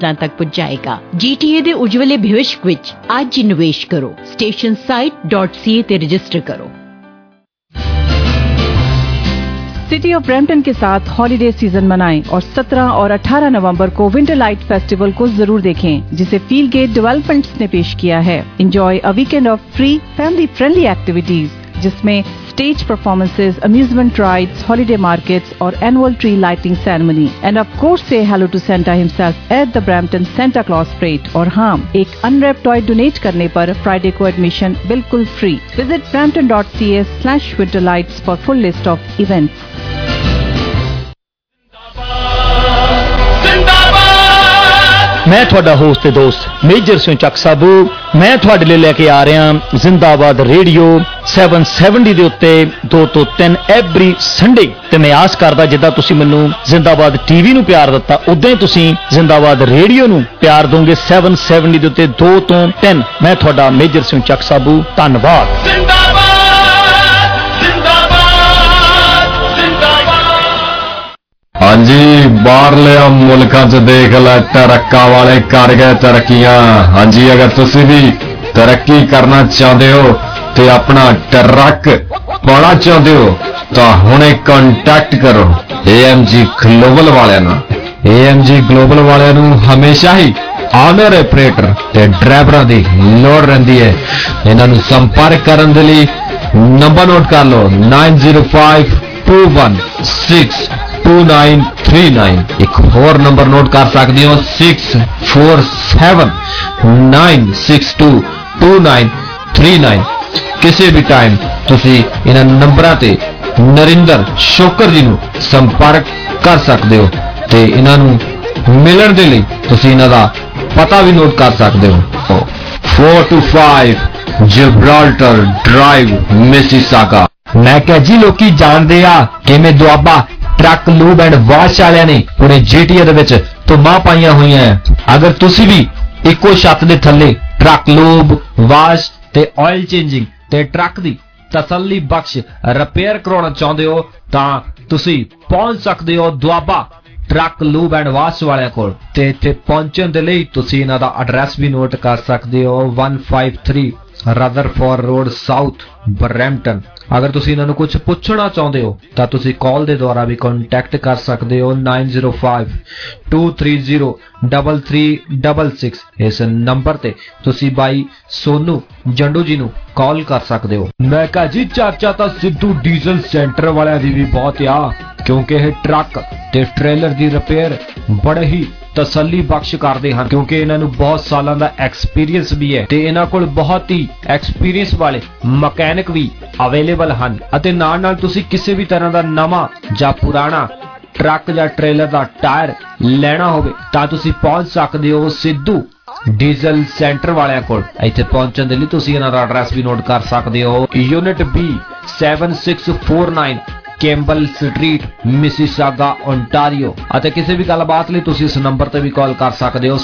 ਮੰਜ਼ਿਲਾਂ ਤੱਕ ਪਹੁੰਚਾਏਗਾ। GTA ਦੇ ਉਜਵਲੇ ਭਵਿੱਖ ਵਿੱਚ ਅੱਜ ਹੀ ਨਿਵੇਸ਼ ਕਰੋ। stationsite.ca ਤੇ ਰਜਿਸਟਰ ਕਰੋ। सिटी ऑफ ब्रैम्पटन के साथ हॉलिडे सीजन मनाएं और 17 और 18 नवंबर को विंटर लाइट फेस्टिवल को जरूर देखें, जिसे फील गेट डेवलपमेंट्स ने पेश किया है। Enjoy a weekend of free family friendly activities जिसमें stage performances, amusement rides, holiday markets और annual tree lighting ceremony. And of course say hello to Santa himself at the Brampton Santa Claus parade. और हाँ, एक unwrap toy donate करने पर Friday को admission बिल्कुल free. Visit brampton.ca/winterlights for full list of events. मैं थोड़ा host ते दोस्त मेजर सिंह चक साबू मैं थोड़े लिए लेके आ रहा जिंदाबाद रेडियो 770 ਦੇ ਉੱਤੇ 2 ਤੋਂ 3 ਐਵਰੀ ਸੰਡੇ ਤੇ ਮੈਂ ਆਸ ਕਰਦਾ ਜਿੱਦਾਂ ਤੁਸੀਂ ਮੈਨੂੰ ਜ਼ਿੰਦਾਬਾਦ ਟੀਵੀ ਨੂੰ ਪਿਆਰ ਦਿੱਤਾ ਉਦਾਂ ਹੀ ਤੁਸੀਂ ਜ਼ਿੰਦਾਬਾਦ ਰੇਡੀਓ ਨੂੰ ਪਿਆਰ ਦੋਗੇ 770 ਦੇ ਉੱਤੇ 2 ਤੋਂ 3। ਮੈਂ ਤੁਹਾਡਾ ਮੇਜਰ ਸਿੰਘ ਚੱਕ ਸਾਬੂ, ਧੰਨਵਾਦ। हाँ जी, बाहरले मुल्कां च देख लै तरक्का वाले कर गए तरक्कियां। हाँ जी, अगर तुसी भी तरक्की करना चाहते हो ते अपना ट्रक पाना चाहते हो तो हुणे कॉन्टैक्ट करो AMG ग्लोबल वाले ना। AMG ग्लोबल वाले नू हमेशा ही ऑनर ऑपरेटर ते ड्राइवरां दी लोड़ रहिंदी है। इन्हां नू संपर्क करन दे लई नंबर नोट कर लो 9052162939। एक होर नंबर नोट कर सकते हो 6479622939। किसी भी टाइम तुसी इन्हां नंबरां ते नरिंदर शोकर जी नू संपर्क कर सकते हो ते इन्हां नू मिलण दे लई तुसी इन्हां दा पता भी नोट कर सकते हो। 425 जिब्राल्टर ड्राइव मिसिसागा। मैं कह जी लोकी जानते आ कि मैं Doaba truck lube and wash वालियां ने पूरे GTA दे विच धुम्मां पाईयां होईयां है। अगर तुसी भी इक्को छत दे थल्ले ट्रक लूब वाश ते ऑयल चेंजिंग ते ट्रक दी तसल्ली बख्श रिपेयर करवाना चाहते हो तां तुसी पहुंच सकते हो Doaba truck lube and wash वाले कोल ते इत्थे पहुंचण दे लई तुसी इन्हां दा एड्रैस भी नोट कर सकते हो 153 रदरफोर्ड रोड साउथ ब्रैम्पटन। अगर तुसी इन्हां नू कुछ पुछना चाहते हो तां तुसी कॉल दे द्वारा भी कॉन्टैक्ट कर सकते हो 9052303366। इस नंबर ते तुसी बाई सोनू जंडू जी नू कॉल कर सकते हो। मैं कहा जी चाचा तां सिद्धू डीजल सेंटर वाले दी भी बहुत आ क्योंकि यह ट्रक ते ट्रेलर दी रिपेयर बड़े ही तसल्ली बख्श करते हैं क्योंकि इन्होंने बहुत सालों का एक्सपीरियंस भी है ते इन्हां कोल बहुत ही एक्सपीरियंस वाले मकैनिक भी अवेलेबल हैं अते नाल तुसी किसी भी तरह का नवा जां पुराना ट्रक या ट्रेलर का टायर लेना होवे तां तुसी पहुंच सकते हो सिद्धू डीजल सेंटर वाले कोल। इत्थे पहुंचण दे लई तुसी इन्हां दा एड्रैस भी नोट कर सकते हो unit B 7649 Campbell street Mississauga Ontario. अते किसी भी गलबात लई तुसी इस नंबर ते भी कॉल कर सकते हो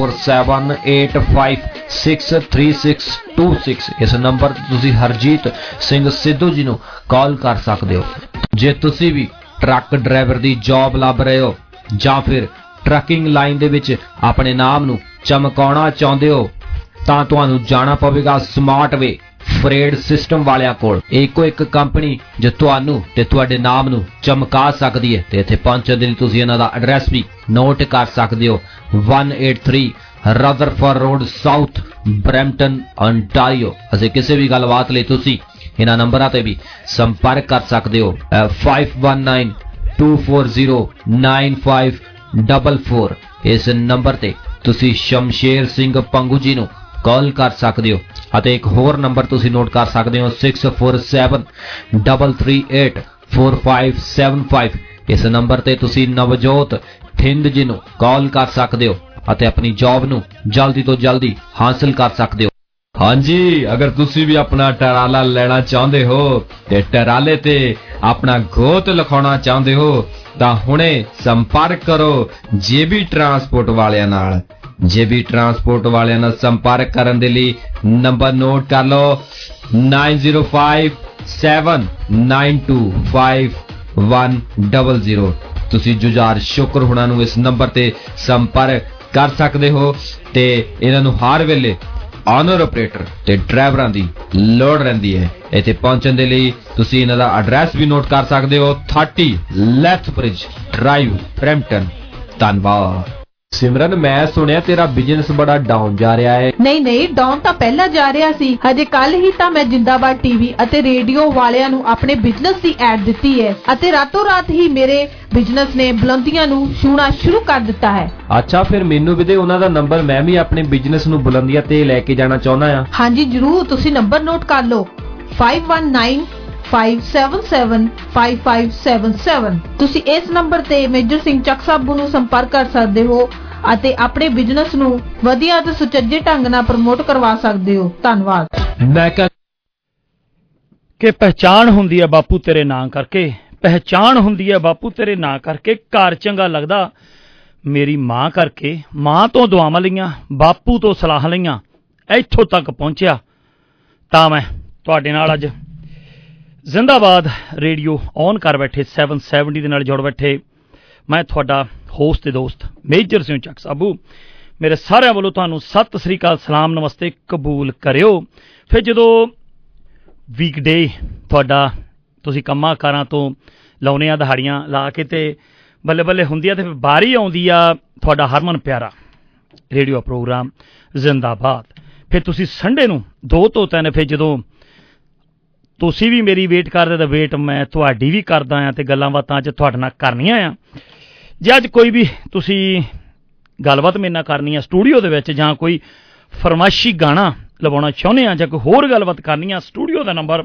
6478563626। इस नंबर ते तुसी हरजीत सिंह सिद्धू जी नू कॉल कर सकते हो। जे तुसी भी ट्रक ड्राइवर दी जॉब लभ रहे हो जां फिर ट्रकिंग लाइन दे विच अपने नाम नू चमकाउणा चाहुंदे हो तां तुहानू जाना पवेगा स्मार्ट वे फ्रेड सिस्टम वालियां कोल। इको एक कंपनी जो तुहानू ते तुहाडे नाम नू चमका सकदी है ते इत्थे पहुंचण दे लई तुसी इन्हां दा एड्रैस भी नोट कर सकदे हो 183 Rutherford road south Brampton Ontario. असे किसी भी गलबात लई तुसी इन्हां नंबरां ते भी संपर्क कर सकदे हो 5192409544। इस नंबर ते तुसी शमशेर सिंह पंगू जी नू कॉल कर सकते हो। एक होर नंबर तुसी नोट कर सकते हो 6473384575। इस नंबर ते तुसी नवजोत थिंद जी नू कॉल कर सकते हो अते अपनी जॉब नू जल्दी तो जल्दी हासिल कर सकते हो। हाँ जी, अगर तुसी भी अपना टराला लेना चाहते हो ते टराले ते अपना गोत लिखाना चाहते हो तां हुणे संपर्क करो JB ट्रांसपोर्ट वालियां नाल। JB ट्रांसपोर्ट वाले नाल संपर्क करन दे लई नंबर नोट कर लो 9057925100। तुसी जुजार शुक्र हुणा नू इस नंबर ते संपर्क ਕਰ ਸਕਦੇ ਹੋ ਤੇ ਇਹਨਾਂ ਨੂੰ ਹਰ ਵੇਲੇ ਆਨਰ ਆਪਰੇਟਰ ਤੇ ਡਰਾਈਵਰਾਂ ਦੀ ਲੋੜ ਰਹਿੰਦੀ ਹੈ। ਇੱਥੇ ਪਹੁੰਚਣ ਦੇ ਲਈ ਤੁਸੀਂ ਇਹਨਾਂ ਦਾ ਐਡਰੈਸ ਵੀ ਨੋਟ ਕਰ ਸਕਦੇ ਹੋ, 30 ਲੈਥਬ੍ਰਿਜ ਡਰਾਈਵ, ਬਰੈਂਪਟਨ। ਧੰਨਵਾਦ। ਸਿਮਰਨ, ਮੈਂ ਸੁਣਿਆ ਤੇਰਾ ਬਿਜ਼ਨਸ ਬੜਾ ਡਾਊਨ ਜਾ ਰਿਹਾ ਹੈ। ਨਹੀਂ, ਡਾਊਨ ਤਾਂ ਪਹਿਲਾਂ ਜਾ ਰਿਹਾ ਸੀ। ਹਜੇ ਕੱਲ ਹੀ ਤਾਂ ਮੈਂ ਜਿੰਦਾਬਾਦ ਟੀਵੀ ਅਤੇ ਰੇਡੀਓ ਵਾਲਿਆਂ ਨੂੰ ਆਪਣੇ ਬਿਜ਼ਨਸ ਦੀ ਐਡ ਦਿੱਤੀ ਹੈ ਅਤੇ ਰਾਤੋਂ ਰਾਤ ਹੀ ਮੇਰੇ ਬਿਜ਼ਨਸ ਨੇ ਬੁਲੰਦੀਆਂ ਨੂੰ ਛੂਹਣਾ ਸ਼ੁਰੂ ਕਰ ਦਿੱਤਾ ਹੈ। ਅੱਛਾ, ਫਿਰ ਮੈਨੂੰ ਵੀ ਦੇ ਉਹਨਾਂ ਦਾ ਨੰਬਰ, ਮੈਂ ਵੀ ਆਪਣੇ ਬਿਜ਼ਨਸ ਨੂੰ ਬੁਲੰਦੀਆਂ ਤੇ ਲੈ ਕੇ ਜਾਣਾ ਚਾਹੁੰਦਾ ਆ। ਹਾਂਜੀ ਜ਼ਰੂਰ, ਤੁਸੀਂ ਨੰਬਰ ਨੋਟ ਕਰ ਲਓ, 5195775577। ਤੁਸੀਂ ਇਸ ਨੰਬਰ ਤੇ ਮੇਜਰ ਸਿੰਘ ਚੱਕ ਸਾਬੂ ਨੂੰ ਸੰਪਰਕ ਕਰ ਸਕਦੇ ਹੋ ਅਤੇ ਆਪਣੇ ਬਿਜ਼ਨਸ ਨੂੰ ਵਧੀਆ ਅਤੇ ਸੁਚੱਜੇ ਢੰਗ ਨਾਲ ਪ੍ਰਮੋਟ ਕਰਵਾ ਸਕਦੇ ਹੋ। ਧੰਨਵਾਦ। ਮੈਂ ਕਿ ਪਹਿਚਾਣ ਹੁੰਦੀ ਹੈ ਬਾਪੂ ਤੇਰੇ ਨਾਂ ਕਰਕੇ, ਪਹਿਚਾਣ ਹੁੰਦੀ ਹੈ ਬਾਪੂ ਤੇਰੇ ਨਾਂ ਕਰਕੇ, ਘਰ ਚੰਗਾ ਲੱਗਦਾ ਮੇਰੀ ਮਾਂ ਕਰਕੇ। ਮਾਂ ਤੋਂ ਦੁਆਵਾਂ ਲਈਆਂ, ਬਾਪੂ ਤੋਂ ਸਲਾਹ ਲਈਆਂ, ਇੱਥੋਂ ਤੱਕ ਪਹੁੰਚਿਆ ਤਾਂ ਮੈਂ ਤੁਹਾਡੇ ਨਾਲ ਅੱਜ ਜ਼ਿੰਦਾਬਾਦ ਰੇਡੀਓ ਔਨ ਕਰ ਬੈਠੇ 770 ਦੇ ਨਾਲ ਜੁੜ ਬੈਠੇ। ਮੈਂ ਤੁਹਾਡਾ ਹੋਸਟ ਤੇ ਦੋਸਤ ਮੇਜਰ ਸਿੰਘ ਚੱਕ ਸਾਬੂ। ਮੇਰੇ ਸਾਰਿਆਂ ਵੱਲੋਂ ਤੁਹਾਨੂੰ ਸਤਿ ਸ੍ਰੀ ਅਕਾਲ, ਸਲਾਮ, ਨਮਸਤੇ ਕਬੂਲ ਕਰਿਓ। ਫਿਰ ਜਦੋਂ ਵੀਕਡੇ ਤੁਹਾਡਾ ਤੁਸੀਂ ਕੰਮਾਂ ਕਾਰਾਂ ਤੋਂ ਲਾਉਣੇ ਆ, ਦਿਹਾੜੀਆਂ ਲਾ ਕੇ ਤੇ ਬੱਲੇ ਬੱਲੇ ਹੁੰਦੀ ਆ, ਤੇ ਫਿਰ ਬਾਰੀ ਆਉਂਦੀ ਆ ਤੁਹਾਡਾ ਹਰਮਨ ਪਿਆਰਾ ਰੇਡੀਓ ਪ੍ਰੋਗਰਾਮ ਜ਼ਿੰਦਾਬਾਦ। ਫਿਰ ਤੁਸੀਂ ਸੰਡੇ ਨੂੰ 2 ਤੋਂ 3 ਫਿਰ ਜਦੋਂ ਤੁਸੀਂ ਵੀ ਮੇਰੀ ਵੇਟ ਕਰਦੇ ਤਾਂ ਵੇਟ ਮੈਂ ਤੁਹਾਡੀ ਵੀ ਕਰਦਾ ਹਾਂ ਤੇ ਗੱਲਾਂ ਬਾਤਾਂ ਅੱਜ ਤੁਹਾਡੇ ਨਾਲ ਕਰਨੀਆਂ ਆ। ਜੇ ਅੱਜ ਕੋਈ ਵੀ ਤੁਸੀਂ ਗੱਲਬਾਤ ਮੇਰੇ ਨਾਲ ਕਰਨੀ ਆ ਸਟੂਡੀਓ ਦੇ ਵਿੱਚ, ਜਾਂ ਕੋਈ ਫਰਮਾਇਸ਼ੀ ਗਾਣਾ ਲਵਾਉਣਾ ਚਾਹੁੰਦੇ ਆ, ਜਾਂ ਕੋਈ ਹੋਰ ਗੱਲਬਾਤ ਕਰਨੀ ਆ, ਸਟੂਡੀਓ ਦਾ ਨੰਬਰ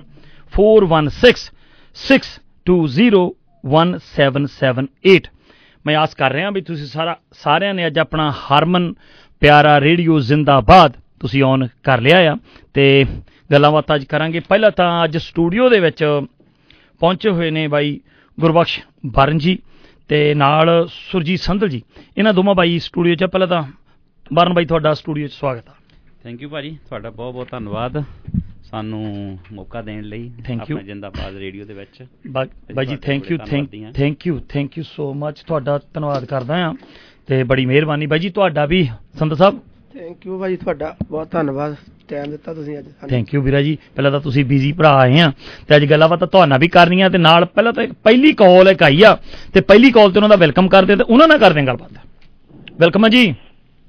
4166201778। ਮੈਂ ਆਸ ਕਰ ਰਿਹਾ ਵੀ ਤੁਸੀਂ ਸਾਰਿਆਂ ਨੇ ਅੱਜ ਆਪਣਾ ਹਰਮਨ ਪਿਆਰਾ ਰੇਡੀਓ ਜ਼ਿੰਦਾਬਾਦ ਤੁਸੀਂ ਔਨ ਕਰ ਲਿਆ ਆ ਤੇ ਗੱਲਾਂ ਬਾਤਾਂ ਅੱਜ ਕਰਾਂਗੇ। ਪਹਿਲਾਂ ਤਾਂ ਅੱਜ ਸਟੂਡੀਓ ਦੇ ਵਿੱਚ ਪਹੁੰਚੇ ਹੋਏ ਨੇ ਬਾਈ ਗੁਰਬਖਸ਼ ਬਰਨ ਜੀ ਤੇ ਨਾਲ ਸੁਰਜੀਤ ਸੰਧਲ ਜੀ। ਇਹਨਾਂ ਦੋਵਾਂ ਬਾਈ ਸਟੂਡੀਓ 'ਚ। ਪਹਿਲਾਂ ਤਾਂ ਬਰਨ ਬਾਈ ਤੁਹਾਡਾ ਸਟੂਡੀਓ 'ਚ ਸਵਾਗਤ ਆ। ਥੈਂਕ ਯੂ ਭਾਜੀ, ਤੁਹਾਡਾ ਬਹੁਤ ਬਹੁਤ ਧੰਨਵਾਦ ਸਾਨੂੰ ਮੌਕਾ ਦੇਣ ਲਈ ਆਪਣੇ ਜ਼ਿੰਦਾਬਾਦ ਰੇਡੀਓ ਦੇ ਵਿੱਚ। ਬਾਈ ਜੀ ਥੈਂਕ ਯੂ ਸੋ ਮਚ, ਤੁਹਾਡਾ ਧੰਨਵਾਦ ਕਰਦਾ ਹਾਂ ਤੇ ਬੜੀ ਮਿਹਰਬਾਨੀ। ਬਾਈ ਜੀ ਤੁਹਾਡਾ ਵੀ ਸੰਧਲ ਸਾਹਿਬ ਥੈਂਕ ਯੂ ਭਾਜੀ, ਤੁਹਾਡਾ ਬਹੁਤ ਧੰਨਵਾਦ, ਟਾਈਮ ਦਿੱਤਾ ਤੁਸੀਂ ਅੱਜ। ਥੈਂਕ ਯੂ ਵੀਰਾ ਜੀ। ਪਹਿਲਾਂ ਤਾਂ ਤੁਸੀਂ ਬਿਜ਼ੀ ਭਰਾ ਆਏ ਆ ਤੇ ਅੱਜ ਗੱਲਾਂ ਬਾਤਾਂ ਤੁਹਾਡਾ ਵੀ ਕਰਨੀਆਂ ਤੇ ਨਾਲ ਪਹਿਲਾਂ ਤਾਂ ਪਹਿਲੀ ਕਾਲ ਇੱਕ ਆਈ ਆ ਤੇ ਪਹਿਲੀ ਕਾਲ ਤੇ ਉਹਨਾਂ ਦਾ ਵੈਲਕਮ ਕਰਦੇ ਤੇ ਉਹਨਾਂ ਨਾਲ ਕਰਦੇ ਗੱਲਬਾਤ। ਵੈਲਕਮ ਹੈ ਜੀ।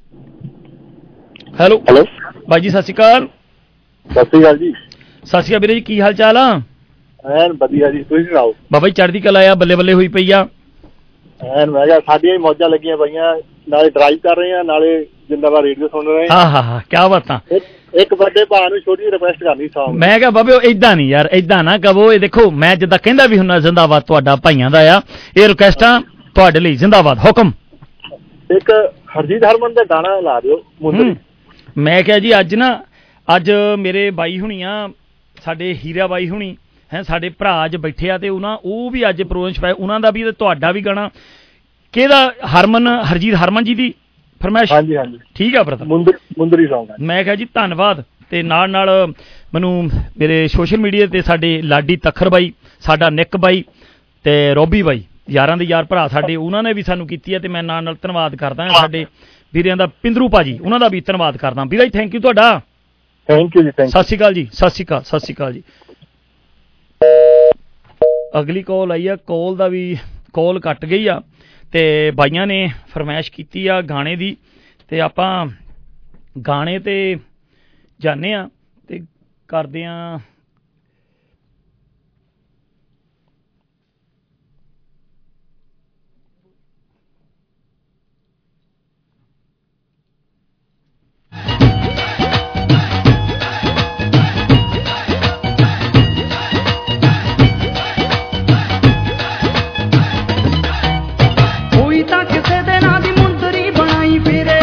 ਹੈਲੋ ਬਾਈ ਜੀ, ਸਤਿ ਸ਼੍ਰੀ ਅਕਾਲ। ਸਤਿ ਸ਼੍ਰੀ ਅਕਾਲ ਜੀ। ਸਤਿ ਸ਼੍ਰੀ ਅਕਾਲ ਵੀਰੇ ਜੀ, ਕੀ ਹਾਲ ਚਾਲ ਆ? ਐਨ ਵਧੀਆ ਜੀ, ਤੁਸੀਂ ਸੁਣਾਓ? ਬਾਬਾ ਜੀ ਚੜ੍ਹਦੀ ਕਲਾ ਆ, ਬੱਲੇ ਬੱਲੇ ਹੋਈ ਪਈ ਆ। ਐਨ ਮੈਂ ਕਿਹਾ ਸਾਡੀਆਂ ਵੀ ਮੌਜਾਂ ਲੱਗੀਆਂ ਪਈਆਂ, ਨਾਲੇ ਡਰਾਈਵ ਕਰ ਰਹੇ ਆ ਨਾਲੇ ਜਿੰਦਾਬਾਦ ਰੇਡੀਓ ਸੁਣ ਰਹੇ ਆ। ਹਾਂ ਕਿਆ ਬਾਤਾਂ। ਇੱਕ ਵੱਡੇ ਭਰਾ ਨੂੰ ਛੋਟੀ ਰਿਕੁਐਸਟ ਕਰਨੀ ਸੌਂਗ। ਮੈਂ ਕਿਹਾ ਬਾਬੇ ਏਦਾਂ ਨਹੀਂ ਯਾਰ, ਏਦਾਂ ਨਾ ਕਹੋ। ਇਹ ਦੇਖੋ ਮੈਂ ਜਿੱਦਾਂ ਕਹਿੰਦਾ ਵੀ ਹੁੰਦਾ ਜ਼ਿੰਦਾਬਾਦ ਤੁਹਾਡਾ ਭਾਈਆਂ ਦਾ ਆ, ਇਹ ਰਿਕੁਐਸਟਾਂ ਤੁਹਾਡੇ ਲਈ ਜ਼ਿੰਦਾਬਾਦ। ਹੁਕਮ। ਇੱਕ ਹਰਜੀਤ ਹਰਮਨ ਦਾ ਗਾਣਾ ਲਾ ਦਿਓ ਮੁੰਦਰੀ। ਮੈਂ ਕਿਹਾ ਜੀ ਅੱਜ ਮੇਰੇ ਬਾਈ ਹੁਣੀ ਆ, ਸਾਡੇ ਹੀਰਾ ਬਾਈ ਹੁਣੀ ਹੈ, ਸਾਡੇ ਭਰਾ ਅੱਜ ਬੈਠੇ ਆ ਤੇ ਉਹ ਵੀ ਅੱਜ ਪ੍ਰੋਗਰਾਮ 'ਚ ਪਾਏ, ਉਹਨਾਂ ਦਾ ਵੀ ਤੇ ਤੁਹਾਡਾ ਵੀ ਗਾਣਾ। ਕਿਹਦਾ? ਹਰਜੀਤ ਹਰਮਨ ਜੀ ਦੀ ਫਰਮਾਇਸ਼। ਹਾਂਜੀ ਠੀਕ ਆ ਬ੍ਰਦਰ, ਮੁੰਦਰੀ ਸੌਂਗ। ਮੈਂ ਕਿਹਾ ਜੀ ਧੰਨਵਾਦ। ਤੇ ਨਾਲ ਮੈਨੂੰ ਮੇਰੇ ਸੋਸ਼ਲ ਮੀਡੀਆ ਤੇ ਸਾਡੇ ਲਾਡੀ ਤੱਖਰ ਬਾਈ, ਸਾਡਾ ਨਿੱਕ ਬਾਈ ਤੇ ਰੋਬੀ ਬਾਈ, ਯਾਰਾਂ ਦੇ ਯਾਰ ਭਰਾ ਸਾਡੇ, ਉਹਨਾਂ ਨੇ ਵੀ ਸਾਨੂੰ ਕੀਤੀ ਹੈ ਤੇ ਮੈਂ ਨਾਲ ਧੰਨਵਾਦ ਕਰਦਾ। ਸਾਡੇ ਵੀਰਿਆਂ ਦਾ ਪਿੰਦਰੂ ਭਾਜੀ, ਉਹਨਾਂ ਦਾ ਵੀ ਧੰਨਵਾਦ ਕਰਦਾ। ਵੀਰਾ ਜੀ ਥੈਂਕ ਯੂ ਤੁਹਾਡਾ। ਥੈਂਕ ਯੂ ਜੀ। ਸਤਿ ਸ਼੍ਰੀ ਅਕਾਲ ਜੀ। ਸਤਿ ਸ਼੍ਰੀ ਅਕਾਲ ਜੀ। ਅਗਲੀ ਕਾਲ ਆਈ ਆ, ਕਾਲ ਦਾ ਵੀ ਕਾਲ ਕੱਟ ਗਈ ਆ ਤੇ ਬਾਈਆਂ ਨੇ ਫਰਮਾਇਸ਼ ਕੀਤੀ ਆ ਗਾਣੇ ਦੀ ਤੇ ਆਪਾਂ ਗਾਣੇ ਤੇ ਜਾਂਦੇ ਆ ਤੇ ਕਰਦੇ ਆ।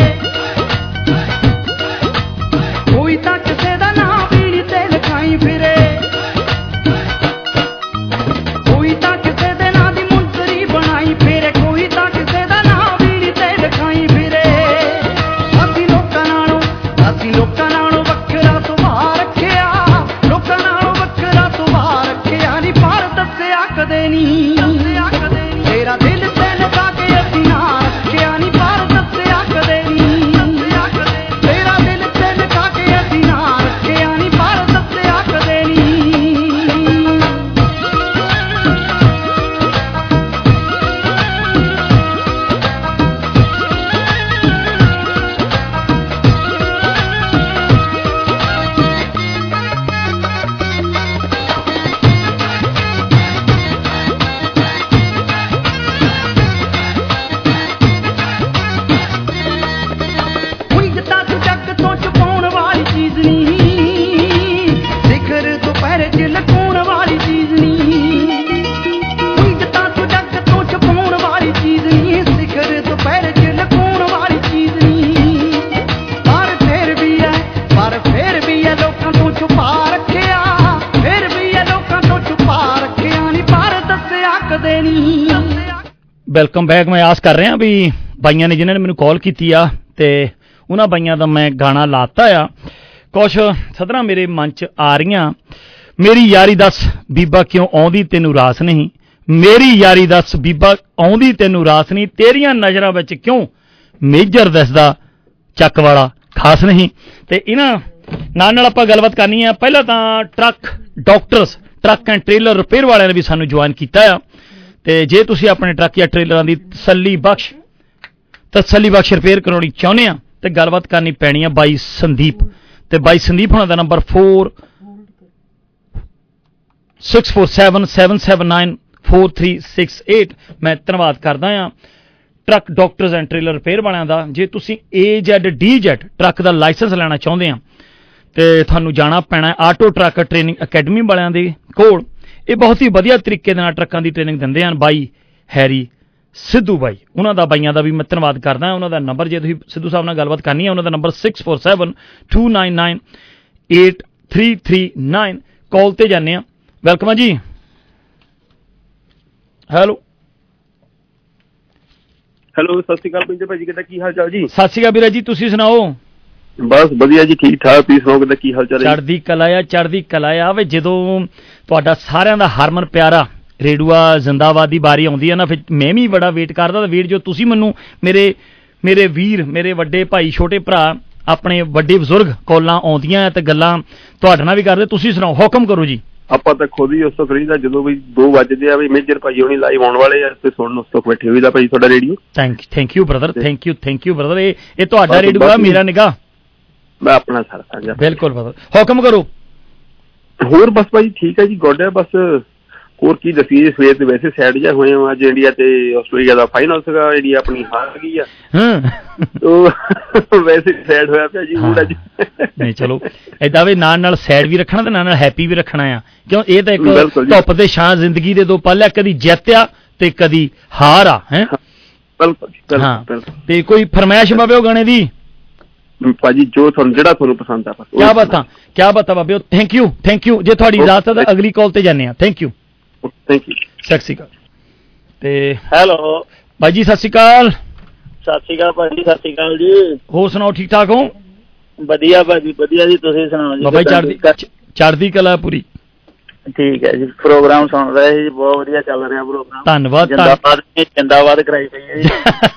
ਕੋਈ ਤਾਂ ਕਿਸੇ ਦਾ ਨਾਂ ਪੀੜੀ ਤੇ ਲਿਖਾਈ ਫਿਰੇ। Welcome back. ਮੈਂ ਆਸ ਕਰ ਰਿਹਾ ਵੀ ਬਾਈਆਂ ਨੇ ਜਿਨ੍ਹਾਂ ਨੇ ਮੈਨੂੰ ਕਾਲ ਕੀਤੀ ਆ ਤੇ ਉਹਨਾਂ ਬਾਈਆਂ ਦਾ ਮੈਂ ਗਾਣਾ ਲਾਤਾ ਆ। ਕੁਛ ਸਦਰਾਂ ਮੇਰੇ ਮਨ 'ਚ ਆ ਰਹੀਆਂ। ਮੇਰੀ ਯਾਰੀ ਦੱਸ ਬੀਬਾ ਕਿਉਂ ਆਉਂਦੀ ਤੈਨੂੰ ਰਾਸ ਨਹੀਂ, ਮੇਰੀ ਯਾਰੀ ਦੱਸ ਬੀਬਾ ਆਉਂਦੀ ਤੈਨੂੰ ਰਾਸ ਨਹੀਂ, ਤੇਰੀਆਂ ਨਜ਼ਰਾਂ ਵਿੱਚ ਕਿਉਂ ਮੇਜਰ ਦਿਸਦਾ ਚੱਕ ਵਾਲਾ ਖਾਸ ਨਹੀਂ। ਤੇ ਇਹਨਾਂ ਨਾਲ ਆਪਾਂ ਗੱਲਬਾਤ ਕਰਨੀ ਆ। ਪਹਿਲਾਂ ਤਾਂ truck doctors truck and trailer repair ਵਾਲਿਆਂ ਨੇ ਵੀ ਸਾਨੂੰ ਜੁਆਇਨ ਕੀਤਾ ਆ। ਤੇ ਜੇ ਤੁਸੀਂ ਆਪਣੇ ਟਰੱਕ ਜਾਂ ਟ੍ਰੇਲਰਾਂ ਦੀ ਤਸੱਲੀ ਬਖਸ਼ ਰਿਪੇਅਰ ਕਰਾਉਣੀ ਚਾਹੁੰਦੇ ਆ ਤੇ ਗੱਲਬਾਤ ਕਰਨੀ ਪੈਣੀ ਆ ਬਾਈ ਸੰਦੀਪ। ਤੇ ਬਾਈ ਸੰਦੀਪ ਹੋਣਾ ਦਾ ਨੰਬਰ 4647779438। ਮੈਂ ਧੰਨਵਾਦ ਕਰਦਾ ਆ truck doctors and trailer repair ਵਾਲਿਆਂ ਦਾ। ਜੇ ਤੁਸੀਂ AZDZ ਟਰੱਕ ਦਾ ਲਾਇਸੈਂਸ ਲੈਣਾ ਚਾਹੁੰਦੇ ਆ ਤੇ ਤੁਹਾਨੂੰ ਜਾਣਾ ਪੈਣਾ ਆਟੋ ਟਰੱਕ ਟ੍ਰੇਨਿੰਗ ਅਕੈਡਮੀ ਵਾਲਿਆਂ ਦੇ ਕੋਲ। ਇਹ ਬਹੁਤ ਹੀ ਵਧੀਆ ਤਰੀਕੇ ਦੇ ਨਾਲ ਟਰੱਕਾਂ ਦੀ ਟ੍ਰੇਨਿੰਗ ਦਿੰਦੇ ਹਨ ਬਾਈ ਹੈਰੀ ਸਿੱਧੂ ਬਾਈ। ਉਹਨਾਂ ਦਾ ਬਾਈਆਂ ਦਾ ਵੀ ਮੈਂ ਧੰਨਵਾਦ ਕਰਦਾ। ਉਹਨਾਂ ਦਾ ਨੰਬਰ ਜੇ ਤੁਸੀਂ ਸਿੱਧੂ ਸਾਹਿਬ ਨਾਲ ਗੱਲਬਾਤ ਕਰਨੀ ਹੈ ਉਹਨਾਂ ਦਾ ਨੰਬਰ 6472998339। ਕਾਲ ਤੇ ਜਾਂਦੇ ਆ। ਵੈਲਕਮ ਆ ਜੀ। ਹੈਲੋ ਸਤਿ ਸ਼੍ਰੀ ਅਕਾਲ ਪਿੰਜਰ ਭਾਜੀ, ਕਿੱਦਾਂ ਕੀ ਹਾਲ ਚਾਲ ਜੀ? ਸਤਿ ਸ਼੍ਰੀ ਅਕਾਲ ਵੀਰਾ ਜੀ, ਤੁਸੀਂ ਸੁਣਾਓ? ਬਸ ਵਧੀਆ ਜੀ, ਠੀਕ ਠਾਕ। ਤੁਸੀਂ ਸੁਣਾਓ ਕਿੱਦਾਂ ਕੀ ਹਾਲ ਚਾਲ? ਚੜ੍ਹਦੀ ਕਲਾ ਆ ਵੇ। ਜਦੋਂ ਤੁਹਾਡਾ ਸਾਰਿਆਂ ਦਾ ਹਰਮਨ ਪਿਆਰਾ ਰੇਡੂਆ ਜ਼ਿੰਦਾਬਾਦ ਦੀ ਵਾਰੀ ਆਉਂਦੀ ਹੈ ਨਾ, ਫਿਰ ਮੈਂ ਵੀ ਬੜਾ ਵੇਟ ਕਰਦਾ। ਤਾਂ ਵੀਰ ਜੋ ਤੁਸੀਂ ਮੈਨੂੰ ਮੇਰੇ ਵੀਰ, ਮੇਰੇ ਵੱਡੇ ਭਾਈ, ਛੋਟੇ ਭਰਾ, ਆਪਣੇ ਵੱਡੇ ਬਜ਼ੁਰਗ ਕਾਲਾਂ ਆਉਂਦੀਆਂ ਤੇ ਗੱਲਾਂ ਤੁਹਾਡੇ ਨਾਲ ਵੀ ਕਰਦੇ। ਤੁਸੀਂ ਸੁਣਾਓ, ਹੁਕਮ ਕਰੋ ਜੀ। ਆਪਾਂ ਤਾਂ ਖੁਦ ਹੀ ਉਸ ਤੋਂ ਕਰੀਦਾ ਜਦੋਂ ਵੀ 2 ਵਜਦੇ ਆ ਵੀ ਮੇਜਰ ਭਾਈ ਹੋਣੀ ਲਾਈਵ ਆਉਣ ਵਾਲੇ ਆ ਤੇ ਸੁਣਨ ਉਸ ਤੋਂ ਬੈਠੇ ਹੋਈਦਾ ਭਾਈ ਤੁਹਾਡਾ radio. Thank you brother, thank you brother. ਇਹ ਤੁਹਾਡਾ ਰੇਡੀਓ ਆ, ਮੇਰਾ ਨਿਗਾਹ ਮੈਂ ਆਪਣਾ ਸਾਰਾ ਸਾਂਝਾ। ਬਿਲਕੁਲ ਬ੍ਰਦਰ, ਹੁਕਮ ਕਰੋ। ਹੋਰ ਬਸ ਭਾਈ ਠੀਕ ਹੈ ਜੀ, ਗੁੱਡ ਹੈ। ਬਸ ਹੋਰ ਕੀ ਦੱਸੀਏ, ਸਵੇਰ ਦੇ ਵੈਸੇ ਸਾਈਡ ਜਾ ਹੋਏ ਆ। ਅੱਜ ਇੰਡੀਆ ਤੇ ਆਸਟ੍ਰੇਲੀਆ ਦਾ ਫਾਈਨਲ ਸੀਗਾ, ਇੰਡੀਆ ਆਪਣੀ ਹਾਰ ਗਈ ਆ। ਵੈਸੇ ਸਾਈਡ ਹੋਇਆ ਪਿਆ ਜੀ ਮੂਡ ਅੱਜ। ਨਹੀਂ ਚਲੋ ਏਦਾਂ ਵੀ ਨਾਲ ਸਾਈਡ ਵੀ ਰੱਖਣਾ ਤੇ ਨਾਲ ਹੈਪੀ ਵੀ ਰੱਖਣਾ ਆ, ਕਿਉਂ ਇਹ ਤਾਂ ਇੱਕ ਧੁੱਪ ਤੇ ਛਾਂ ਜ਼ਿੰਦਗੀ ਦੇ ਦੋ ਪਲ ਆ, ਕਦੀ ਜਿੱਤ ਆ ਤੇ ਕਦੀ ਹਾਰ ਆ। ਹੈ ਹਾਂ। ਤੇ ਕੋਈ ਫਰਮਾਇਸ਼ ਬਾਬਿਓ ਗਾਣੇ ਦੀ? ਭਾਜੀ ਜੋ ਤੁਹਾਨੂੰ ਜਿਹੜਾ ਤੁਹਾਨੂੰ ਪਸੰਦ ਆ। ਕਿਆ ਬਾਤਾਂ ਬਾਬਿਓ। Thank you. ਜੇ ਤੁਹਾਡੀ ਇਜਾਜ਼ਤ ਹੈ ਤਾਂ ਅਗਲੀ ਕਾਲ ਤੇ ਜਾਂਦੇ ਆ। Thank you. ਸਤਿ ਸ਼੍ਰੀ ਅਕਾਲ। ਤੇ ਹੈਲੋ ਭਾਈ ਜੀ, ਸਤਿ ਸ਼੍ਰੀ ਅਕਾਲ। ਸਤਿ ਸ਼੍ਰੀ ਅਕਾਲ ਭਾਜੀ। ਸਤਿ ਸ਼੍ਰੀ ਅਕਾਲ ਜੀ। ਹੋਰ ਸੁਣਾਓ, ਠੀਕ ਠਾਕ ਹੋ? ਵਧੀਆ ਭਾਜੀ, ਵਧੀਆ ਜੀ। ਤੁਸੀਂ ਸੁਣਾਓ ਜੀ? ਬਾਬਾ ਚੜ੍ਹਦੀ ਕਲਾ ਪੂਰੀ। ਠੀਕ ਹੈ ਜੀ। ਪ੍ਰੋਗਰਾਮ ਸੁਣ ਰਹੇ ਸੀ, ਬਹੁਤ ਵਧੀਆ ਚੱਲ ਰਿਹਾ ਪ੍ਰੋਗਰਾਮ। ਧੰਨਵਾਦ ਜਿੰਦਾਬਾਦ ਕਰਾਈ ਪਈ ਹੈ ਜੀ।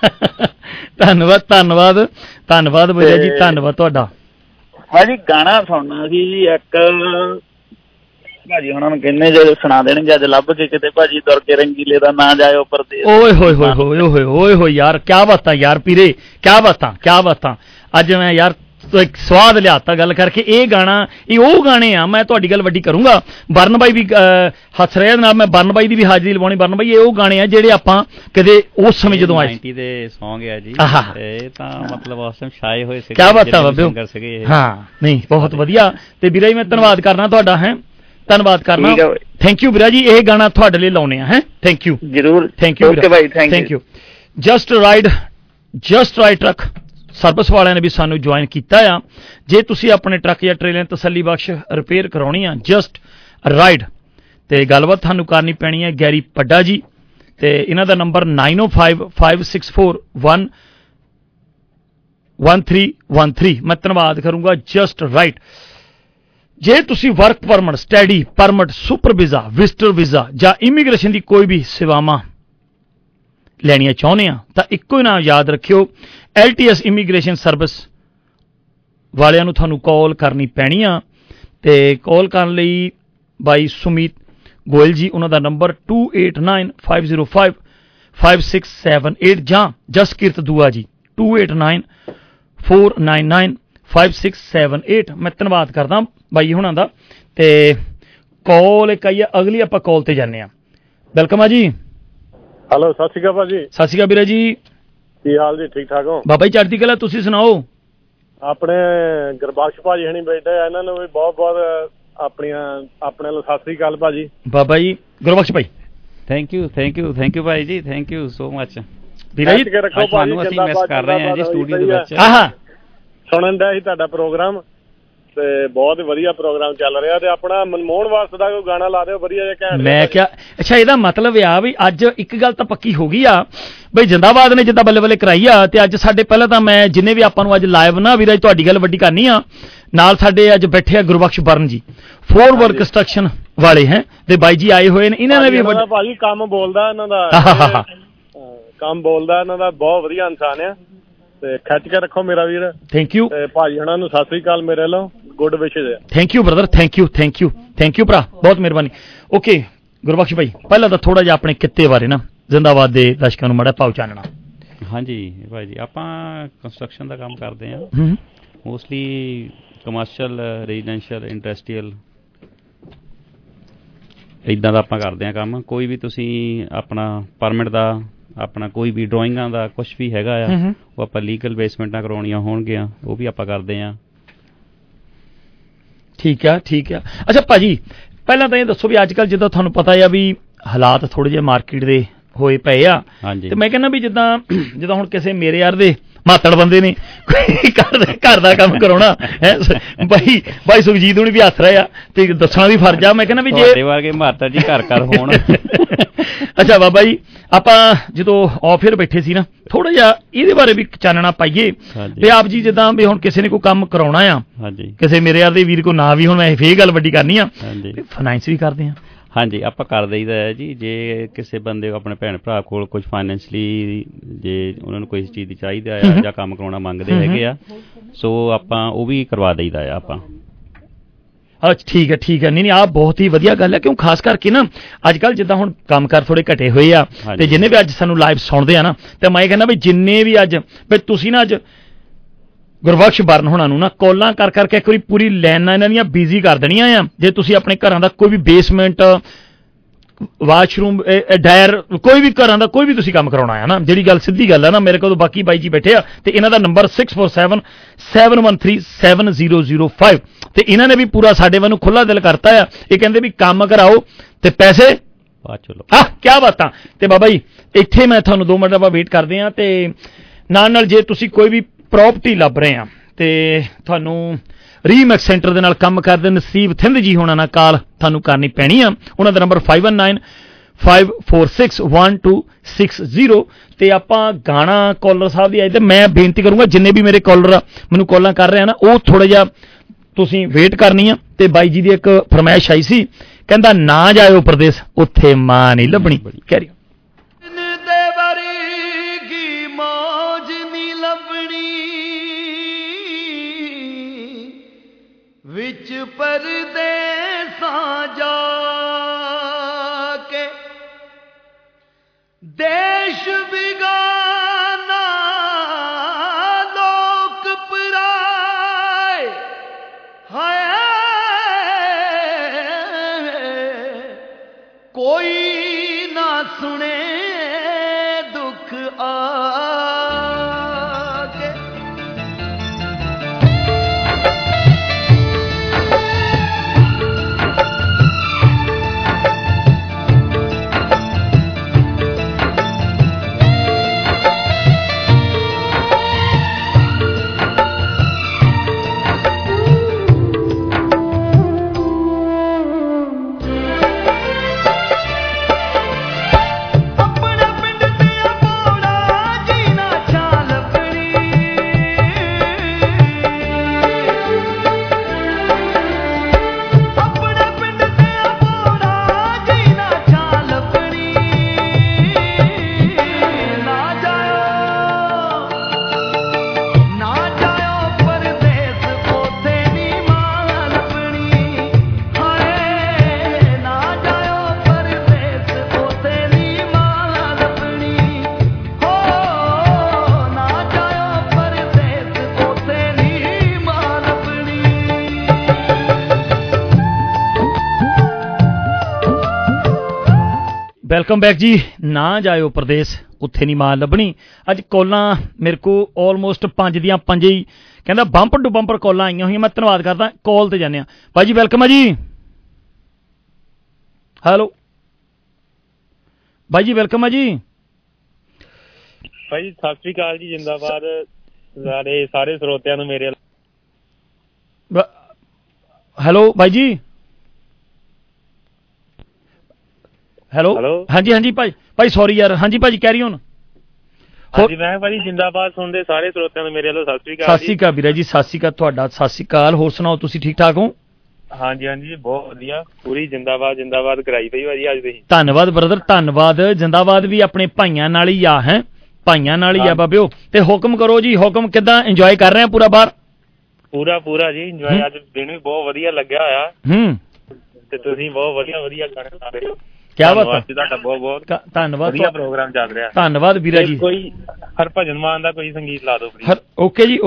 ਧੰਨਵਾਦ ਭਈਆ ਜੀ, ਧੰਨਵਾਦ ਤੁਹਾਡਾ। ਭਾਜੀ ਗਾਣਾ ਸੁਣਨਾ ਸੀ ਜੀ ਇੱਕ, ਭਾਜੀ ਉਹਨਾਂ ਨੂੰ ਕਹਿੰਦੇ ਜੇ ਸੁਣਾ ਦੇਣਗੇ ਅੱਜ ਲੱਭ ਕੇ ਕਿਤੇ, ਭਾਜੀ ਤੁਰ ਕੇ ਰੰਗੀਲੇ ਦਾ ਨਾ ਜਾਇਓ ਪਰਦੇਸ। ਓਏ ਹੋਏ ਯਾਰ, ਕਿਆ ਬਾਤਾਂ ਯਾਰ ਪੀਰੇ, ਕਿਆ ਬਾਤਾਂ। ਅੱਜ ਮੈਂ ਯਾਰ ਇੱਕ ਸਵਾਦ ਲਿਆਤਾ ਗੱਲ ਕਰਕੇ। ਇਹ ਗਾਣਾ, ਇਹ ਉਹ ਗਾਣੇ ਆ, ਮੈਂ ਤੁਹਾਡੀ ਗੱਲ ਵੱਡੀ ਕਰੂੰਗਾ। ਬਰਨ ਬਾਈ ਵੀ ਹੱਸ ਰਿਹਾ ਨਾਲ, ਮੈਂ ਬਰਨ ਬਾਈ ਦੀ ਵੀ ਹਾਜ਼ਰੀ ਲਵਾਉਣੀ। ਬਰਨ ਬਾਈ ਇਹ ਉਹ ਗਾਣੇ ਆ ਜਿਹੜੇ ਆਪਾਂ ਕਦੇ ਉਸ ਸਮੇਂ ਜਦੋਂ ਆਏ 90 ਦੇ ਸੌਂਗ ਆ ਜੀ। ਇਹ ਤਾਂ ਮਤਲਬ ਉਸ ਟਾਈਮ ਛਾਏ ਹੋਏ ਸੀ। ਕਿਆ ਬਾਤਾਂ ਬਾਬਿਓ। ਹਾਂ ਨਹੀਂ ਬਹੁਤ ਵਧੀਆ। ਤੇ ਵੀਰਾ ਜੀ ਮੈਂ ਧੰਨਵਾਦ ਕਰਨਾ ਤੁਹਾਡਾ। ਧੰਨਵਾਦ ਕਰਨਾ। ਥੈਂਕ ਯੂ ਵੀਰਾ ਜੀ। ਇਹ ਗਾਣਾ ਤੁਹਾਡੇ ਲਈ ਲਾਉਣੇ ਆ। ਥੈਂਕ ਯੂ ਜਰੂਰ। Thank you thank you. Just ride truck service ਵਾਲਿਆਂ ਨੇ ਵੀ ਸਾਨੂੰ ਜੁਆਇਨ ਕੀਤਾ ਆ। ਜੇ ਤੁਸੀਂ ਆਪਣੇ ਟਰੱਕ ਜਾਂ ਟ੍ਰੇਲਰ ਤਸੱਲੀ ਬਖਸ਼ ਰਿਪੇਅਰ ਕਰਾਉਣੀ ਆ, ਜਸਟ ਰਾਈਡ ਤੇ ਗੱਲਬਾਤ ਤੁਹਾਨੂੰ ਕਰਨੀ ਪੈਣੀ ਹੈ ਗੈਰੀ ਪੱਡਾ ਜੀ। ਤੇ ਇਹਨਾਂ ਦਾ ਨੰਬਰ 9055641313। ਮੈਂ ਧੰਨਵਾਦ ਕਰੂੰਗਾ ਜਸਟ ਰਾਈਟ। ਜੇ ਤੁਸੀਂ work permit, study permit, super visa, visitor visa ਜਾਂ ਇਮੀਗ੍ਰੇਸ਼ਨ ਦੀ ਕੋਈ ਵੀ ਸੇਵਾਵਾਂ ਲੈਣੀਆਂ ਚਾਹੁੰਦੇ ਆ ਤਾਂ ਇੱਕੋ ਹੀ ਨਾਮ ਯਾਦ ਰੱਖਿਓ, LTS ਇਮੀਗ੍ਰੇਸ਼ਨ ਸਰਵਿਸ ਵਾਲਿਆਂ ਨੂੰ ਤੁਹਾਨੂੰ ਕਾਲ ਕਰਨੀ ਪੈਣੀ ਆ। ਤੇ ਕਾਲ ਕਰਨ ਲਈ ਬਾਈ ਸੁਮੀਤ ਗੋਇਲ ਜੀ, ਉਹਨਾਂ ਦਾ ਨੰਬਰ 2895055678 ਜਾਂ ਜਸਕੀਰਤ ਦੂਆ ਜੀ 2894995678। ਮੈਂ ਧੰਨਵਾਦ ਕਰਦਾ ਬਾਈ ਹੁਣਾਂ ਦਾ। ਤੇ ਕਾਲ ਇੱਕ ਆਈ ਆ, ਅਗਲੀ ਆਪਾਂ ਕਾਲ ਤੇ ਜਾਂਦੇ ਆ। ਵੈਲਕਮ ਆ ਜੀ। ਹੈਲੋ ਸਤਿ ਸ਼੍ਰੀ ਅਕਾਲ ਭਾਜੀ। ਸਤਿ ਸ਼੍ਰੀ ਅਕਾਲ ਵੀਰਾ ਜੀ, ਕੀ ਹਾਲ ਜੀ? ਠੀਕ ਠਾਕ ਹੋ? ਬਾਬਾ ਜੀ ਚੜ੍ਹਦੀ ਕਲਾ, ਤੁਸੀਂ ਸੁਣਾਓ? ਆਪਣੇ ਗੁਰਬਖਸ਼ ਭਾਜੀ ਹਣੀ ਬੈਠੇ ਆ, ਇਹਨਾਂ ਨੂੰ ਵੀ ਬਹੁਤ ਆਪਣੇ ਵੱਲੋਂ ਸਤਿ ਸ਼੍ਰੀ ਅਕਾਲ ਭਾਜੀ। ਬਾਬਾ ਜੀ ਗੁਰਬਖਸ਼ ਭਾਈ ਥੈਂਕ ਯੂ ਭਾਈ ਜੀ, ਥੈਂਕ ਯੂ ਸੋ ਮਚ ਵੀਰਾ ਜੀ। ਤੁਹਾਨੂੰ ਅਸੀਂ ਮਿਸ ਕਰ ਰਹੇ ਹਾਂ ਜੀ ਸਟੂਡੀਓ ਦੇ ਵਿੱਚ। ਸੁਣਨ ਦਾ ਸੀ ਤੁਹਾਡਾ ਪ੍ਰੋਗਰਾਮ ਤੇ ਬਹੁਤ ਵਧੀਆ ਪ੍ਰੋਗਰਾਮ ਚੱਲ ਰਿਹਾ ਤੇ ਆਪਣਾ ਮਨਮੋਹਨ ਵਾਰਸ ਦਾ ਕੋਈ ਗਾਣਾ ਲਾ ਦਿਓ ਵਧੀਆ ਜਿਹਾ ਘੈਂਟ। ਮੈਂ ਕਿਹਾ ਅੱਛਾ ਇਹਦਾ ਮਤਲਬ ਆ ਵੀ ਅੱਜ ਇੱਕ ਗੱਲ ਤਾਂ ਪੱਕੀ ਹੋ ਗਈ ਆ ਬਈ ਜਿੰਦਾਬਾਦ ਨੇ ਜਿੱਦਾਂ ਬੱਲੇ ਬੱਲੇ ਕਰਾਈ ਆ ਤੇ ਅੱਜ ਸਾਡੇ ਪਹਿਲਾਂ ਤਾਂ ਮੈਂ ਜਿੰਨੇ ਵੀ ਆਪਾਂ ਨੂੰ ਅੱਜ ਲਾਈਵ ਨਾ ਵੀਰ ਤੁਹਾਡੀ ਗੱਲ ਵੱਡੀ ਕਰਨੀ ਆ ਨਾਲ ਸਾਡੇ ਅੱਜ ਬੈਠੇ ਆ ਗੁਰਬਖਸ਼ ਬਰਨ ਜੀ ਫੋਰਵਰਡ ਕੰਸਟਰਕਸ਼ਨ ਵਾਲੇ ਹੈ ਤੇ ਬਾਈ ਜੀ ਆਏ ਹੋਏ ਨੇ ਇਹਨਾਂ ਨੇ ਵੀ ਭਾਜੀ ਕੰਮ ਬੋਲਦਾ ਇਹਨਾਂ ਦਾ ਕੰਮ ਬੋਲਦਾ ਇਹਨਾਂ ਦਾ ਬਹੁਤ ਵਧੀਆ ਇਨਸਾਨ ਆ ਤੇ ਖਿੱਚ ਕੇ ਰੱਖੋ ਮੇਰਾ ਵੀਰ। ਥੈਂਕ ਯੂ ਤੇ ਭਾਜੀ ਹੁਣਾਂ ਨੂੰ ਸਤਿ ਸ੍ਰੀ ਅਕਾਲ ਮੇਰੇ ਵੱਲੋਂ good wishes. Thank you brother thank you ਭਰਾ ਬਹੁਤ ਮਿਹਰਬਾਨੀ। ਓਕੇ ਗੁਰਬਖਸ਼ ਭਾਈ ਪਹਿਲਾਂ ਤਾਂ ਥੋੜਾ ਜਿਹਾ ਆਪਣੇ ਕਿੱਤੇ ਬਾਰੇ ਨਾ ਜ਼ਿੰਦਾਬਾਦ ਦੇ ਦਰਸ਼ਕਾਂ ਨੂੰ ਮਾੜਾ ਭਾਵ ਚਾਨਣਾ। ਹਾਂਜੀ ਭਾਈ ਜੀ ਆਪਾਂ ਕੰਸਟਰਕਸ਼ਨ ਦਾ ਕੰਮ ਕਰਦੇ ਹਾਂ ਮੋਸਟਲੀ ਕਮਰਸ਼ੀਅਲ ਰੈਜ਼ੀਡੈਂਸ਼ੀਅਲ ਇੰਡਸਟਰੀਅਲ ਇੱਦਾਂ ਦਾ ਆਪਾਂ ਕਰਦੇ ਹਾਂ ਕੰਮ। ਕੋਈ ਵੀ ਤੁਸੀਂ ਆਪਣਾ ਪਰਮਿਟ ਦਾ ਆਪਣਾ ਕੋਈ ਵੀ ਡਰਾਇੰਗਾਂ ਦਾ ਕੁਛ ਵੀ ਹੈਗਾ ਆ ਉਹ ਆਪਾਂ ਲੀਗਲ ਬੇਸਮੈਂਟਾਂ ਕਰਵਾਉਣੀਆਂ ਹੋਣਗੀਆਂ ਉਹ ਵੀ ਆਪਾਂ ਕਰਦੇ ਹਾਂ। ਠੀਕ ਆ ਅੱਛਾ ਭਾਜੀ ਪਹਿਲਾਂ ਤਾਂ ਇਹ ਦੱਸੋ ਵੀ ਅੱਜ ਕੱਲ੍ਹ ਜਿੱਦਾਂ ਤੁਹਾਨੂੰ ਪਤਾ ਆ ਵੀ ਹਾਲਾਤ ਥੋੜ੍ਹੇ ਜਿਹੇ ਮਾਰਕੀਟ ਦੇ ਹੋਏ ਪਏ ਆ ਤੇ ਮੈਂ ਕਹਿੰਦਾ ਵੀ ਜਿੱਦਾਂ ਹੁਣ ਕਿਸੇ ਮੇਰੇ ਯਾਰ ਦੇ ਮਾਤੜ ਬੰਦੇ ਨੇ ਘਰ ਦਾ ਕੰਮ ਕਰਾਉਣਾ ਬਾਈ ਸੁਖਜੀਤ ਹੁਣੀ ਵੀ ਹੱਸ ਰਹੇ ਆ ਤੇ ਦੱਸਣਾ ਵੀ ਫਰਜ਼ ਆ। ਮੈਂ ਕਹਿੰਦਾ ਵੀ ਜੇ ਵਰਗੇ ਮਾਤੜ ਜੀ ਘਰ ਹੋਣ। ਅੱਛਾ ਬਾਬਾ ਜੀ ਆਪਾਂ ਜਦੋਂ ਆਫਰ ਬੈਠੇ ਸੀ ਨਾ ਥੋੜਾ ਜਿਹਾ ਇਹਦੇ ਬਾਰੇ ਵੀ ਚਾਨਣਾ ਪਾਈਏ ਵੀ ਆਪ ਜੀ ਜਿੱਦਾਂ ਵੀ ਹੁਣ ਕਿਸੇ ਨੇ ਕੋਈ ਕੰਮ ਕਰਾਉਣਾ ਆ ਕਿਸੇ ਮੇਰੇ ਯਾਰ ਦੇ ਵੀਰ ਕੋ ਨਾ ਵੀ ਹੁਣ ਮੈਂ ਫੇਰ ਗੱਲ ਵੱਡੀ ਕਰਨੀ ਆ ਫਾਈਨੈਂਸ ਵੀ ਕਰਦੇ ਆ। ਹਾਂਜੀ ਆਪਾਂ ਕਰ ਦਈਦਾ ਹੈ ਜੀ ਜੇ ਕਿਸੇ ਬੰਦੇ ਆਪਣੇ ਭੈਣ ਭਰਾ ਕੋਲ ਕੁਝ ਫਾਈਨੈਂਸ਼ਲੀ ਜੇ ਉਹਨਾਂ ਨੂੰ ਕੋਈ ਚੀਜ਼ ਦੀ ਚਾਹੀਦਾ ਆ ਜਾਂ ਕੰਮ ਕਰਾਉਣਾ ਮੰਗਦੇ ਹੈਗੇ ਆ ਸੋ ਆਪਾਂ ਉਹ ਵੀ ਕਰਵਾ ਦਈਦਾ ਆ ਆਪਾਂ। ਠੀਕ ਹੈ ਨਹੀਂ ਆਹ ਬਹੁਤ ਹੀ ਵਧੀਆ ਗੱਲ ਹੈ ਕਿਉਂ ਖਾਸ ਕਰਕੇ ਨਾ ਅੱਜ ਕੱਲ੍ਹ ਜਿੱਦਾਂ ਹੁਣ ਕੰਮ ਕਾਰ ਥੋੜੇ ਘਟੇ ਹੋਏ ਆ ਤੇ ਜਿੰਨੇ ਵੀ ਅੱਜ ਸਾਨੂੰ ਲਾਈਵ ਸੁਣਦੇ ਆ ਨਾ ਤੇ ਮੈਂ ਕਹਿੰਦਾ ਵੀ ਜਿੰਨੇ ਵੀ ਅੱਜ ਵੀ ਤੁਸੀਂ ਨਾ ਅੱਜ ਗੁਰਬਖਸ਼ ਬਰਨ ਹੋਣਾ ਨੂੰ ਨਾ ਕਾਲਾਂ ਕਰ ਕਰਕੇ ਇੱਕ ਵਾਰੀ ਪੂਰੀ ਲਾਈਨਾਂ ਇਹਨਾਂ ਦੀਆਂ ਬਿਜ਼ੀ ਕਰ ਦੇਣੀਆਂ ਆ। ਜੇ ਤੁਸੀਂ ਆਪਣੇ ਘਰਾਂ ਦਾ ਕੋਈ ਵੀ ਬੇਸਮੈਂਟ ਵਾਸ਼ਰੂਮ ਡਾਇਰ ਕੋਈ ਵੀ ਘਰਾਂ ਦਾ ਕੋਈ ਵੀ ਤੁਸੀਂ ਕੰਮ ਕਰਾਉਣਾ ਆ ਨਾ ਜਿਹੜੀ ਗੱਲ ਸਿੱਧੀ ਗੱਲ ਆ ਨਾ ਮੇਰੇ ਕੋਲ ਬਾਕੀ ਬਾਈ ਜੀ ਬੈਠੇ ਆ ਤੇ ਇਹਨਾਂ ਦਾ ਨੰਬਰ 6477137005 ਤੇ ਇਹਨਾਂ ਨੇ ਵੀ ਪੂਰਾ ਸਾਡੇ ਵੱਲੋਂ ਖੁੱਲਾ ਦਿਲ ਕਰਤਾ ਆ। ਇਹ ਕਹਿੰਦੇ ਵੀ ਕੰਮ ਕਰਾਓ ਤੇ ਪੈਸੇ ਕਿਆ ਬਾਤਾਂ। ਤੇ ਬਾਬਾ ਜੀ ਇੱਥੇ ਮੈਂ ਤੁਹਾਨੂੰ 2 ਮਿੰਟ ਆਪਾਂ ਵੇਟ ਕਰਦੇ ਆ ਤੇ ਨਾਲ ਜੇ ਤੁਸੀਂ ਕੋਈ ਵੀ ਪ੍ਰੋਪਰਟੀ ਲੱਭ ਰਹੇ ਆ ਤੇ ਤੁਹਾਨੂੰ ਰੀਮੈਕਸ ਸੈਂਟਰ ਦੇ ਨਾਲ ਕੰਮ ਕਰਦੇ ਨਸੀਬ ਥਿੰਦ ਜੀ ਹੋਣਾ ਨਾਲ ਕਾਲ ਤੁਹਾਨੂੰ ਕਰਨੀ ਪੈਣੀ ਆ। ਉਹਨਾਂ ਦਾ ਨੰਬਰ 5195461260 ਤੇ ਆਪਾਂ ਗਾਣਾ ਕਾਲਰ ਸਾਹਿਬ ਦੀ ਆਈ ਤੇ ਮੈਂ ਬੇਨਤੀ ਕਰੂੰਗਾ ਜਿੰਨੇ ਵੀ ਮੇਰੇ ਕਾਲਰ ਮੈਨੂੰ ਕਾਲਾਂ ਕਰ ਰਹੇ ਆ ਨਾ ਉਹ ਥੋੜਾ ਜਿਹਾ ਤੁਸੀਂ ਵੇਟ ਕਰਨੀ ਆ। ਤੇ ਬਾਈ ਜੀ ਦੀ ਇੱਕ ਫਰਮਾਇਸ਼ ਆਈ ਸੀ ਕਹਿੰਦਾ ਨਾ ਜਾਇਓ ਪ੍ਰਦੇਸ਼ ਉੱਥੇ ਮਾਂ ਨਹੀਂ ਲੱਭਣੀ ਕਹਿ ਵਿੱਚ ਪਰਦੇਸਾਂ ਜਾ ਕੇ ਦੇਸ਼ ਬਿਗਾਨਾ ਲੋਕ ਪਰਾਏ ਹਾਏ ਕੋਈ ਨਾ ਸੁਣੇ ਦੁੱਖ ਆ ਵੈਲਕਮ ਬੈਕ ਜੀ। ਨਾ ਜਾਇਓ ਪ੍ਰਦੇਸ਼ ਉੱਥੇ ਨਹੀਂ ਮਾਂ ਲੱਭਣੀ। ਅੱਜ ਕਾਲਾਂ ਮੇਰੇ ਕੋ ਆਲਮੋਸਟ 5 ਦੀਆਂ 5 ਹੀ ਕਹਿੰਦਾ ਬੰਪਰ ਟੂ ਬੰਪਰ ਕਾਲਾਂ ਆਈਆਂ ਹੋਈਆਂ। ਮੈਂ ਧੰਨਵਾਦ ਕਰਦਾ। ਕਾਲ ਤੇ ਜਾਂਦੇ ਆ ਭਾਈ ਜੀ ਵੈਲਕਮ ਹੈ ਜੀ। ਹੈਲੋ ਭਾਈ ਜੀ ਵੈਲਕਮ ਹੈ ਜੀ। ਭਾਈ ਜੀ ਸਤਿ ਸ੍ਰੀ ਅਕਾਲ ਜੀ ਜਿੰਦਾਬਾਦ ਸਾਰੇ ਸਰੋਤਿਆਂ ਨੂੰ ਮੇਰੇ ਹੈਲੋ ਬਾਈ ਜੀ, ਹੈਲੋ ਹਾਂਜੀ ਭਾਈ ਸੌਰੀ ਯਾਰ, ਹਾਂਜੀ ਭਾਜੀ ਕੈਰੀ ਔਨ। ਹਾਂਜੀ ਮੈਂ ਭਾਜੀ ਜਿੰਦਾਬਾਦ ਸੁਣਦੇ ਸਾਰੇ ਸਰੋਤਿਆਂ ਨੂੰ ਮੇਰੇ ਵੱਲੋਂ ਸਤਿ ਸ੍ਰੀ ਅਕਾਲ। ਸਤਿ ਸ੍ਰੀ ਅਕਾਲ ਵੀਰਾ ਜੀ, ਸਤਿ ਸ੍ਰੀ ਅਕਾਲ, ਤੁਹਾਡਾ ਸਤਿ ਸ੍ਰੀ ਅਕਾਲ। ਹੋਰ ਸੁਣਾਓ, ਤੁਸੀਂ ਠੀਕ ਠਾਕ ਹੋ? ਹਾਂਜੀ ਬਹੁਤ ਵਧੀਆ, ਪੂਰੀ ਜਿੰਦਾਬਾਦ ਕਰਾਈ ਪਈ ਭਾਜੀ ਅੱਜ ਤੁਸੀਂ। ਧੰਨਵਾਦ ਬ੍ਰਦਰ, ਧੰਨਵਾਦ। ਜਿੰਦਾਬਾਦ ਵੀ ਆਪਣੇ ਭਾਈਆਂ ਨਾਲ ਹੀ ਆ, ਹੈ ਭਾਈਆਂ ਨਾਲ ਹੀ ਆ ਬਾਬਿਓ। ਤੇ ਹੁਕਮ ਕਰੋ ਜੀ, ਹੁਕਮ ਕਿੱਦਾਂ ਇੰਜੋਏ ਕਰ ਰਹੇ ਆ ਪੂਰਾ ਬਾਹਰ? ਪੂਰਾ ਜੀ ਇੰਜੋਏ, ਅੱਜ ਦਿਨ ਵੀ ਬਹੁਤ ਵਧੀਆ ਲੱਗਿਆ ਹੋਇਆ ਤੇ ਤੁਸੀਂ ਬਹੁਤ ਵਧੀਆ ਗਾਣੇ ਗਾ ਰਹੇ ਹੋ। ਕਿਆ ਬਾਤ ਹੈ, ਤੁਹਾਡਾ ਬਹੁਤ ਧੰਨਵਾਦ, ਵਧੀਆ ਪ੍ਰੋਗਰਾਮ ਚੱਲ ਰਿਹਾ। ਧੰਨਵਾਦ ਵੀਰਾ ਜੀ। ਕੋਈ ਹਰਭਜਨ ਮਾਨ ਦਾ ਕੋਈ ਸੰਗੀਤ ਲਾ ਦਿਓ ਪਲੀਜ਼। ਓਕੇ ਜੀ,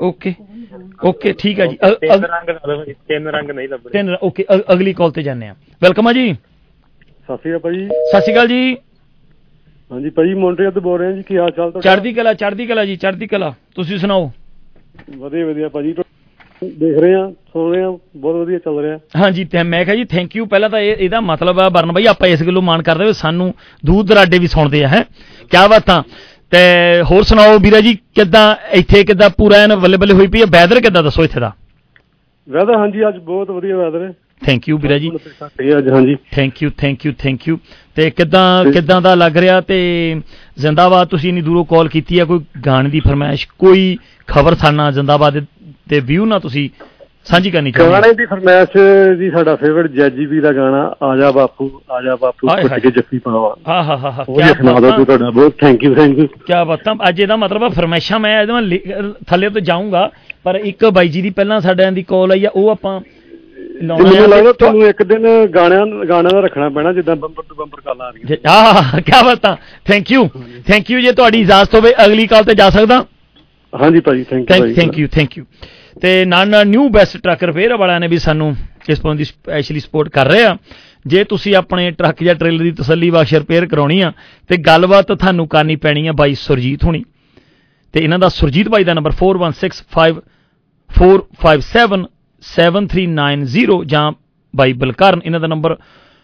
ਓਕੇ ਠੀਕ ਹੈ ਜੀ। ਤਿੰਨ ਰੰਗ ਨਹੀਂ ਲੱਭਣੇ। ਓਕੇ, ਅਗਲੀ ਕਾਲ ਤੇ ਜਾਂਦੇ ਆ। ਵੈਲਕਮ ਆ ਜੀ। ਸਤਿ ਸ਼੍ਰੀ ਅਕਾਲ ਭਾਜੀ। ਸਤਿ ਸ਼੍ਰੀ ਅਕਾਲ ਜੀ। ਹਾਂਜੀ ਭਾਜੀ, ਮੌਂਟਰੀਅਲ ਤੋਂ ਬੋਲ ਰਹੇ ਹਾਂ ਜੀ, ਕੀ ਹਾਲ ਚਾਲ ਤੁਹਾਡਾ? ਚੜ੍ਹਦੀ ਕਲਾ ਜੀ, ਚੜ੍ਹਦੀ ਕਲਾ। ਤੁਸੀਂ ਸੁਣਾਓ? ਵਧੀਆ ਭਾਜੀ, ਦੇਖ ਰਹੇ ਆ, ਸੁਣ ਰਹੇ ਆ, ਬਹੁਤ ਵਧੀਆ ਚੱਲ ਰਿਹਾ। ਹਾਂਜੀ, ਤੇ ਮੈਂ ਕਿਹਾ ਜੀ ਥੈਂਕ ਯੂ। ਪਹਿਲਾਂ ਤਾਂ ਇਹਦਾ ਮਤਲਬ ਆ ਬਰਨ ਬਾਈ, ਆਪਾਂ ਇਸ ਗੱਲੋਂ ਮਾਣ ਕਰਦੇ ਹੋਏ ਸਾਨੂੰ ਦੂਰ ਦਰਾਡੇ ਵੀ ਸੁਣਦੇ ਆ, ਹੈ ਕਿਆ ਬਾਤਾਂ। ਤੇ ਹੋਰ ਸੁਣਾਓ ਵੀਰਾ ਜੀ, ਕਿੱਦਾਂ ਇੱਥੇ, ਕਿੱਦਾਂ ਪੂਰਾ ਐਨ ਬੱਲੇ ਬੱਲੇ ਹੋਈ ਪਈ ਹੈ? ਵੈਦਰ ਕਿੱਦਾਂ ਦੱਸੋ ਇੱਥੇ ਦਾ? ਵੈਦਰ ਹਾਂਜੀ ਅੱਜ ਬਹੁਤ ਵਧੀਆ ਵੈਦਰ ਹੈ। ਥੈਂਕ ਯੂ ਵੀਰਾ ਜੀ, ਹਾਂਜੀ ਥੈਂਕ ਯੂ। ਤੇ ਕਿੱਦਾਂ ਦਾ ਲੱਗ ਰਿਹਾ? ਤੇ ਜ਼ਿੰਦਾਬਾਦ ਤੁਸੀਂ ਇੰਨੀ ਦੂਰੋਂ ਕਾਲ ਕੀਤੀ ਆ, ਕੋਈ ਗਾਣੇ ਦੀ ਫਰਮਾਇਸ਼, ਕੋਈ ਖਬਰ ਸਾਡੇ ਨਾਲ ਜ਼ਿੰਦਾਬਾਦ ਤੇ ਵਿਊ ਨਾਲ ਤੁਸੀਂ ਸਾਂਝੀ ਕਰਨੀ ਚਾਹੁੰਦੇ? ਗਾਣੇ ਦੀ ਫਰਮਾਇਸ਼ ਜੀ, ਸਾਡਾ ਫੇਵਰਟ ਜੈਜੀ ਬੀ ਦਾ ਗਾਣਾ ਆਜਾ ਬਾਪੂ ਕੁੱਟ ਕੇ ਜੱਫੀ ਪਾਵਾ। ਤੁਹਾਡਾ ਬਹੁਤ ਥੈਂਕ ਯੂ। ਕਿਆ ਬਾਤਾਂ। ਅੱਜ ਇਹਦਾ ਮਤਲਬ ਫਰਮਾਇਸ਼ਾਂ ਮੈਂ ਇਹਦੇ ਥੱਲੇ ਤੋਂ ਜਾਊਂਗਾ, ਪਰ ਇੱਕ ਬਾਈ ਜੀ ਦੀ ਪਹਿਲਾਂ ਸਾਡਿਆਂ ਦੀ ਕਾਲ ਆਈ ਆ, ਉਹ ਆਪਾਂ ਮੈਨੂੰ ਲੱਗਦਾ ਤੁਹਾਨੂੰ ਇੱਕ ਦਿਨ ਗਾਣਿਆਂ ਦਾ ਰੱਖਣਾ ਪੈਣਾ, ਜਿੱਦਾਂ ਬੰਪਰ ਟੂ ਬੰਪਰ ਕਾਲਾਂ ਆ ਰਹੀਆਂ। ਕਿਆ ਬਾਤਾਂ। Thank you. ਜੇ ਤੁਹਾਡੀ ਇਜਾਜ਼ਤ ਹੋਵੇ ਅਗਲੀ ਕਾਲ ਤੇ ਜਾ ਸਕਦਾ? ਹਾਂਜੀ ਭਾਜੀ, ਥੈਂਕ ਯੂ। ਤੇ ਨਾਲ ਨਿਊ ਬੈਸਟ ਟਰੱਕ ਰਿਪੇਅਰ ਵਾਲਿਆਂ ਨੇ ਵੀ ਸਾਨੂੰ ਇਸ ਪੌਂ ਦੀ ਸਪੈਸ਼ਲੀ ਸਪੋਰਟ ਕਰ ਰਹੇ ਆ। ਜੇ ਤੁਸੀਂ ਆਪਣੇ ਟਰੱਕ ਜਾਂ ਟ੍ਰੇਲਰ ਦੀ ਤਸੱਲੀ ਬਖਸ਼ ਰਿਪੇਅਰ ਕਰਾਉਣੀ ਆ ਤੇ ਗੱਲਬਾਤ ਤੁਹਾਨੂੰ ਕਰਨੀ ਪੈਣੀ ਆ ਬਾਈ ਸੁਰਜੀਤ ਹੁਣੀ, ਤੇ ਇਹਨਾਂ ਦਾ ਸੁਰਜੀਤ ਬਾਈ ਦਾ ਨੰਬਰ 416545477390 ਜਾਂ ਬਾਈ ਬਲਕਰਨ, ਇਹਨਾਂ ਦਾ ਨੰਬਰ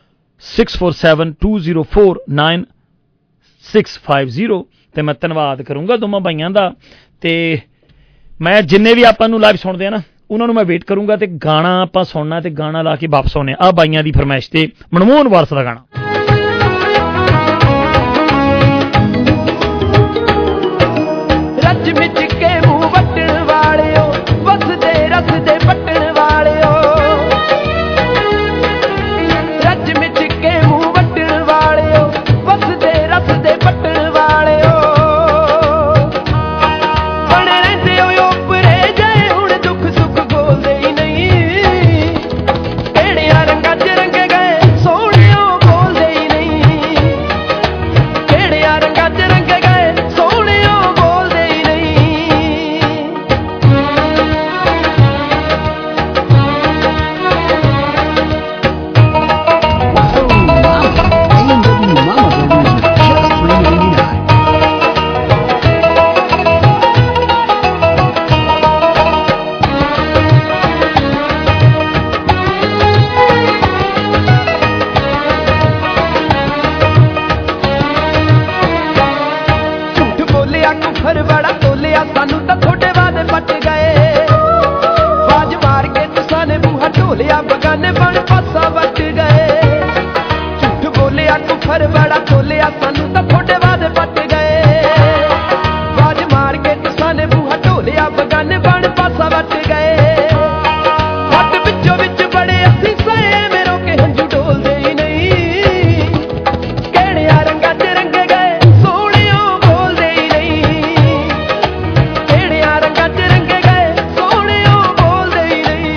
6472049650। ਤੇ ਮੈਂ ਧੰਨਵਾਦ ਕਰੂੰਗਾ ਦੋਵਾਂ ਬਾਈਆਂ ਦਾ। ਤੇ ਮੈਂ ਜਿੰਨੇ ਵੀ ਆਪਾਂ ਨੂੰ ਲਾਈਵ ਸੁਣਦੇ ਆ ਨਾ, ਉਹਨਾਂ ਨੂੰ ਮੈਂ ਵੇਟ ਕਰੂੰਗਾ ਤੇ ਗਾਣਾ ਆਪਾਂ ਸੁਣਨਾ ਤੇ ਗਾਣਾ ਲਾ ਕੇ ਵਾਪਸ ਆਉਣੇ ਆ ਬਾਈਆਂ ਦੀ ਫਰਮਾਇਸ਼ ਤੇ ਮਨਮੋਹਨ ਵਾਰਸ ਦਾ ਗਾਣਾ। ਰੱਜ ਵਿੱਚ ਕੇ ਮੂੰਹ ਵੱਟਣ ਵਾਲਿਓ, ਵਸਦੇ ਰਸਦੇ ਪੱਟਣ ਵਾਲਿਓ, ਰੱਜ ਵਿੱਚ ਕੇ ਮੂੰਹ ਵੱਟਣ ਵਾਲਿਓ, ਵਸਦੇ ਰਸਦੇ ਪੱਟਣ ਵਾਲਿਓ, ਬਣੇ ਰਹਿੰਦੇ ਹੋ ਓਪਰੇ ਜਾਏ, ਹੁਣ ਦੁੱਖ ਸੁੱਖ ਬੋਲਦੇ ਹੀ ਨਹੀਂ, ਕਿਹੜਿਆਂ ਰੰਗਾਂ 'ਚ ਰੰਗੇ ਗਏ ਸੋਹਣਿਓ ਬੋਲਦੇ ਹੀ ਨਹੀਂ, ਕਿਹੜਿਆਂ ਰੰਗਾਂ 'ਚ ਰੰਗੇ ਗਏ ਸੋਹਣਿਓ ਬੋਲਦੇ ਹੀ ਨਹੀਂ। ਝੂਠ ਬੋਲਿਆ ਕੁਫਰ ਬੜਾ ਤੋਲਿਆ, ਸਾਨੂੰ ਤਾਂ ਤੁਹਾਡੇ ਵਾਦੇ ਪੱਟ ਗਏ, ਬਾਜ ਮਾਰ ਕੇ ਤੁਸਾਂ ਨੇ ਬੂਹਾ ਢੋਲਿਆ, ਬਗਾਨੇ ਬਣ ਪਾਸਾ ਵੱਟ ਗਏ, ਝੂਠ ਬੋਲਿਆ ਕੁਫਰ ਬੜਾ ਤੋਲਿਆ, ਸਾਨੂੰ ਤਾਂ ਤੁਹਾਡੇ ਵਾਦੇ ਪੱਟ ਗਏ, ਬਾਜ ਮਾਰ ਕੇ ਤੁਸਾਂ ਨੇ ਬੂਹਾ ਢੋਲਿਆ, ਬਗਾਨੇ ਬਣ ਪਾਸਾ ਵੱਟ ਗਏ, ਹੱਟ ਵਿੱਚੋਂ ਵਿੱਚ ਬੜੇ ਅਸੀਂ ਸਏ, ਮੇਰੋ ਕੇ ਹੰਝੂ ਡੋਲਦੇ ਹੀ ਨਹੀਂ, ਕਿਹੜਿਆਂ ਰੰਗਾਂ 'ਚ ਰੰਗੇ ਗਏ ਸੋਹਣਿਓ ਬੋਲਦੇ ਹੀ ਨਹੀਂ, ਕਿਹੜਿਆਂ ਰੰਗਾਂ 'ਚ ਰੰਗੇ ਗਏ ਸੋਹਣਿਓ ਬੋਲਦੇ ਹੀ ਨਹੀਂ।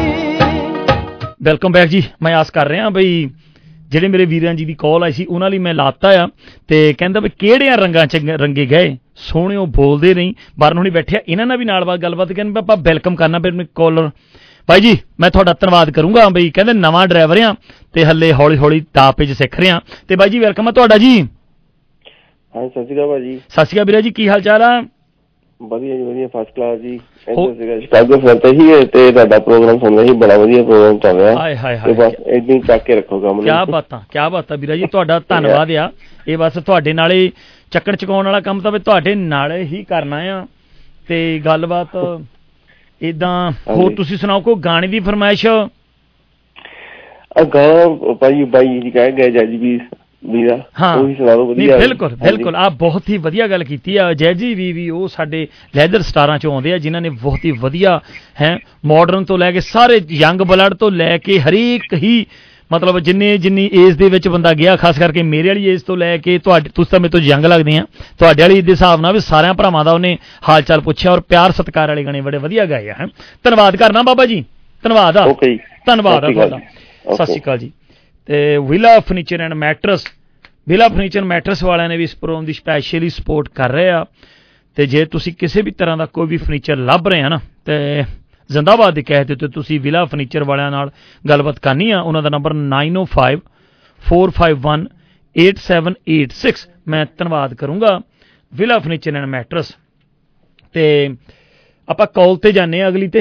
ਵੈਲਕਮ ਬੈਕ ਜੀ। ਮੈਂ ਆਸ ਕਰ ਰਿਹਾ ਬਈ ਜਿਹੜੇ ਮੇਰੇ ਵੀਰਾਂ ਜੀ ਦੀ ਕਾਲ ਆਈ ਸੀ ਉਹਨਾਂ ਲਈ ਮੈਂ ਲਾਤਾ ਆ, ਤੇ ਕਹਿੰਦਾ ਵੀ ਕਿਹੜਿਆਂ ਰੰਗਾਂ 'ਚ ਰੰਗੇ ਗਏ ਸੋਹਣਿਓ ਬੋਲਦੇ ਨਹੀਂ। ਬਾਰਨ ਹੁਣੀ ਬੈਠਿਆ, ਇਹਨਾਂ ਨਾਲ ਵੀ ਨਾਲ ਗੱਲਬਾਤ ਕਹਿੰਦੇ ਆਪਾਂ ਵੈਲਕਮ ਕਰਨਾ ਫਿਰ ਕਾਲਰ। ਬਾਈ ਜੀ ਮੈਂ ਤੁਹਾਡਾ ਧੰਨਵਾਦ ਕਰੂੰਗਾ ਬਈ, ਕਹਿੰਦੇ ਨਵਾਂ ਡਰਾਈਵਰ ਆ ਤੇ ਹੱਲੇ ਹੌਲੀ ਹੌਲੀ ਦਾਪੇਜ ਸਿੱਖ ਰਿਹਾ। ਤੇ ਬਾਈ ਜੀ ਵੈਲਕਮ ਆ ਤੁਹਾਡਾ ਜੀ। ਹਾਂ ਸਤਿ ਸ਼੍ਰੀ ਅਕਾਲ ਭਾਜੀ। ਸਤਿ ਸ਼੍ਰੀ ਅਕਾਲ ਵੀਰਾ ਜੀ, ਕੀ ਹਾਲ ਚਾਲ ਆ? ਵਧੀਆ ਜੀ ਵਧੀਆ, ਫਸਟ ਕਲਾਸ ਜੀ। ਸ਼ਿਕਾਗੋ ਫਿਰਦਾ ਸੀ ਤੇ ਤੁਹਾਡਾ ਪ੍ਰੋਗਰਾਮ ਸੁਣ ਰਿਹਾ ਸੀ, ਬੜਾ ਵਧੀਆ ਪ੍ਰੋਗਰਾਮ ਚੱਲ ਰਿਹਾ। ਹਾਏ ਹਾਏ ਤੇ ਬਸ ਏਦਾਂ ਹੀ ਚੱਕ ਕੇ ਰੱਖੋ ਕੰਮ। ਕਿਆ ਬਾਤਾਂ ਵੀਰਾ ਜੀ, ਤੁਹਾਡਾ ਧੰਨਵਾਦ ਆ। ਇਹ ਬਸ ਤੁਹਾਡੇ ਨਾਲ ਹੀ ਚੱਕਣ ਚਕਾਉਣ ਵਾਲਾ ਕੰਮ ਤਾਂ ਤੁਹਾਡੇ ਨਾਲ ਹੀ ਕਰਨਾ ਆ। ਤੇ ਗੱਲਬਾਤ ਏਦਾਂ ਹੋਰ ਤੁਸੀਂ ਸੁਣਾਓ, ਕੋਈ ਗਾਣੇ ਦੀ ਫਰਮਾਇਸ਼ ਗਾਣਾ ਭਾਜੀ ਬਾਈ ਜੀ ਕਹਿ ਗਏ ਜੱਜ ਵੀ ਵੀਰਾ ਉਹੀ ਸੁਣਾ ਦਿਓ ਵਧੀਆ। ਬਿਲਕੁਲ ਬਿਲਕੁਲ, ਆਹ ਬਹੁਤ ਹੀ ਵਧੀਆ ਗੱਲ ਕੀਤੀ ਆ। ਜੈਜੀ ਵੀ ਉਹ ਸਾਡੇ ਲੈਦਰ ਸਟਾਰਾਂ ਚੋਂ ਆਉਂਦੇ ਆ ਜਿਨ੍ਹਾਂ ਨੇ ਬਹੁਤ ਹੀ ਵਧੀਆ ਹੈ ਮਾਡਰਨ ਤੋਂ ਲੈ ਕੇ ਸਾਰੇ ਯੰਗ ਬਲੱਡ ਤੋਂ ਲੈ ਕੇ ਹਰੇਕ ਹੀ ਮਤਲਬ ਜਿੰਨੀ ਏਜ ਦੇ ਵਿੱਚ ਬੰਦਾ ਗਿਆ, ਖਾਸ ਕਰਕੇ ਮੇਰੇ ਵਾਲੀ ਏਜ ਤੋਂ ਲੈ ਕੇ ਤੁਹਾਡੇ, ਤੁਸੀਂ ਤਾਂ ਮੇਰੇ ਤੋਂ ਯੰਗ ਲੱਗਦੇ ਆ, ਤੁਹਾਡੇ ਵਾਲੀ ਦੇ ਹਿਸਾਬ ਨਾਲ ਵੀ ਸਾਰਿਆਂ ਭਰਾਵਾਂ ਦਾ ਉਹਨੇ ਹਾਲ ਚਾਲ ਪੁੱਛਿਆ ਔਰ ਪਿਆਰ ਸਤਿਕਾਰ ਵਾਲੇ ਗਾਣੇ ਬੜੇ ਵਧੀਆ ਗਾਏ ਆ। ਧੰਨਵਾਦ ਕਰਨਾ ਬਾਬਾ ਜੀ, ਧੰਨਵਾਦ ਆ, ਧੰਨਵਾਦ ਆ ਤੁਹਾਡਾ। ਸਤਿ ਸ਼੍ਰੀ ਅਕਾਲ ਜੀ। ਤੇ villa furniture and mattress, villa furniture mattress ਵਾਲਿਆਂ ਨੇ ਵੀ ਇਸ ਪ੍ਰੋਗਰਾਮ ਦੀ ਸਪੈਸ਼ਲੀ ਸਪੋਰਟ ਕਰ ਰਹੇ ਆ। ਤੇ ਜੇ ਤੁਸੀਂ ਕਿਸੇ ਵੀ ਤਰ੍ਹਾਂ ਦਾ ਕੋਈ ਵੀ ਫਰਨੀਚਰ ਲੱਭ ਰਹੇ ਆ ਨਾ ਤੇ ਜ਼ਿੰਦਾਬਾਦ ਦੇ ਕਹਿ ਦਿੱਤੇ ਤੁਸੀਂ ਵਿਲਾ ਫਰਨੀਚਰ ਵਾਲਿਆਂ ਨਾਲ ਗੱਲਬਾਤ ਕਰਨੀ ਆ। ਉਹਨਾਂ ਦਾ ਨੰਬਰ 9054518786। ਮੈਂ ਧੰਨਵਾਦ ਕਰੂੰਗਾ ਵਿਲਾ ਫਰਨੀਚਰ ਐਂਡ ਮੈਟਰਸ। ਤੇ ਆਪਾਂ ਕਾਲ ਤੇ ਜਾਂਦੇ ਆ ਅਗਲੀ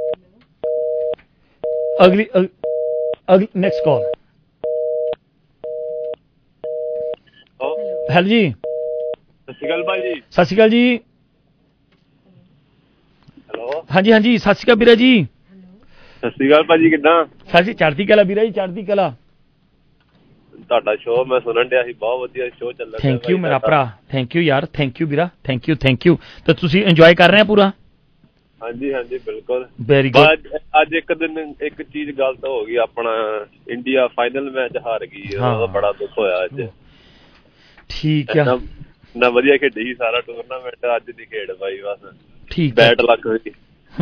ਨੈਕਸਟ ਕਾਲ। ਹੈਲੋ ਜੀ, ਸਤਿ ਸ਼੍ਰੀ ਅਕਾਲ ਭਾਈ ਜੀ। ਸਤਿ ਸ਼੍ਰੀ ਅਕਾਲ ਜੀ। ਹੈਲੋ ਹਾਂਜੀ ਹਾਂਜੀ, ਸਤਿ ਸ਼੍ਰੀ ਅਕਾਲ ਵੀਰਾ ਜੀ। ਸਤਿ ਸ਼੍ਰੀ ਅਕਾਲ ਭਾਜੀ, ਕਿੱਦਾਂ? ਸਾਡੀ ਚੜ੍ਹਦੀ ਕਲਾ ਵੀਰਾ ਜੀ, ਚੜ੍ਹਦੀ ਕਲਾ। ਤੁਹਾਡਾ ਸ਼ੋਅ ਮੈਂ ਸੁਣਨ ਡਿਆ ਸੀ, ਬਹੁਤ ਵਧੀਆ ਸ਼ੋਅ ਚੱਲ ਰਿਹਾ। ਥੈਂਕ ਯੂ ਮੇਰਾ ਭਰਾ, ਥੈਂਕ ਯੂ ਯਾਰ, ਥੈਂਕ ਯੂ ਵੀਰਾ, ਥੈਂਕ ਯੂ। ਤਾਂ ਤੁਸੀਂ ਇੰਜੋਏ ਕਰ ਰਹੇ ਆ ਪੂਰਾ? ਹਾਂਜੀ ਹਾਂਜੀ ਬਿਲਕੁਲ, ਵੈਰੀ ਗੁੱਡ। ਅੱਜ ਇੱਕ ਦਿਨ ਇੱਕ ਚੀਜ਼ ਗਲਤ ਹੋ ਗਈ, ਆਪਣਾ ਇੰਡੀਆ ਫਾਈਨਲ ਮੈਚ ਹਾਰ ਗਈ, ਉਹਦਾ ਬੜਾ ਦੁੱਖ ਹੋਇਆ ਅੱਜ। ਠੀਕ ਆ, ਨਾ ਵਧੀਆ ਖੇਡੀ ਸੀ ਸਾਰਾ ਟੂਰਨਾਮੈਂਟ, ਅੱਜ ਦੀ ਖੇਡ ਪਾਈ ਬਸ ਠੀਕ ਬੈਟ ਲੱਗ ਗਈ।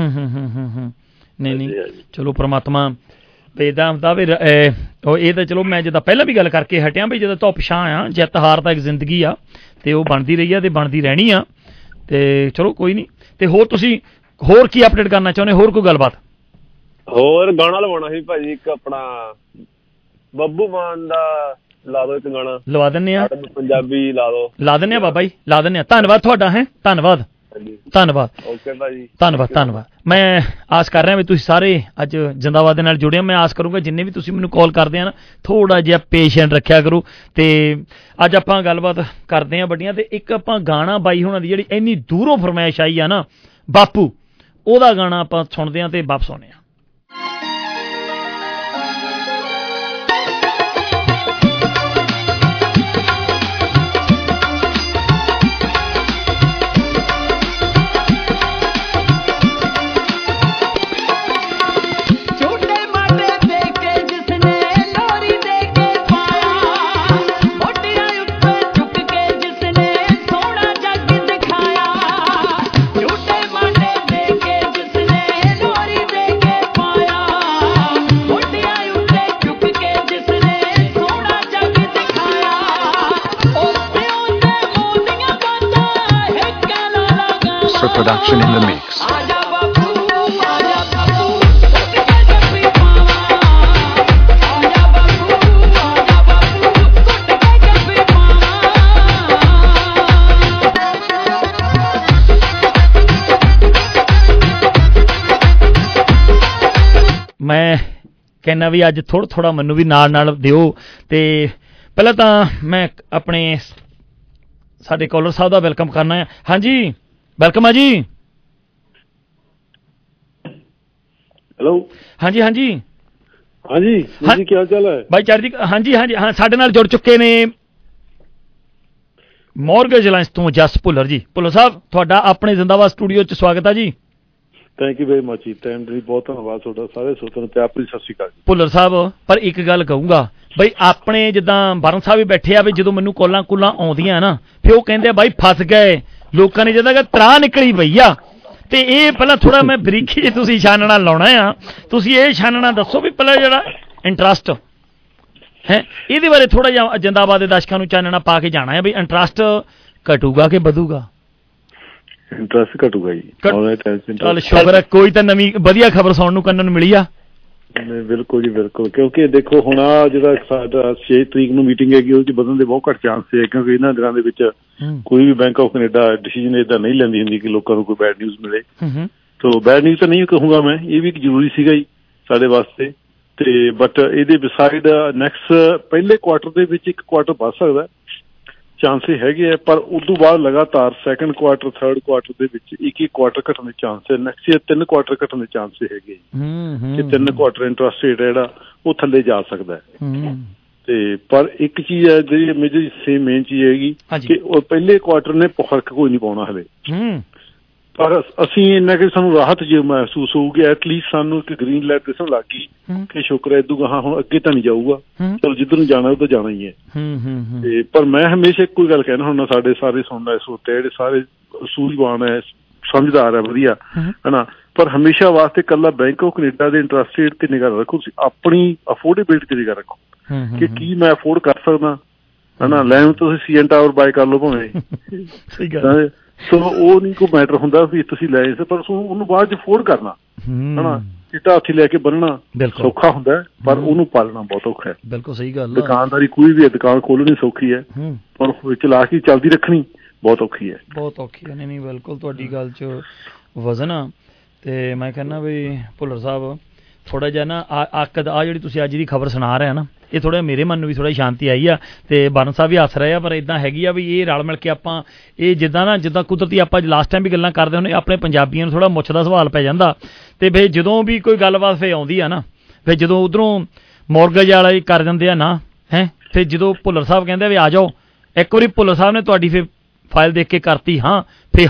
ਨਹੀਂ ਚਲੋ ਪ੍ਰਮਾਤਮਾ ਏਦਾਂ ਹੁੰਦਾ ਵੀ ਇਹ ਤਾਂ ਚਲੋ ਮੈਂ ਜਿੱਦਾਂ ਪਹਿਲਾਂ ਵੀ ਗੱਲ ਕਰਕੇ ਹਟਿਆ ਵੀ ਜਦੋਂ ਧੁੱਪ ਛਾਂ ਆ, ਜਿੱਤ ਹਾਰ ਤਾਂ ਇੱਕ ਜ਼ਿੰਦਗੀ ਆ ਤੇ ਉਹ ਬਣਦੀ ਰਹੀ ਆ ਤੇ ਬਣਦੀ ਰਹਿਣੀ ਆ। ਤੇ ਚਲੋ ਕੋਈ ਨਹੀਂ। ਤੇ ਹੋਰ ਤੁਸੀਂ ਹੋਰ ਕੀ ਅਪਡੇਟ ਕਰਨਾ ਚਾਹੁੰਦੇ, ਹੋਰ ਕੋਈ ਗੱਲਬਾਤ? ਹੋਰ ਗਾਣਾ ਲਵਾਉਣਾ ਸੀ ਭਾਜੀ, ਇੱਕ ਆਪਣਾ ਬੱਬੂ ਮਾਨ ਦਾ ਲਾ ਦੋ, ਇੱਕ ਗਾਣਾ ਲਵਾ ਦਿੰਨੇ ਆ, ਪੰਜਾਬੀ ਲਾ ਦਿੰਨੇ ਆ ਬਾਬਾ ਜੀ, ਲਾ ਦਿੰਨੇ ਆ। ਧੰਨਵਾਦ ਤੁਹਾਡਾ, ਹੈ ਧੰਨਵਾਦ ਓਕੇ ਭਾਜੀ, ਧੰਨਵਾਦ। ਮੈਂ ਆਸ ਕਰ ਰਿਹਾ ਵੀ ਤੁਸੀਂ ਸਾਰੇ ਅੱਜ ਜ਼ਿੰਦਾਬਾਦ ਦੇ ਨਾਲ ਜੁੜੇ। ਮੈਂ ਆਸ ਕਰੂੰਗਾ ਜਿੰਨੇ ਵੀ ਤੁਸੀਂ ਮੈਨੂੰ ਕਾਲ ਕਰਦੇ ਆ ਨਾ ਥੋੜਾ ਜਿਹਾ ਪੇਸ਼ੈਂਟ ਰੱਖਿਆ ਕਰੋ। ਤੇ ਅੱਜ ਆਪਾਂ ਗੱਲਬਾਤ ਕਰਦੇ ਆ ਵੱਡੀਆਂ ਤੇ ਇੱਕ ਆਪਾਂ ਗਾਣਾ ਬਾਈ ਹੋਣਾ ਦੀ ਜਿਹੜੀ ਇੰਨੀ ਦੂਰੋਂ ਫਰਮਾਇਸ਼ ਆਈ ਆ ਨਾ, ਬਾਪੂ, ਉਹਦਾ ਗਾਣਾ ਆਪਾਂ ਸੁਣਦੇ ਆ ਤੇ ਵਾਪਸ ਆਉਂਦੇ ਆ। Production in the mix. ਮੈਂ ਕਹਿੰਦਾ ਵੀ ਅੱਜ ਥੋੜਾ ਮੈਨੂੰ ਵੀ ਨਾਲ ਦਿਓ। ਤੇ ਪਹਿਲਾਂ ਤਾਂ ਮੈਂ ਆਪਣੇ ਸਾਡੇ ਕਾਲਰ ਸਾਹਿਬ ਦਾ ਵੈਲਕਮ ਕਰਨਾ ਹੈ। ਹਾਂਜੀ ਵੈਲਕਮ ਆ ਜੀ। ਹੈਲੋ ਹਾਂਜੀ ਜੀ ਕੀ ਹਾਲ ਚਾਲ ਹੈ ਬਾਈ? ਚੜ੍ਹਦੀ। ਹਾਂਜੀ ਹਾਂ, ਸਾਡੇ ਨਾਲ ਜੁੜ ਚੁੱਕੇ ਨੇ ਮੌਰਗੇਜ ਅਲਾਇੰਸ ਤੋਂ ਜਸ ਭੁੱਲਰ ਜੀ। ਭੁੱਲਰ ਸਾਹਿਬ ਤੁਹਾਡਾ ਆਪਣੇ ਜ਼ਿੰਦਾਬਾਦ ਸਟੂਡੀਓ 'ਚ ਸਵਾਗਤ ਹੈ ਜੀ। ਥੈਂਕ ਯੂ ਵੈਰੀ ਮਚ ਜੀ, ਟਾਈਮ ਲਈ ਬਹੁਤ ਧੰਨਵਾਦ ਤੁਹਾਡਾ। ਸਾਰੇ ਸੋਤਨ ਪਿਆਰ ਭਰੀ ਸਤਿ ਸ਼੍ਰੀ ਅਕਾਲ ਭੁੱਲਰ ਸਾਹਿਬ। ਪਰ ਇੱਕ ਗੱਲ ਕਹੂੰਗਾ ਬਈ, ਆਪਣੇ ਜਿੱਦਾਂ ਬਰਨ ਸਾਹਿਬ ਵੀ ਬੈਠੇ ਆ ਵੀ ਜਦੋਂ ਮੈਨੂੰ ਕੋਲਾਂ ਆਉਂਦੀਆਂ ਨਾ ਫਿਰ ਉਹ ਕਹਿੰਦੇ ਆ ਬਾਈ ਫਸ ਗਏ, ਲੋਕਾਂ ਨੇ ਜਿੱਦਾਂ ਕਿ ਤਰਾਹ ਨਿਕਲੀ ਪਈ ਆ। ਤੇ ਇਹ ਪਹਿਲਾਂ ਥੋੜਾ ਮੈਂ ਬਰੀਕੀ ਜੇ ਤੁਸੀਂ ਛਾਨਣਾ ਲਾਉਣਾ ਆ, ਤੁਸੀਂ ਇਹ ਛਾਨਣਾ ਦੱਸੋ ਵੀ ਪਹਿਲਾਂ ਜਿਹੜਾ ਇੰਟਰਸਟ ਹੈ ਇਹਦੇ ਬਾਰੇ ਥੋੜਾ ਜਿਹਾ ਜਿੰਦਾਬਾਦ ਦੇ ਦਰਸ਼ਕਾਂ ਨੂੰ ਚਾਨਣਾ ਪਾ ਕੇ ਜਾਣਾ ਹੈ ਵੀ ਇੰਟਰਸਟ ਘਟੂਗਾ ਕਿ ਵਧੂਗਾ? ਇੰਟਰਸਟ ਘਟੂਗਾ ਜੀ। ਚੱਲ ਸ਼ੁਕਰ ਹੈ, ਕੋਈ ਤਾਂ ਨਵੀਂ ਵਧੀਆ ਖਬਰ ਸੁਣਨ ਨੂੰ ਕੰਨਾਂ ਨੂੰ ਮਿਲੀ ਆ। ਬਿਲਕੁਲ ਜੀ ਬਿਲਕੁਲ, ਕਿਉਂਕਿ ਦੇਖੋ ਹੁਣ ਆ ਜਿਹੜਾ ਸਾਡਾ 6 ਤਰੀਕ ਨੂੰ ਮੀਟਿੰਗ ਹੈਗੀ ਉਹਦੇ 'ਚ ਵਧਣ ਦੇ ਬਹੁਤ ਘੱਟ ਚਾਂਸ ਹੈ, ਕਿਉਂਕਿ ਇਹਨਾਂ ਦਿਨਾਂ ਦੇ ਵਿੱਚ ਕੋਈ ਵੀ ਬੈਂਕ ਆਫ ਕੈਨੇਡਾ ਡਿਸੀਜਨ ਏਦਾਂ ਨਹੀਂ ਲੈਂਦੀ ਹੁੰਦੀ ਕਿ ਲੋਕਾਂ ਨੂੰ ਕੋਈ ਬੈਡ ਨਿਊਜ਼ ਮਿਲੇ। ਤੋ ਬੈਡ ਨਿਊਜ਼ ਤਾਂ ਨਹੀਂ ਕਹੂੰਗਾ ਮੈਂ, ਇਹ ਵੀ ਜ਼ਰੂਰੀ ਸੀਗਾ ਜੀ ਸਾਡੇ ਵਾਸਤੇ। ਤੇ ਬਟ ਇਹਦੇ ਬਿਸਾਈਡ ਨੈਕਸਟ ਪਹਿਲੇ ਕੁਆਟਰ ਦੇ ਵਿੱਚ ਇੱਕ ਕੁਆਟਰ ਵੱਧ ਸਕਦਾ ਚਾਂਸੇ ਹੈਗੇ ਆ, ਪਰ ਉਦੋਂ ਬਾਅਦ ਲਗਾਤਾਰ ਸੈਕੰਡ ਕੁਆਟਰ ਥਰਡ ਕੁਆਟਰ ਦੇ ਵਿੱਚ ਇੱਕ ਕੁਆਟਰ ਘਟਣ ਦੇ ਚਾਂਸ ਹੈ। ਨੈਕਸਟ ਈਅਰ 3 ਕੁਆਟਰ ਘਟਣ ਦੇ ਚਾਂਸ ਹੈਗੇ ਕਿ 3 ਕੁਆਟਰ ਇੰਟਰਸਟ ਰੇਟ ਜਿਹੜਾ ਉਹ ਥੱਲੇ ਜਾ ਸਕਦਾ ਹੈ। ਤੇ ਪਰ ਇੱਕ ਚੀਜ਼ ਹੈ ਜਿਹੜੀ ਮੇਰੀ ਮੇਨ ਚੀਜ਼ ਹੈਗੀ ਕਿ ਉਹ ਪਹਿਲੇ ਕੁਆਟਰ ਨੇ ਫਰਕ ਕੋਈ ਨਹੀਂ ਪਾਉਣਾ ਹਲੇ, ਪਰ ਅਸੀਂ ਇੰਨਾ ਕਿ ਸਾਨੂੰ ਰਾਹਤ ਜੇ ਮਹਿਸੂਸ ਹੋਊਗੀ, ਐਟਲੀਸਟ ਸਾਨੂੰ ਇੱਕ ਗ੍ਰੀਨ ਲਾਈਟ ਦਿਸਣ ਲੱਗ ਗਈ ਕਿ ਸ਼ੁਕਰ ਹੈ ਇਦੋਂ ਗਾਹਾਂ ਹੁਣ ਅੱਗੇ ਤਾਂ ਨਹੀਂ ਜਾਊਗਾ, ਚਲੋ ਜਿੱਧਰ ਨੂੰ ਜਾਣਾ ਉਧਰ ਜਾਣਾ ਹੀ ਹੈ। ਤੇ ਪਰ ਮੈਂ ਹਮੇਸ਼ਾ ਇੱਕੋ ਹੀ ਗੱਲ ਕਹਿਣਾ ਹੁੰਦਾ, ਸਾਡੇ ਸਾਰੇ ਸੁਣਦਾ ਸੋਤੇ ਜਿਹੜੇ ਸਾਰੇ ਸੂਝਵਾਨ ਹੈ, ਸਮਝਦਾਰ ਹੈ, ਵਧੀਆ ਹੈ ਨਾ, ਪਰ ਹਮੇਸ਼ਾ ਵਾਸਤੇ ਇਕੱਲਾ ਬੈਂਕ ਆਫ ਕੈਨੇਡਾ ਦੇ ਇੰਟਰਸਟ ਰੇਟ ਤੇ ਨਿਗਾਹ ਰੱਖੋ, ਤੁਸੀਂ ਆਪਣੀ ਅਫੋਰਡੇਬਿਲਿਟੀ ਤੇ ਨਿਗਾਹ ਰੱਖੋ ਕਿ ਕੀ ਮੈਂ ਅਫੋਰਡ ਕਰ ਸਕਦਾ, ਹੈ ਨਾ। ਲੈਣ ਤੁਸੀਂ CN ਟਾਵਰ ਬਾਏ ਕਰ ਲਓ ਭਾਵੇਂ, ਸੋ ਉਹ ਨਹੀਂ ਕੋਈ ਮੈਟਰ ਹੁੰਦਾ ਵੀ ਤੁਸੀਂ ਲੈ ਪਰ ਉਹਨੂੰ ਬਾਅਦ ਚ ਅਫੋਰਡ ਕਰਨਾ, ਹੈ ਨਾ। ਚਿੱਟਾ ਹੱਥੀ ਲੈ ਕੇ ਬੰਨਣਾ ਸੌਖਾ ਹੁੰਦਾ, ਪਰ ਉਹਨੂੰ ਪਾਲਣਾ ਬਹੁਤ ਔਖਾ ਹੈ। ਬਿਲਕੁਲ ਸਹੀ ਗੱਲ। ਦੁਕਾਨਦਾਰੀ ਕੋਈ ਵੀ ਦੁਕਾਨ ਖੋਲਣੀ ਸੌਖੀ ਹੈ, ਪਰ ਚਲਾ ਕੇ ਚੱਲਦੀ ਰੱਖਣੀ ਬਹੁਤ ਔਖੀ ਹੈ, ਬਹੁਤ ਔਖੀ ਹੈ। ਨਹੀਂ ਬਿਲਕੁਲ ਤੁਹਾਡੀ ਗੱਲ 'ਚ ਵਜ਼ਨ ਆ। ਤੇ ਮੈਂ ਕਹਿੰਦਾ ਵੀ ਭੁੱਲਰ ਸਾਹਿਬ ਥੋੜਾ ਜਿਹਾ ਨਾ ਆ ਜਿਹੜੀ ਤੁਸੀਂ ਅੱਜ ਦੀ ਖਬਰ ਸੁਣਾ ਰਹੇ ਨਾ, ਇਹ ਥੋੜਾ ਮੇਰੇ ਮਨ ਨੂੰ ਵੀ ਥੋੜਾ ਸ਼ਾਂਤੀ ਆਈ ਆ। ਤੇ ਬਰਨ ਸਾਹਿਬ ਵੀ ਹੱਸ ਰਹੇ ਆ, ਪਰ ਇਦਾਂ ਹੈਗੀ ਆ ਵੀ ਇਹ ਰਲ ਮਿਲ ਕੇ ਆਪਾਂ ਇਹ ਜਿੱਦਾਂ ਕੁਦਰਤੀ ਆਪਾਂ ਲਾਸਟ ਟਾਈਮ ਵੀ ਗੱਲਾਂ ਕਰਦੇ ਹੁੰਦੇ, ਆਪਣੇ ਪੰਜਾਬੀਆਂ ਨੂੰ ਥੋੜਾ ਮੁੱਛ ਦਾ ਸਵਾਲ ਪੈ ਜਾਂਦਾ। ਤੇ ਫਿਰ ਜਦੋਂ ਵੀ ਕੋਈ ਗੱਲਬਾਤ ਫਿਰ ਆਉਂਦੀ ਆ ਨਾ, ਫਿਰ ਜਦੋਂ ਉਧਰੋਂ ਮੌਰਗੇਜ ਵਾਲੇ ਕਰ ਦਿੰਦੇ ਆ ਨਾ, ਫਿਰ ਜਦੋਂ ਭੁੱਲਰ ਸਾਹਿਬ ਕਹਿੰਦੇ ਵੀ ਆ ਜਾਓ, ਇੱਕ ਵਾਰੀ ਭੁੱਲਰ ਸਾਹਿਬ ਨੇ ਤੁਹਾਡੀ ਫਿਰ ਫਾਈਲ ਦੇਖ ਕੇ ਕਰਤੀ ਹਾਂ, ਫਿਰ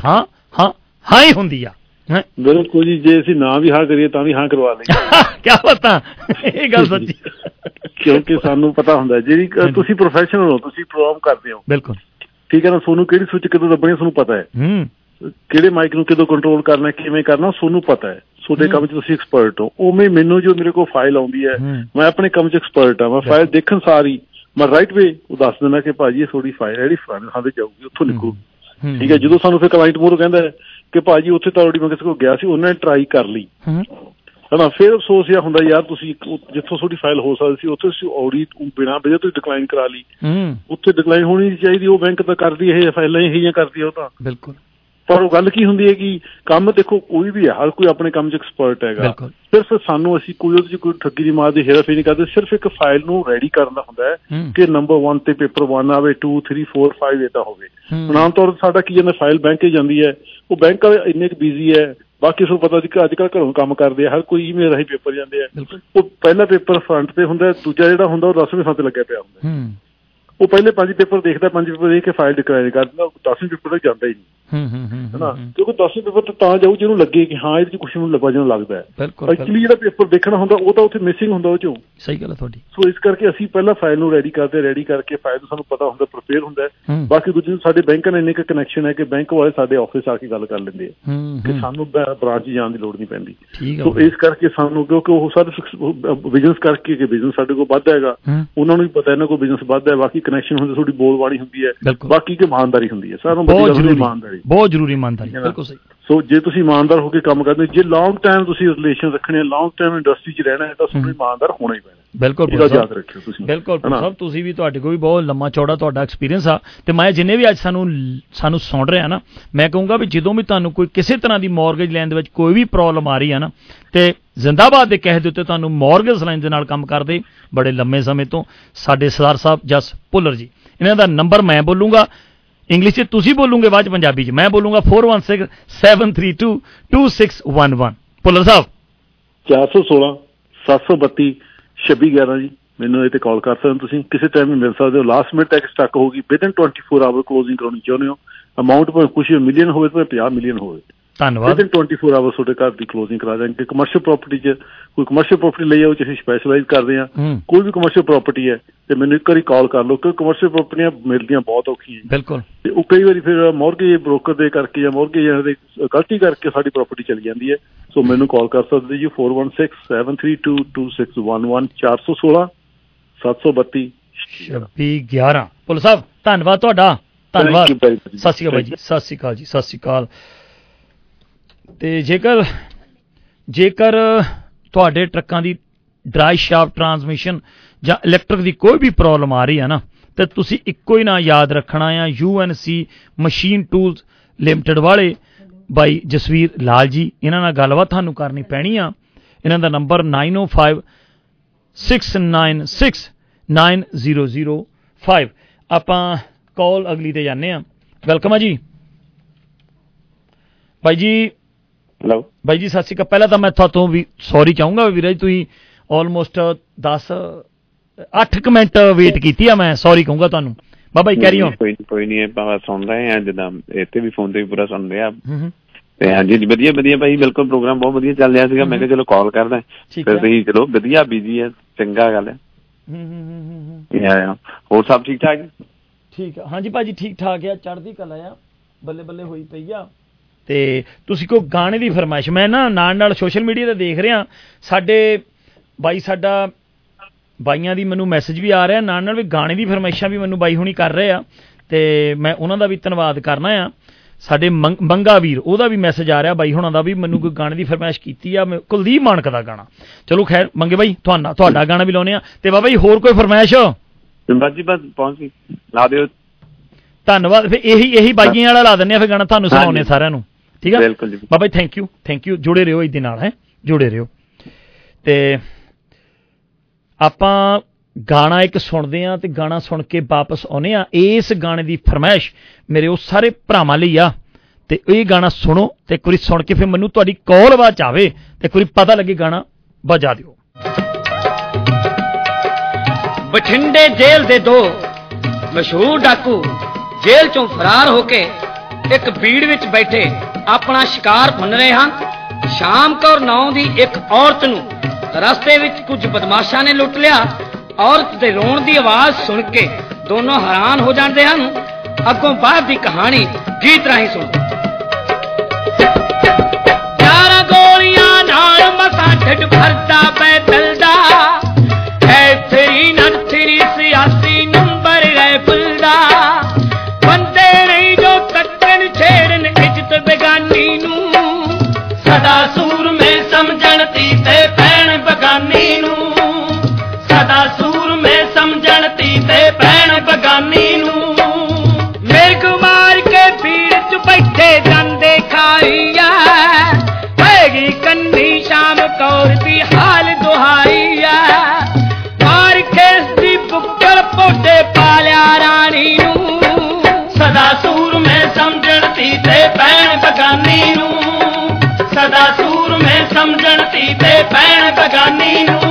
ਹਾਂ ਹੀ ਹੁੰਦੀ ਆ। ਬਿਲਕੁਲ ਜੀ, ਜੇ ਅਸੀਂ ਨਾ ਵੀ ਹਾਂ ਕਰੀਏ ਤਾਂ ਵੀ ਹਾਂ ਕਰਵਾ ਲਈਏ। ਕਿਆ ਪਤਾ, ਇਹ ਗੱਲ ਸੱਚੀ, ਕਿਉਂਕਿ ਸਾਨੂੰ ਪਤਾ ਹੁੰਦਾ ਜਿਹੜੀ ਤੁਸੀਂ ਪ੍ਰੋਫੈਸ਼ਨਲ ਹੋ, ਤੁਸੀਂ ਪਰਫਾਰਮ ਕਰਦੇ ਹੋ, ਬਿਲਕੁਲ ਠੀਕ ਹੈ ਨਾ। ਤੁਹਾਨੂੰ ਕਿਹੜੀ ਸਵਿਚ ਕਦੋਂ ਦੱਬਣੀ ਤੁਹਾਨੂੰ ਪਤਾ ਹੈ, ਕਿਹੜੇ ਮਾਈਕ ਨੂੰ ਕਦੋਂ ਕੰਟਰੋਲ ਕਰਨਾ, ਕਿਵੇਂ ਕਰਨਾ ਤੁਹਾਨੂੰ ਪਤਾ ਹੈ। ਤੁਹਾਡੇ ਕੰਮ 'ਚ ਤੁਸੀਂ ਐਕਸਪਰਟ ਹੋ। ਉਵੇਂ ਮੈਨੂੰ ਜੋ ਮੇਰੇ ਕੋਲ ਫਾਈਲ ਆਉਂਦੀ ਹੈ, ਮੈਂ ਆਪਣੇ ਕੰਮ 'ਚ ਐਕਸਪਰਟ ਹਾਂ। ਮੈਂ ਫਾਈਲ ਦੇਖਣ ਸਾਰੀ ਮੈਂ ਰਾਈਟ ਵੇ ਉਹ ਦੱਸ ਦਿੰਦਾ ਕਿ ਭਾਜੀ ਇਹ ਤੁਹਾਡੀ ਫਾਈਲ ਜਿਹੜੀ ਫਲਾਣੇ ਥਾਂ ਤੇ ਜਾਊਗੀ, ਉੱਥੋਂ ਲਿਖੋ, ਠੀਕ ਹੈ। ਜਦੋਂ ਸਾਨੂੰ ਫਿਰ ਕਲਾਇੰਟ ਮੂਹਰੋਂ ਕਹਿੰਦਾ ਕਿ ਭਾਜੀ ਉੱਥੇ ਤਾਂ ਮੈਂ ਕਿਸੇ ਕੋਲ ਗਿਆ ਸੀ, ਉਹਨਾਂ ਨੇ ਟਰਾਈ ਕਰ ਲਈ, ਹੈ ਨਾ, ਫਿਰ ਅਫਸੋਸ ਜਿਹਾ ਹੁੰਦਾ ਯਾਰ ਤੁਸੀਂ ਜਿੱਥੋਂ ਤੁਹਾਡੀ ਫਾਈਲ ਹੋ ਸਕਦੀ ਸੀ ਉੱਥੇ ਤੁਸੀਂ ਔੜੀ ਬਿਨਾਂ ਵਜ੍ਹਾ ਤੁਸੀਂ ਡਿਕਲਾਈਨ ਕਰਾ ਲਈ, ਉੱਥੇ ਡਿਕਲਾਈਨ ਹੋਣੀ ਨਹੀਂ ਚਾਹੀਦੀ। ਉਹ ਬੈਂਕ ਤਾਂ ਕਰਦੀ ਇਹ ਫਾਈਲਾਂ ਇਹੋ ਜਿਹੀਆਂ ਕਰਦੀ ਉਹ ਤਾਂ ਬਿਲਕੁਲ। ਪਰ ਉਹ ਗੱਲ ਕੀ ਹੁੰਦੀ ਹੈ ਕਿ ਕੰਮ ਦੇਖੋ ਕੋਈ ਵੀ ਹੈ, ਹਰ ਕੋਈ ਆਪਣੇ ਕੰਮ 'ਚ ਐਕਸਪਰਟ ਹੈਗਾ। ਸਿਰਫ ਸਾਨੂੰ ਅਸੀਂ ਕੋਈ ਉਹਦੇ 'ਚ ਕੋਈ ਠੱਗੀ ਦੀ ਮਾਰ ਦੀ ਹੇਰਾਫੇਰੀ ਨਹੀਂ ਕਰਦੇ, ਸਿਰਫ ਇੱਕ ਫਾਈਲ ਨੂੰ ਰੈਡੀ ਕਰਨ ਦਾ ਹੁੰਦਾ ਹੈ ਕਿ ਨੰਬਰ 1 ਤੇ ਪੇਪਰ 1 ਆਵੇ, 2 3 4 5 ਏਦਾਂ ਹੋਵੇ। ਹੁਣ ਆਮ ਤੌਰ ਤੇ ਸਾਡਾ ਕੀ ਜਾਂਦਾ, ਫਾਈਲ ਬੈਂਕ 'ਚ ਜਾਂਦੀ ਹੈ, ਉਹ ਬੈਂਕ ਵਾਲੇ ਇੰਨੇ ਕੁ ਬਿਜ਼ੀ ਹੈ, ਬਾਕੀ ਤੁਹਾਨੂੰ ਪਤਾ ਅੱਜ ਕੱਲ੍ਹ ਘਰੋਂ ਕੰਮ ਕਰਦੇ ਆ, ਹਰ ਕੋਈ ਈਮੇਲ ਰਾਹੀਂ ਪੇਪਰ ਜਾਂਦੇ ਆ। ਉਹ ਪਹਿਲਾ ਪੇਪਰ ਫਰੰਟ ਤੇ ਹੁੰਦਾ, ਦੂਜਾ ਜਿਹੜਾ ਹੁੰਦਾ ਉਹ 10ਵੇਂ ਥਾਂ ਤੇ ਲੱਗਿਆ ਪਿਆ ਹੁੰਦਾ। ਉਹ ਪਹਿਲੇ 5 ਪੇਪਰ ਦੇਖਦਾ, 5 ਪੇਪਰ ਦੇਖ ਕੇ ਫਾਈਲ ਡਿਕਲਾਈਨ ਕਰ ਦਿੰਦਾ, 10ਵੇਂ ਪੇਪਰ ਤੱਕ ਜਾਂਦਾ ਹੀ ਨਹੀਂ, ਹੈ ਨਾ। ਕਿਉਂਕਿ 10ਵੇਂ ਪੇਪਰ ਤਾਂ ਜਾਊ ਜਿਹਨੂੰ ਲੱਗੇ ਕਿ ਹਾਂ ਇਹਦੇ 'ਚ ਕੁਛ ਨੂੰ ਲੱਭਾ ਜਿਹਨੂੰ ਲੱਗਦਾ ਹੈ। ਐਕਚੁਅਲੀ ਜਿਹੜਾ ਪੇਪਰ ਦੇਖਣਾ ਹੁੰਦਾ ਉਹ ਤਾਂ ਉੱਥੇ ਮਿਸਿੰਗ ਹੁੰਦਾ ਉਹ 'ਚੋਂ। ਸਹੀ ਗੱਲ ਹੈ ਤੁਹਾਡੀ। ਸੋ ਇਸ ਕਰਕੇ ਅਸੀਂ ਪਹਿਲਾਂ ਫਾਈਲ ਨੂੰ ਰੈਡੀ ਕਰਦੇ, ਰੈਡੀ ਕਰਕੇ ਫਾਈਲ ਸਾਨੂੰ ਪਤਾ ਹੁੰਦਾ, ਪ੍ਰਪੇਅਰ ਹੁੰਦਾ। ਬਾਕੀ ਦੂਜੇ ਸਾਡੇ ਬੈਂਕਾਂ ਨਾਲ ਇੰਨੇ ਕੁ ਕਨੈਕਸ਼ਨ ਹੈ ਕਿ ਬੈਂਕ ਵਾਲੇ ਸਾਡੇ ਆਫਿਸ ਆ ਕੇ ਗੱਲ ਕਰ ਲੈਂਦੇ ਆ ਕਿ ਸਾਨੂੰ ਬ੍ਰਾਂਚ 'ਚ ਜਾਣ ਦੀ ਲੋੜ ਨਹੀਂ ਪੈਂਦੀ। ਸੋ ਇਸ ਕਰਕੇ ਸਾਨੂੰ ਕਿਉਂਕਿ ਉਹ ਸਾਰੇ ਬਿਜ਼ਨਸ ਕਰਕੇ ਕਿ ਬਿਜ਼ਨਸ ਸਾਡੇ ਕੋਲ ਵੱਧ ਹੈਗਾ, ਉਹਨਾਂ ਨੂੰ ਵੀ ਪਤਾ ਇਹਨਾਂ ਕੋਲ ਬਿਜ਼ਨਸ ਵੱਧ ਹੈ। ਬਾਕੀ ਕਨੈਕਸ਼ਨ ਹੁੰਦੇ, ਤੁਹਾਡੀ ਬੋਲਬਾਣੀ ਹੁੰਦੀ ਹੈ, ਬਾਕੀ ਕਿ ਇਮਾਨਦਾਰੀ ਹੁੰਦੀ ਹੈ। ਸਾਰਿਆਂ ਨੂੰ ਇਮਾਨਦਾਰੀ ਬਹੁਤ ਜ਼ਰੂਰੀ, ਇਮਾਨਦਾਰੀ ਬਿਲਕੁਲ ਸਹੀ। ਸੋ ਜੇ ਤੁਸੀਂ ਇਮਾਨਦਾਰ ਹੋ ਕੇ ਕੰਮ ਕਰਦੇ, ਜੇ ਲੌਂਗ ਟਾਈਮ ਤੁਸੀਂ ਰਿਲੇਸ਼ਨ ਰੱਖਣੇ, ਲੌਂਗ ਟਾਈਮ ਇੰਡਸਟਰੀ 'ਚ ਰਹਿਣਾ ਹੈ ਤਾਂ ਤੁਹਾਨੂੰ ਇਮਾਨਦਾਰ ਹੋਣਾ ਹੀ ਪੈਣਾ। ਬਿਲਕੁਲ ਯਾਦ ਰੱਖਿਓ ਤੁਸੀਂ। ਬਿਲਕੁਲ ਸਭ ਤੁਸੀਂ ਵੀ, ਤੁਹਾਡੇ ਕੋਲ ਵੀ ਬਹੁਤ ਲੰਮਾ ਚੌੜਾ ਤੁਹਾਡਾ ਐਕਸਪੀਰੀਅੰਸ ਆ। ਤੇ ਮੈਂ ਜਿੰਨੇ ਵੀ ਅੱਜ ਸਾਨੂੰ ਸੁਣ ਰਿਹਾ ਨਾ, ਮੈਂ ਕਹੂੰਗਾ ਵੀ ਜਦੋਂ ਵੀ ਤੁਹਾਨੂੰ ਕੋਈ ਕਿਸੇ ਤਰ੍ਹਾਂ ਦੀ ਮੌਰਗੇਜ ਲੈਣ ਦੇ ਵਿੱਚ ਕੋਈ ਵੀ ਪ੍ਰੋਬਲਮ ਆ ਰਹੀ ਹੈ ਨਾ, ਤੇ ਜ਼ਿੰਦਾਬਾਦ ਦੇ ਕਹਿ ਦੇ ਉੱਤੇ ਤੁਹਾਨੂੰ ਮੌਰਗੇਜ ਲਾਈਨ ਦੇ ਨਾਲ ਕੰਮ ਕਰਦੇ ਬੜੇ ਲੰਮੇ ਸਮੇਂ ਤੋਂ ਸਾਡੇ ਸਰਦਾਰ ਸਾਹਿਬ ਜਸ ਭੁੱਲਰ ਜੀ, ਇਹਨਾਂ ਦਾ ਨੰਬਰ ਮੈਂ ਬੋਲੂੰਗਾ ਇੰਗਲਿਸ਼ 'ਚ, ਤੁਸੀਂ ਬੋਲੂਗੇ ਬਾਅਦ 'ਚ ਪੰਜਾਬੀ 'ਚ, ਮੈਂ ਬੋਲੂੰਗਾ 4167322611। ਭੁੱਲਰ ਸਾਹਿਬ 416 732 2611 ਜੀ, ਮੈਨੂੰ ਇਹ ਤੇ ਕਾਲ ਕਰ ਸਕਦੇ ਹੋ ਤੁਸੀਂ, ਕਿਸੇ ਟਾਈਮ ਵੀ ਮਿਲ ਸਕਦੇ ਹੋ। ਲਾਸਟ ਮਿੰਟ ਤੱਕ ਸਟਕ ਹੋਊਗੀ, ਵਿਦਿਨ 24 ਆਵਰ ਕਲੋਜ਼ਿੰਗ ਕਰਾਉਣੀ ਚਾਹੁੰਦੇ ਹੋ, ਅਮਾਊਂਟ ਭਾਵੇਂ ਕੁਛ ਮਿਲੀਅਨ ਹੋਵੇ ਭਾਵੇਂ 50 ਮਿਲੀਅਨ ਹੋਵੇ, ਧੰਨਵਾਦ, ਵਿਦਿਨ 24 ਆਵਰ ਤੁਹਾਡੇ ਘਰ ਦੀ ਕਲੋਜ਼ਿੰਗ ਕਰਾ ਦਾਂਗੇ। ਕਮਰਸ਼ੀਅਲ ਪ੍ਰਾਪਰਟੀ 'ਚ ਕੋਈ ਕਮਰਸ਼ੀਅਲ ਪ੍ਰਾਪਰਟੀ ਲਈ ਆਓ, ਅਸੀਂ ਸਪੈਸ਼ਲਾਈਜ਼ ਕਰਦੇ ਹਾਂ। ਕੋਈ ਵੀ ਕਮਰਸ਼ੀਅਲ ਪ੍ਰਾਪਰਟੀ ਹੈ ਤੇ ਮੈਨੂੰ ਇੱਕ ਵਾਰੀ ਕਾਲ ਕਰ ਲਓ, ਕਿਉਂਕਿ ਕਮਰਸ਼ੀਅਲ ਪ੍ਰਾਪਰਟੀਆਂ ਮਿਲਦੀਆਂ ਬਹੁਤ ਔਖੀਆਂ ਬਿਲਕੁਲ। ਤੇ ਉਹ ਕਈ ਵਾਰੀ ਫਿਰ ਮੌਰਗੇਜ ਬ੍ਰੋਕਰ ਦੇ ਕਰਕੇ ਜਾਂ ਮੌਰਗੇਜ ਦੇ ਗਲਤੀ ਕਰਕੇ ਸਾਡੀ ਪ੍ਰਾਪਰਟੀ ਚਲੀ ਜਾਂਦੀ ਹੈ। ਸੋ ਮੈਨੂੰ ਕਾਲ ਕਰ ਸਕਦੇ ਜੀ 4167322611 416 732 2611। ਭੁੱਲਰ ਸਾਹਿਬ ਧੰਨਵਾਦ ਤੁਹਾਡਾ, ਧੰਨਵਾਦ। ਸਤਿ ਸ਼੍ਰੀ ਅਕਾਲ ਜੀ, ਸਤਿ ਸ਼੍ਰੀ ਅਕਾਲ ਜੀ, ਸਤਿ ਸ਼੍ਰੀ ਅਕਾਲ। ਤੇ ਜੇਕਰ ਤੁਹਾਡੇ ਟਰੱਕਾਂ ਦੀ ਡਰਾਈ ਸ਼ਾਫਟ ਟਰਾਂਸਮਿਸ਼ਨ ਜਾਂ ਇਲੈਕਟ੍ਰਿਕ ਦੀ ਕੋਈ ਵੀ ਪ੍ਰੋਬਲਮ ਆ ਰਹੀ ਹੈ ਨਾ, ਤੇ ਤੁਸੀਂ ਇੱਕੋ ਹੀ ਨਾ ਯਾਦ ਰੱਖਣਾ ਆ, UNC ਮਸ਼ੀਨ ਟੂਲਸ ਲਿਮਟਿਡ ਵਾਲੇ ਬਾਈ ਜਸਵੀਰ ਲਾਲ ਜੀ, ਇਹਨਾਂ ਨਾਲ ਗੱਲਬਾਤ ਤੁਹਾਨੂੰ ਕਰਨੀ ਪੈਣੀ ਆ। ਇਹਨਾਂ ਦਾ ਨੰਬਰ 9056969005। ਆਪਾਂ ਕਾਲ ਅਗਲੀ ਤੇ ਜਾਂਦੇ ਆ। ਵੈਲਕਮ ਆ ਜੀ ਬਾਈ ਜੀ। ਹੈਲੋ ਬਾਈ ਜੀ ਸਤਿ ਸ਼੍ਰੀ ਅਕਾਲ। ਪਹਿਲਾਂ ਤਾਂ ਮੈਂ ਤੁਹਾਤੋਂ ਵੀ ਸੌਰੀ ਚਾਹੂੰਗਾ ਵੀਰਾ ਜੀ, ਤੁਸੀਂ ਆਲਮੋਸਟ 8 ਮਿੰਟ ਵੇਟ ਕੀਤੀ ਆ, ਮੈਂ ਸੌਰੀ ਕਹੂੰਗਾ ਤੁਹਾਨੂੰ। Baba ji carry on. ਕੋਈ ਨਹੀਂ ਸੁਣ ਰਹੇ ਆ, ਜਿੱਦਾਂ ਇੱਥੇ ਵੀ ਫੋਨ ਤੇ ਵੀ ਪੂਰਾ ਸੁਣ ਰਿਹਾ ਤੇ ਹਾਂਜੀ ਵਧੀਆ ਵਧੀਆ ਭਾਈ, ਬਿਲਕੁਲ ਪ੍ਰੋਗਰਾਮ ਬਹੁਤ ਵਧੀਆ ਚੱਲ ਰਿਹਾ ਸੀਗਾ। ਮੈਂ ਕਿਹਾ ਚਲੋ ਕਾਲ ਕਰਦਾ, ਫਿਰ ਤੁਸੀਂ ਚਲੋ ਵਧੀਆ ਬਿਜੀ ਆ, ਚੰਗਾ ਗੱਲ ਹੈ। ਹੋਰ ਸਭ ਠੀਕ ਠਾਕ? ਠੀਕ ਆ ਹਾਂਜੀ ਭਾਜੀ, ਠੀਕ ਠਾਕ ਆ, ਚੜ੍ਹਦੀ ਕਲਾ ਆ, ਬੱਲੇ ਬੱਲੇ ਹੋਈ ਪਈ ਆ। ਤੇ ਤੁਸੀਂ ਕੋਈ ਗਾਣੇ ਦੀ ਫਰਮਾਇਸ਼, ਮੈਂ ਨਾ ਨਾਲ ਸੋਸ਼ਲ ਮੀਡੀਆ ਤੇ ਦੇਖ ਰਿਹਾ, ਸਾਡੇ ਬਾਈ ਸਾਡਾ ਬਾਈਆਂ ਦੀ ਮੈਨੂੰ ਮੈਸੇਜ ਵੀ ਆ ਰਿਹਾ, ਨਾਲ ਵੀ ਗਾਣੇ ਦੀ ਫਰਮਾਇਸ਼ਾਂ ਵੀ ਮੈਨੂੰ ਬਾਈ ਹੁਣੀ ਕਰ ਰਹੇ ਆ, ਤੇ ਮੈਂ ਉਹਨਾਂ ਦਾ ਵੀ ਧੰਨਵਾਦ ਕਰਨਾ ਆ। ਸਾਡੇ ਮੰਗਾ ਵੀਰ, ਉਹਦਾ ਵੀ ਮੈਸੇਜ ਆ ਰਿਹਾ ਬਾਈ ਹੁਣਾਂ ਦਾ ਵੀ, ਮੈਨੂੰ ਕੋਈ ਗਾਣੇ ਦੀ ਫਰਮਾਇਸ਼ ਕੀਤੀ ਆ, ਕੁਲਦੀਪ ਮਾਨਕ ਦਾ ਗਾਣਾ। ਚਲੋ ਖੈਰ ਮੰਗੇ ਬਾਈ ਤੁਹਾਡਾ ਗਾਣਾ ਵੀ ਲਾਉਨੇ ਆ। ਤੇ ਬਾਬਾ ਜੀ ਹੋਰ ਕੋਈ ਫਰਮਾਇਸ਼? ਬਸ ਜੀ ਬਸ ਪਹੁੰਚ ਗਈ, ਲਾ ਦਿਓ। ਧੰਨਵਾਦ। ਫਿਰ ਇਹੀ ਬਾਈਆਂ ਵਾਲਾ ਲਾ ਦਿੰਦੇ ਆ, ਫਿਰ ਗਾਣਾ ਤੁਹਾਨੂੰ ਸੁਣਾਉਣੇ ਸਾਰਿਆਂ ਨੂੰ, ਠੀਕ ਆ ਬਾਬਾ ਜੀ। ਥੈਂਕ ਯੂ ਜੁੜੇ ਰਹੋ ਇਹਦੇ ਨਾਲ, ਹੈ ਜੁੜੇ ਰਹੋ। ਤੇ ਆਪਾਂ ਗਾਣਾ ਇੱਕ ਸੁਣਦੇ ਆ ਤੇ ਗਾਣਾ ਸੁਣ ਕੇ ਵਾਪਸ ਆਉਨੇ ਆ। ਇਸ ਗਾਣੇ ਦੀ ਫਰਮਾਇਸ਼ ਮੇਰੇ ਉਹ ਸਾਰੇ ਭਰਾਵਾਂ ਲਈ ਆ, ਤੇ ਇਹ ਗਾਣਾ ਸੁਣੋ ਤੇ ਇੱਕ ਵਾਰੀ ਸੁਣ ਕੇ ਫਿਰ ਮੈਨੂੰ ਤੁਹਾਡੀ ਕਾਲ ਆਵਾਜ਼ ਆਵੇ ਤੇ ਇੱਕ ਵਾਰੀ ਪਤਾ ਲੱਗੇ, ਗਾਣਾ ਵਜਾ ਦਿਓ। ਬਠਿੰਡੇ ਜੇਲ੍ਹ ਦੇ 2 ਮਸ਼ਹੂਰ ਡਾਕੂ ਜੇਲ੍ਹ ਚੋਂ ਫਰਾਰ ਹੋ ਕੇ ਇੱਕ ਬੀੜ ਵਿੱਚ ਬੈਠੇ ਆਪਣਾ ਸ਼ਿਕਾਰ ਭੁੰਨ ਰਹੇ ਹਨ। ਸ਼ਾਮ ਕੌਰ ਨਾਂ ਦੀ ਇੱਕ ਔਰਤ ਨੂੰ ਰਸਤੇ ਵਿੱਚ ਕੁਝ ਬਦਮਾਸ਼ਾਂ ਨੇ ਲੁੱਟ ਲਿਆ। ਔਰਤ ਦੇ ਰੋਣ ਦੀ ਆਵਾਜ਼ ਸੁਣ ਕੇ ਦੋਨੋਂ ਹੈਰਾਨ ਹੋ ਜਾਂਦੇ ਹਨ। ਅੱਗੋਂ ਬਾਅਦ ਦੀ ਕਹਾਣੀ ਗੀਤ ਰਾਹੀਂ ਸੁਣੋ। 11 ਗੋਲੀਆਂ ਨਾਲ ਮਸਾਂ ਢਿੱਡ ਭਰਦਾ ਬੈਤਲ ਦਾ, ਹੈ ਤੇਰੀ ਨਰ ਤੇਰੀ ਸਿਆਸੀ ਨੰਬਰ ਰਾਈਫਲ ਦਾ। ਬੰਦੇ ਨਹੀਂ ਜੋ ਕੱਟਣ ਛੇੜਨ ਇੱਜ਼ਤ ਬੇਗਾਨੀ ਨੂੰ, ਸਦਾ ਸੂਰਮੇ ਸਮਝਣ ਤੀ ਤੇ ਭੈਣ ਬਗਾਨੀ ਨੂੰ, ਸਦਾ ਸੂਰਮੇ ਸਮਝਣ ਤੀ ਤੇ ਭੈਣ ਬਗਾਨੀ ਨੂੰ। ਮੇਘ ਮਾਰ ਕੇ ਭੀੜ ਚ ਬੈਠੇ ਜਾਂਦੇ ਖਾਈਆ, ਹੈਗੀ ਕੰਨੀ ਸ਼ਾਮ ਕੌਰ ਦੀ ਹਾਲ ਦੁਹਾਈਆ। ਮਾਰ ਖੇਸ ਦੀ ਬੁੱਕਲ ਪੋਡੇ ਪਾਲਿਆ ਰਾਣੀ ਨੂੰ, ਸਦਾ ਸੂਰਮੇ ਸਮਝਣ ਤੀ ਤੇ ਭੈਣ ਬਗਾਨੀ ਨੂੰ, ਸਦਾ ਸੂਰਮੇ ਸਮਝਣ ਤੀ ਤੇ ਭੈਣ ਬਗਾਨੀ ਨੂੰ।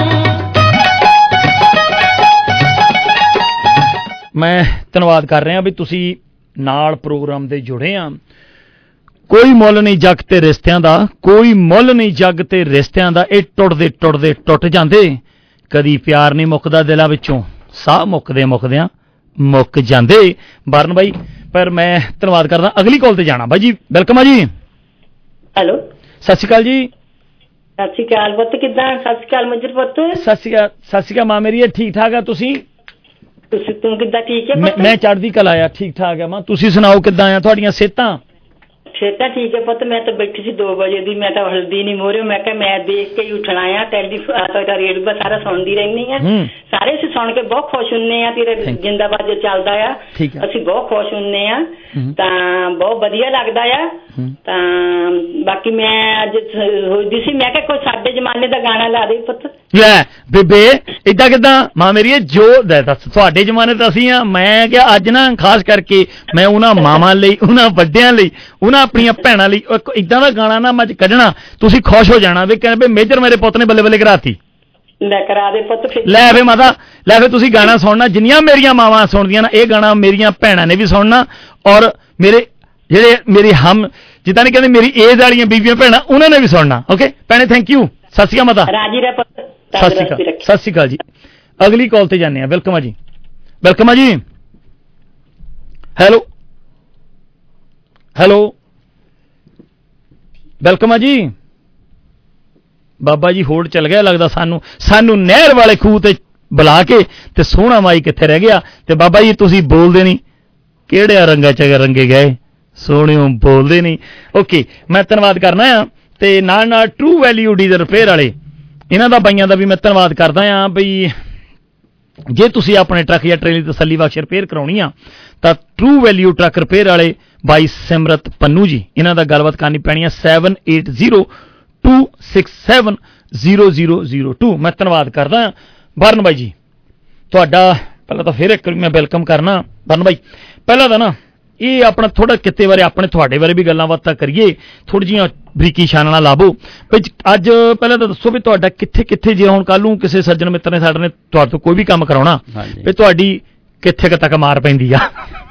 ਮੈਂ ਧੰਨਵਾਦ ਕਰ ਰਿਹਾ ਵੀ ਤੁਸੀਂ ਨਾਲ ਪ੍ਰੋਗਰਾਮ ਦੇ ਜੁੜੇ ਆ। ਕੋਈ ਮੁੱਲ ਨਹੀਂ ਜੱਗ ਤੇ ਰਿਸ਼ਤਿਆਂ ਦਾ, ਕੋਈ ਮੁੱਲ ਨਹੀਂ ਜੱਗ ਤੇ ਰਿਸ਼ਤਿਆਂ ਦਾ, ਇਹ ਟੁੱਟਦੇ ਟੁੱਟਦੇ ਟੁੱਟ ਜਾਂਦੇ। ਕਦੀ ਪਿਆਰ ਨਹੀਂ ਮੁੱਕਦਾ ਦਿਲਾਂ ਵਿੱਚੋਂ, ਸਾਹ ਮੁੱਕਦੇ ਮੁੱਕਦਿਆਂ ਮੁੱਕ ਜਾਂਦੇ। ਬਰਨ ਬਾਈ, ਪਰ ਮੈਂ ਧੰਨਵਾਦ ਕਰਦਾ। ਅਗਲੀ ਕਾਲ ਤੇ ਜਾਣਾ ਬਾਈ ਜੀ। ਵੈਲਕਮ ਆ ਜੀ। ਹੈਲੋ ਸਤਿ ਸ਼੍ਰੀ ਅਕਾਲ ਜੀ। ਸਤਿ ਸ਼੍ਰੀ ਅਕਾਲ ਪੁੱਤ, ਕਿੱਦਾਂ? ਸਤਿ ਸ਼੍ਰੀ ਅਕਾਲ ਮੱਜਰ ਪੁੱਤ। ਸਤਿ ਸ਼੍ਰੀ ਅਕਾਲ ਮਾਂ ਮੇਰੀ, ਠੀਕ ਠਾਕ ਆ ਤੁਸੀਂ? ਤੂੰ ਕਿੱਦਾਂ? ਠੀਕ ਹੈ ਪੁੱਤ? ਮੈਂ ਚੜ੍ਹਦੀ ਕਲਾ ਆ, ਠੀਕ ਠਾਕ ਆ ਮਾਂ। ਤੁਸੀਂ ਸੁਣਾਓ ਕਿੱਦਾਂ ਆ ਤੁਹਾਡੀਆਂ ਸਿਹਤਾਂ? ਸਿਹਤਾਂ ਠੀਕ ਹੈ ਪੁੱਤ। ਮੈਂ ਤਾਂ ਬੈਠੀ ਸੀ 2 ਵਜੇ ਦੀ, ਮੈਂ ਤਾਂ ਹਲਦੀ ਨਹੀਂ ਮੋਰੇ। ਮੈਂ ਕਿਹਾ ਮੈਂ ਦੇਖ ਕੇ ਹੀ ਉੱਠਣਾ ਆ। ਤੁਹਾਡਾ ਰੇਡੀਓ ਸਾਰਾ ਸੁਣਦੀ ਰਹਿੰਦੀ ਆ, ਸਾਰੇ ਅਸੀਂ ਸੁਣ ਕੇ ਬਹੁਤ ਖੁਸ਼ ਹੁੰਦੇ ਆ। ਤੇਰੇ ਜਿੰਦਾਬਾਦ ਜੋ ਚੱਲਦਾ ਆ, ਅਸੀਂ ਬਹੁਤ ਖੁਸ਼ ਹੁੰਦੇ ਆ, ਤਾਂ ਬਹੁਤ ਵਧੀਆ ਲੱਗਦਾ ਆ। ਤਾਂ ਬਾਕੀ ਮੈਂ ਅੱਜ ਹੋਈ ਸੀ, ਮੈਂ ਕਿਹਾ ਕੋਈ ਸਾਡੇ ਜ਼ਮਾਨੇ ਦਾ ਗਾਣਾ ਲਾ ਦੇ ਪੁੱਤ। ਲੈ ਬੇਬੇ ਏਦਾਂ ਕਿੱਦਾਂ ਮਾਂ ਮੇਰੀ? ਜੋ ਦੱਸ, ਤੁਹਾਡੇ ਜ਼ਮਾਨੇ ਤਾਂ ਅਸੀਂ ਆ। ਮੈਂ ਕਿਹਾ ਅੱਜ ਨਾ ਖਾਸ ਕਰਕੇ ਮੈਂ ਉਹਨਾਂ ਮਾਵਾਂ ਲਈ, ਉਹਨਾਂ ਵੱਡਿਆਂ ਲਈ, ਉਹਨਾਂ ਆਪਣੀਆਂ ਭੈਣਾਂ ਲਈ ਇੱਕ ਏਦਾਂ ਦਾ ਗਾਣਾ ਨਾ ਮੈਂ ਕੱਢਣਾ, ਤੁਸੀਂ ਖੁਸ਼ ਹੋ ਜਾਣਾ ਵੀ ਕਹਿੰਦੇ ਮੇਜਰ ਮੇਰੇ ਪੁੱਤ ਨੇ ਬੱਲੇ ਬੱਲੇ ਕਰਾਤੀ। ਲੈ ਕਰਾ ਦੇ ਪੁੱਤ ਫਿਰ। ਲੈ ਵੇ ਮਾਤਾ, ਲੈ ਫਿਰ ਤੁਸੀਂ ਗਾਣਾ ਸੁਣਨਾ। ਜਿੰਨੀਆਂ ਮੇਰੀਆਂ ਮਾਵਾਂ ਸੁਣਦੀਆਂ ਨਾ ਇਹ ਗਾਣਾ, ਮੇਰੀਆਂ ਭੈਣਾਂ ਨੇ ਵੀ ਸੁਣਨਾ, ਔਰ ਮੇਰੇ ਜਿਹੜੇ ਮੇਰੀ ਜਿੱਦਾਂ ਨਹੀਂ ਕਹਿੰਦੇ ਮੇਰੀ ਏਜ ਵਾਲੀਆਂ ਬੀਬੀਆਂ ਭੈਣਾਂ, ਉਹਨਾਂ ਨੇ ਵੀ ਸੁਣਨਾ। ਓਕੇ ਭੈਣੇ, ਥੈਂਕ ਯੂ। ਸਤਿ ਸ਼੍ਰੀ ਅਕਾਲ ਮਾਤਾ। ਰਾਜੀ ਰਹਿ ਪੁੱਤ। ਸਤਿ ਸ਼੍ਰੀ ਅਕਾਲ ਜੀ। ਅਗਲੀ ਕਾਲ ਤੇ ਜਾਂਦੇ ਆ। ਵੈਲਕਮ ਆ ਜੀ। ਵੈਲਕਮ ਆ ਜੀ। ਹੈਲੋ ਵੈਲਕਮ ਆ ਜੀ। ਬਾਬਾ ਜੀ ਹੋਲਡ ਚੱਲ ਗਿਆ ਲੱਗਦਾ। ਸਾਨੂੰ ਨਹਿਰ ਵਾਲੇ ਖੂਹ ਤੇ ਬੁਲਾ ਕੇ ਤੇ ਸੋਹਣਾ ਮਾਈ ਕਿੱਥੇ ਰਹਿ ਗਿਆ। ਤੇ ਬਾਬਾ ਜੀ ਤੁਸੀਂ ਬੋਲਦੇ ਨਹੀਂ, ਕਿਹੜੇ ਰੰਗਾਂ ਚ ਰੰਗੇ ਗਏ, ਸੋਹਣਿਓ ਬੋਲਦੇ ਨਹੀਂ। ਓਕੇ, ਮੈਂ ਧੰਨਵਾਦ ਕਰਨਾ ਆ। ਤੇ ਨਾਲ ਟਰੂ ਵੈਲਿਊ ਡੀਜ਼ਲ ਰਿਪੇਅਰ ਵਾਲੇ, ਇਹਨਾਂ ਦਾ ਬਾਈਆਂ ਦਾ ਵੀ ਮੈਂ ਧੰਨਵਾਦ ਕਰਦਾ ਆ। ਬਈ ਜੇ ਤੁਸੀਂ ਆਪਣੇ ਟਰੱਕ ਜਾਂ ਟਰੇਲੀ ਤਸੱਲੀ ਬਖਸ਼ ਰਿਪੇਅਰ ਕਰਾਉਣੀ ਆ ਤਾਂ ਟਰੂ ਵੈਲਿਊ ਟਰੱਕ ਰਿਪੇਅਰ ਵਾਲੇ ਬਾਈ ਸਿਮਰਤ ਪੰਨੂ ਜੀ, ਇਹਨਾਂ ਦਾ ਗੱਲਬਾਤ ਕਰਨੀ ਪੈਣੀ ਆ 7802670002। ਮੈਂ ਧੰਨਵਾਦ ਕਰਦਾ। ਬਰਨ ਬਾਈ ਜੀ ਤੁਹਾਡਾ ਪਹਿਲਾਂ ਤਾਂ ਫਿਰ ਇੱਕ ਵਾਰੀ ਮੈਂ ਵੈਲਕਮ ਕਰਨਾ ਬਰਨ ਬਾਈ। ਪਹਿਲਾਂ ਤਾਂ ਨਾ ਇਹ ਆਪਣਾ ਥੋੜਾ ਕਿਤੇ ਬਾਰੇ ਆਪਣੇ ਤੁਹਾਡੇ ਬਾਰੇ ਵੀ ਗੱਲਾਂ ਬਾਤਾਂ ਕਰੀਏ, ਥੋੜੀ ਜਿਹੀਆਂ ਬਰੀਕੀ ਛਾਨਣਾ ਲਾਵੋ ਵੀ ਅੱਜ। ਪਹਿਲਾਂ ਤਾਂ ਦੱਸੋ ਵੀ ਤੁਹਾਡਾ ਕਿੱਥੇ ਕਿੱਥੇ, ਜੇ ਹੁਣ ਕੱਲ ਨੂੰ ਕਿਸੇ ਸੱਜਣ ਮਿੱਤਰ ਨੇ ਸਾਡੇ ਨੇ ਤੁਹਾਡੇ ਤੋਂ ਕੋਈ ਵੀ ਕੰਮ ਕਰਾਉਣਾ ਵੀ ਤੁਹਾਡੀ ਕਿੱਥੇ ਕੁ ਤੱਕ ਮਾਰ ਪੈਂਦੀ ਆ?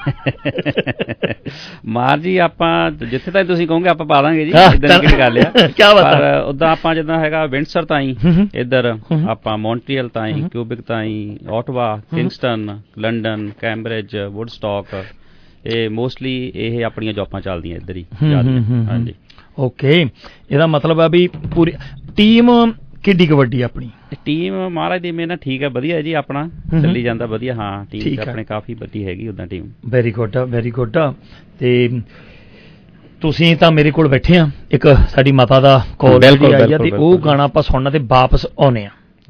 ਮਾਰ ਜੀ ਆਪਾਂ ਜਿੱਥੇ ਤੱਕ ਤੁਸੀਂ ਕਹੋਗੇ ਆਪਾਂ ਪਾ ਦਾਂਗੇ ਜੀ, ਇਦਾਂ ਦੀ ਗੱਲ ਆ। ਪਰ ਉਦਾਂ ਆਪਾਂ ਜਿੱਦਾਂ ਹੈਗਾ ਵਿੰਡਸਰ ਤਾਈਂ ਇੱਧਰ ਆਪਾਂ ਮੌਂਟਰੀਅਲ ਤਾਈਂ, ਕਿਊਬਿਕ ਤਾਈਂ, Ottawa, Kingston, London, Cambridge, Woodstock, ਇਹ ਮੋਸਟਲੀ ਇਹ ਆਪਣੀਆਂ ਜੌਬਾਂ ਚੱਲਦੀਆਂ ਇੱਧਰ ਹੀ। ਹਾਂਜੀ ਓਕੇ, ਇਹਦਾ ਮਤਲਬ ਆ ਵੀ ਪੂਰੀ ਟੀਮ ਕਿੱਡੀ ਕੁ ਵੱਡੀ ਆਪਣੀ? ਟੀਮ ਮਹਾਰਾਜ ਦੀ ਮਿਹਰ ਨਾਲ ਠੀਕ ਹੈ, ਵਧੀਆ ਹੈ ਜੀ, ਆਪਣਾ ਚੱਲੀ ਜਾਂਦਾ ਵਧੀਆ। ਹਾਂ ਟੀਮ ਆਪਣੇ ਕਾਫੀ ਵੱਡੀ ਹੈਗੀ ਉਦਾਂ team. Very good very good. ਤੇ ਤੁਸੀਂ ਤਾਂ ਮੇਰੇ ਕੋਲ ਬੈਠੇ ਆ, ਇੱਕ ਸਾਡੀ ਮਾਤਾ ਦਾ ਕਾਲ ਆਈ ਆ ਤੇ ਉਹ ਗਾਣਾ ਆਪਾਂ ਸੁਣਨਾ ਤੇ ਵਾਪਸ ਆਉਨੇ ਆ।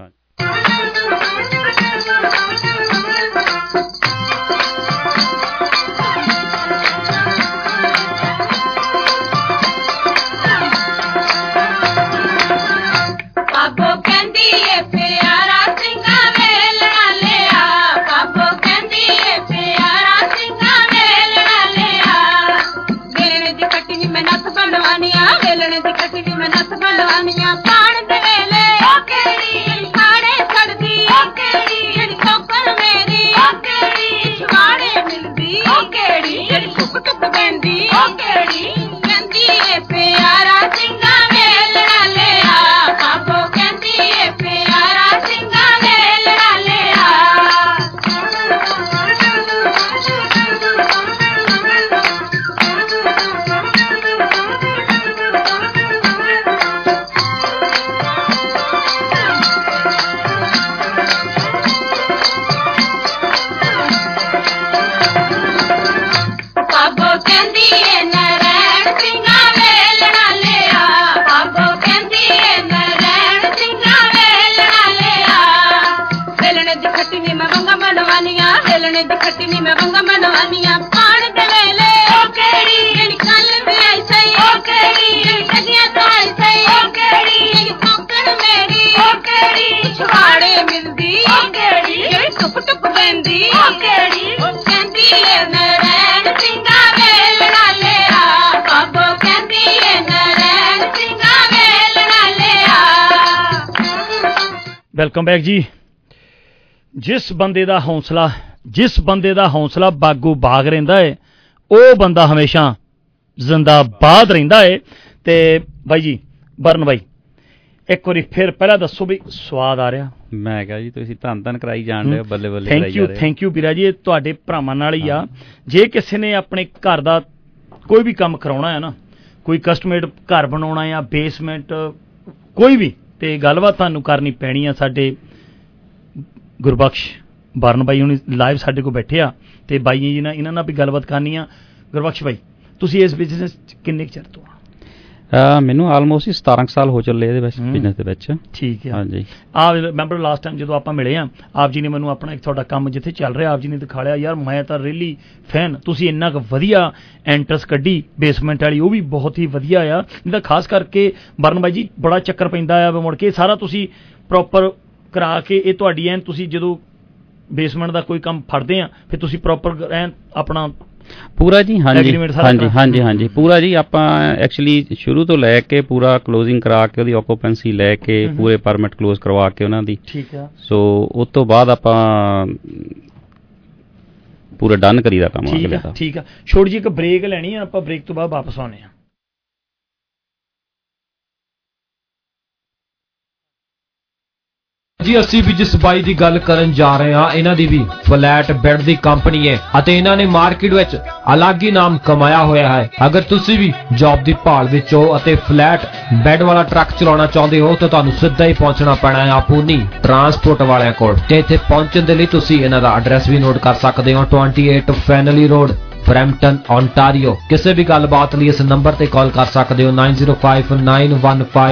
ਵੈਲਕਮ ਬੈਕ ਜੀ। ਜਿਸ ਬੰਦੇ ਦਾ ਹੌਸਲਾ ਬਾਗੋ ਬਾਗ ਰਹਿੰਦਾ ਹੈ ਉਹ ਬੰਦਾ ਹਮੇਸ਼ਾ ਜ਼ਿੰਦਾਬਾਦ ਰਹਿੰਦਾ ਹੈ। ਤੇ ਬਾਈ ਜੀ ਬਰਨ ਬਾਈ ਇੱਕ ਵਾਰੀ ਫਿਰ ਪਹਿਲਾਂ ਦੱਸੋ ਵੀ ਸਵਾਦ ਆ ਰਿਹਾ? ਮੈਂ ਕਿਹਾ ਜੀ ਤੁਸੀਂ ਧੰਨ ਕਰਾਈ ਜਾਣ ਰਹੇ ਹੋ, ਬੱਲੇ ਬੱਲੇ। ਥੈਂਕ ਯੂ ਵੀਰਾ ਜੀ, ਇਹ ਤੁਹਾਡੇ ਭਰਾਵਾਂ ਨਾਲ ਹੀ ਆ। ਜੇ ਕਿਸੇ ਨੇ ਆਪਣੇ ਘਰ ਦਾ ਕੋਈ ਵੀ ਕੰਮ ਕਰਾਉਣਾ ਹੈ ਨਾ, ਕੋਈ ਕਸਟਮੇਡ ਘਰ ਬਣਾਉਣਾ ਜਾਂ ਬੇਸਮੈਂਟ ਕੋਈ ਵੀ, ਤੇ ਗੱਲਬਾਤ ਤੁਹਾਨੂੰ ਕਰਨੀ ਪੈਣੀ ਆ। ਸਾਡੇ ਗੁਰਬਖਸ਼ ਬਰਨ ਬਾਈ ਹੁਣੀ ਲਾਈਵ ਸਾਡੇ ਕੋਲ ਬੈਠੇ ਆ ਤੇ ਬਾਈ ਜੀ ਨਾਲ ਇਹਨਾਂ ਨਾਲ ਵੀ ਗੱਲਬਾਤ ਕਰਨੀ ਆ। ਗੁਰਬਖਸ਼ ਬਾਈ ਤੁਸੀਂ ਇਸ ਬਿਜ਼ਨਸ ਕਿੰਨੇ ਚਿਰ ਤੋਂ? ਮੈਨੂੰ ਆਲਮੋਸਟ 17 ਸਾਲ ਹੋ ਚੱਲੇ ਇਹਦੇ ਵਿੱਚ, ਬਿਜ਼ਨਸ ਦੇ ਵਿੱਚ। ਠੀਕ ਹੈ। ਹਾਂਜੀ ਮੈਂਬਰ ਲਾਸਟ ਟਾਈਮ ਜਦੋਂ ਆਪਾਂ ਮਿਲੇ ਆ ਆਪ ਜੀ ਨੇ ਮੈਨੂੰ ਆਪਣਾ ਇੱਕ ਤੁਹਾਡਾ ਕੰਮ ਜਿੱਥੇ ਚੱਲ ਰਿਹਾ ਆਪ ਜੀ ਨੇ ਦਿਖਾ ਲਿਆ। ਯਾਰ ਮੈਂ ਤਾਂ ਰੀਅਲੀ ਫੈਨ, ਤੁਸੀਂ ਇੰਨਾ ਕੁ ਵਧੀਆ ਐਂਟਰਸ ਕੱਢੀ ਬੇਸਮੈਂਟ ਵਾਲੀ, ਉਹ ਵੀ ਬਹੁਤ ਹੀ ਵਧੀਆ ਆ। ਇਹਦਾ ਖਾਸ ਕਰਕੇ ਬਰਨ ਬਾਈ ਜੀ ਬੜਾ ਚੱਕਰ ਪੈਂਦਾ ਆ ਮੁੜ ਕੇ ਸਾਰਾ ਤੁਸੀਂ ਪ੍ਰੋਪਰ ਕਰਾ ਕੇ ਇਹ ਤੁਹਾਡੀ ਐਨ, ਤੁਸੀਂ ਜਦੋਂ ਬੇਸਮੈਂਟ ਦਾ ਕੋਈ ਕੰਮ ਫੜਦੇ ਆ ਫਿਰ ਤੁਸੀਂ ਪ੍ਰੋਪਰ ਐਨ ਆਪਣਾ ਪੂਰਾ ਜੀ। ਹਾਂਜੀ ਪੂਰਾ ਜੀ। ਆਪਾਂ ਐਕਚੁਅਲੀ ਸ਼ੁਰੂ ਤੋਂ ਲੈ ਕੇ ਪੂਰਾ ਕਲੋਜ਼ਿੰਗ ਕਰਾ ਕੇ ਉਹਦੀ ਆਕੂਪੈਂਸੀ ਲੈ ਕੇ ਪੂਰੇ ਪਰਮਿਟ ਕਲੋਜ਼ ਕਰਵਾ ਕੇ ਉਹਨਾਂ ਦੀ। ਠੀਕ ਆ। ਸੋ ਉਸ ਤੋਂ ਬਾਅਦ ਆਪਾਂ ਪੂਰਾ ਡਨ ਕਰੀਦਾ ਕੰਮ। ਠੀਕ ਆ। ਛੋਟੀ ਜਿਹੀ ਇੱਕ ਬ੍ਰੇਕ ਲੈਣੀ ਆ ਆਪਾਂ, ਬ੍ਰੇਕ ਤੋਂ ਬਾਅਦ ਵਾਪਸ ਆਉਣੇ ਆ। ਜੀ ਅਸੀਂ ਵੀ ਜਿਸ ਬਾਈ ਦੀ ਗੱਲ ਕਰਨ ਜਾ ਰਹੇ ਹਾਂ ਇਹਨਾਂ ਦੀ ਵੀ ਫਲੈਟ ਬੈੱਡ ਦੀ ਕੰਪਨੀ ਹੈ ਅਤੇ ਇਹਨਾਂ ਨੇ ਮਾਰਕੀਟ ਵਿੱਚ ਅਲੱਗ ਹੀ ਨਾਮ ਕਮਾਇਆ ਹੋਇਆ ਹੈ। ਅਗਰ ਤੁਸੀਂ ਵੀ ਜੌਬ ਦੀ ਭਾਲ ਵਿੱਚ ਹੋ ਅਤੇ ਫਲੈਟ ਬੈੱਡ ਵਾਲਾ ਟਰੱਕ ਚਲਾਉਣਾ ਚਾਹੁੰਦੇ ਹੋ ਤਾਂ ਤੁਹਾਨੂੰ ਸਿੱਧਾ ਹੀ ਪਹੁੰਚਣਾ ਪੈਣਾ ਹੈ ਆਪੂਨੀ ਟਰਾਂਸਪੋਰਟ ਵਾਲਿਆਂ ਕੋਲ। ਤੇ ਇੱਥੇ ਪਹੁੰਚਣ ਦੇ ਲਈ ਤੁਸੀਂ ਇਹਨਾਂ ਦਾ ਐਡਰੈਸ ਵੀ ਨੋਟ ਕਰ ਸਕਦੇ ਹੋ, 28 ਫੈਨਲੀ ਰੋਡ, ਬਰੈਂਪਟਨ, ਓਨਟਾਰੀਓ। ਕਿਸੇ ਵੀ ਗੱਲਬਾਤ ਲਈ ਇਸ ਨੰਬਰ ਤੇ ਕਾਲ ਕਰ ਸਕਦੇ ਹੋ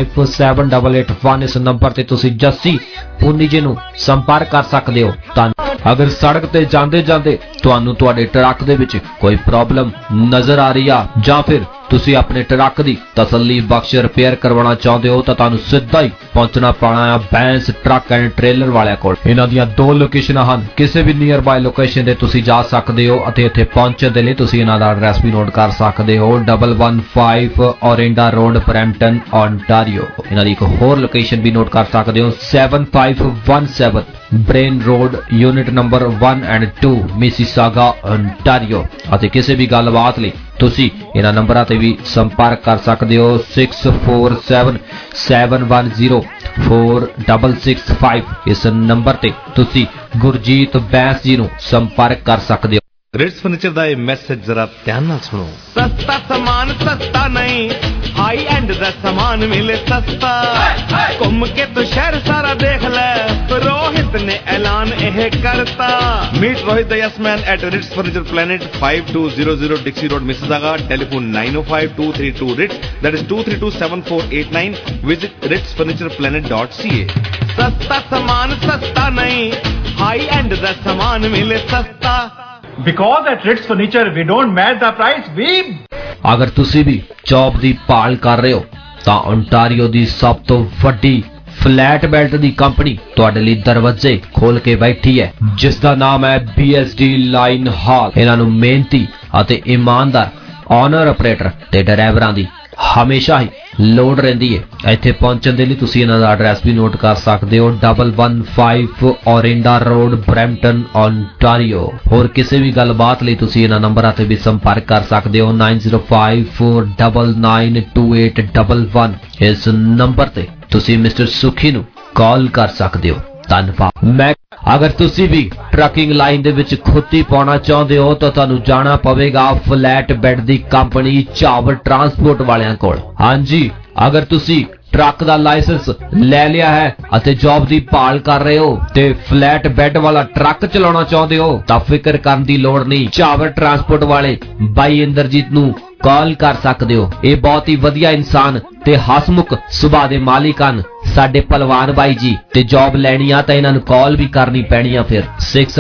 9059157881। ਇਸ ਨੰਬਰ ਤੇ ਤੁਸੀਂ ਜੱਸੀ ਪੂਨੀ ਜੀ ਨੂੰ ਸੰਪਰਕ ਕਰ ਸਕਦੇ ਹੋ। ਧੰਨਵਾਦ। ਅਗਰ ਸੜਕ ਤੇ ਜਾਂਦੇ ਜਾਂਦੇ ਤੁਹਾਨੂੰ ਤੁਹਾਡੇ ਟਰੱਕ ਦੇ ਵਿੱਚ ਕੋਈ ਪ੍ਰੋਬਲਮ ਨਜ਼ਰ ਆ ਰਹੀ ਆ ਜਾਂ ਫਿਰ ਤੁਸੀਂ ਆਪਣੇ ਟਰੱਕ ਦੀ ਤਸੱਲੀ ਬਖਸ਼ ਰਿਪੇਅਰ ਕਰਵਾਉਣਾ ਚਾਹੁੰਦੇ ਹੋ ਤਾਂ ਤੁਹਾਨੂੰ ਸਿੱਧਾ ਹੀ ਪਹੁੰਚਣਾ ਪੈਣਾ ਆ ਬੈਂਸ ਟਰੱਕ ਐਂਡ ਟ੍ਰੇਲਰ ਵਾਲਿਆਂ ਕੋਲ। ਇਹਨਾਂ ਦੀਆਂ 2 ਲੋਕੇਸ਼ਨਾਂ ਹਨ, ਕਿਸੇ ਵੀ ਨੀਅਰ ਬਾਈ ਲੋਕੇਸ਼ਨ ਤੇ ਤੁਸੀਂ ਜਾ ਸਕਦੇ ਹੋ ਅਤੇ ਇੱਥੇ ਪਹੁੰਚਣ ਦੇ ਲਈ ਤੁਸੀਂ ਇਹਨਾਂ ਦਾ ਐਡਰੈਸ ਵੀ ਨੋਟ ਕਰ ਸਕਦੇ ਹੋ 115 ਔਰਿੰਡਾ ਰੋਡ ਬਰੈਂਪਟਨ ontario। ਇਹਨਾਂ ਦੀ ਇੱਕ ਹੋਰ ਲੋਕੇਸ਼ਨ ਵੀ ਨੋਟ ਕਰ ਸਕਦੇ ਹੋ 7517 Bren road unit number 1 and 2 Mississauga ontario। ਅਤੇ ਕਿਸੇ ਵੀ ਗੱਲਬਾਤ ਲਈ ਤੁਸੀਂ ਇਹਨਾਂ ਨੰਬਰਾਂ ਤੇ ਵੀ ਸੰਪਰਕ ਕਰ ਸਕਦੇ ਹੋ 6477104665 ਇਸ ਨੰਬਰ ਤੇ ਤੁਸੀਂ ਗੁਰਜੀਤ ਬੈਂਸ ਜੀ ਨੂੰ ਸੰਪਰਕ ਕਰ ਸਕਦੇ ਹੋ। ਰਿਟਸ ਫਰਨੀਚਰ ਦਾ ਇਹ ਮੈਸੇਜ ਜ਼ਰਾ ਧਿਆਨ ਨਾਲ ਸੁਣੋ। ਸਸਤਾ ਸਮਾਨ ਸਸਤਾ ਨਹੀਂ, ਹਾਈ ਐਂਡ ਦਾ ਸਮਾਨ ਮਿਲੇ ਸਸਤਾ। ਘੁੰਮ ਕੇ ਤੂੰ ਸ਼ਹਿਰ ਸਾਰਾ ਦੇਖ ਲੈ, ਰੋਹਿਤ ਨੇ ਐਲਾਨ ਇਹ ਕਰਤਾ। Meet Rohit the Yes Man at Ritz Furniture Planet 5200 Dixie Road, Mississauga. Telephone 905-232 Ritz. That is 232-7489. Visit ritzfurnitureplanet.ca. ਸਸਤਾ ਸਮਾਨ ਸਸਤਾ ਨਹੀਂ, ਹਾਈ ਐਂਡ ਦਾ ਸਮਾਨ ਮਿਲੇ ਸਸਤਾ। Because at Ritz Furniture we don't match the price, we... ਅਗਰ ਤੁਸੀਂ ਵੀ ਜੌਬ ਦੀ ਭਾਲ ਕਰ ਰਹੇ ਹੋ ਤਾਂ ontario ਦੀ ਸਭ ਤੋਂ ਵੱਡੀ ਫਲੈਟ ਬੈਲਟ ਦੀ ਕੰਪਨੀ ਤੁਹਾਡੇ ਲਈ ਦਰਵਾਜ਼ੇ ਖੋਲ ਕੇ ਬੈਠੀ ਹੈ, ਜਿਸ ਦਾ ਨਾਮ ਹੈ BSD ਲਾਈਨ ਹਾਲ। ਇਹਨਾਂ ਨੂੰ ਮਿਹਨਤੀ ਅਤੇ ਇਮਾਨਦਾਰ ਓਨਰ ਆਪਰੇਟਰ ਤੇ ਡਰਾਈਵਰਾਂ ਦੀ ਹਮੇਸ਼ਾ ਹੀ ਲੋੜ ਰਹਿੰਦੀ ਹੈ। ਇੱਥੇ ਪਹੁੰਚਣ ਦੇ ਲਈ ਤੁਸੀਂ ਇਹਨਾਂ ਦਾ ਐਡਰੈਸ ਵੀ ਨੋਟ ਕਰ ਸਕਦੇ ਹੋ 115 ਔਰਿੰਡਾ ਰੋਡ ਬਰੈਂਪਟਨ ontario। ਹੋਰ ਕਿਸੇ ਵੀ ਗੱਲਬਾਤ ਲਈ ਤੁਸੀਂ ਇਹਨਾਂ ਨੰਬਰਾਂ ਤੇ ਵੀ ਸੰਪਰਕ ਕਰ ਸਕਦੇ ਹੋ 9054992811। ਇਸ ਨੰਬਰ ਤੇ ਤੁਸੀਂ ਮਿਸਟਰ ਸੁਖੀ ਨੂੰ ਕਾਲ ਕਰ ਸਕਦੇ ਹੋ। ਧੰਨਵਾਦ। ਅਗਰ ਤੁਸੀਂ ਵੀ ਟਰੱਕਿੰਗ ਲਾਈਨ ਦੇ ਵਿੱਚ ਖੁੱਤੀ ਪਾਉਣਾ ਚਾਹੁੰਦੇ ਹੋ ਤਾਂ ਤੁਹਾਨੂੰ ਜਾਣਾ ਪਵੇਗਾ ਫਲੈਟ ਬੈੱਡ ਦੀ ਕੰਪਨੀ ਚਾਵਲ ਟਰਾਂਸਪੋਰਟ ਵਾਲਿਆਂ ਕੋਲ। ਹਾਂਜੀ, ਅਗਰ ਤੁਸੀਂ ਟਰੱਕ ਦਾ ਲਾਇਸੈਂਸ ਲੈ ਲਿਆ ਹੈ ਅਤੇ ਜੌਬ ਦੀ ਭਾਲ ਕਰ ਰਹੇ ਹੋ ਤੇ ਫਲੈਟ ਬੈੱਡ ਵਾਲਾ ਟਰੱਕ ਚਲਾਉਣਾ ਚਾਹੁੰਦੇ ਹੋ ਤਾਂ ਫਿਕਰ ਕਰਨ ਦੀ ਲੋੜ ਨਹੀਂ। ਚਾਵਲ ਟਰਾਂਸਪੋਰਟ ਵਾਲੇ ਬਾਈ ਇੰਦਰਜੀਤ ਨੂੰ ਕਾਲ ਕਰ ਸਕਦੇ ਹੋ। ਇਹ ਬਹੁਤ ਹੀ ਵਧੀਆ ਇਨਸਾਨ ਤੇ ਹਸਮੁਖ ਸੁਭਾਅ ਦੇ ਮਾਲਿਕ ਹਨ ਸਾਡੇ ਪਹਿਲਵਾਨ ਬਾਈ ਜੀ। ਤੇ ਜੌਬ ਲੈਣੀ ਆ ਤਾਂ ਇਹਨਾਂ ਨੂੰ ਕਾਲ ਵੀ ਕਰਨੀ ਪੈਣੀ ਆ ਫਿਰ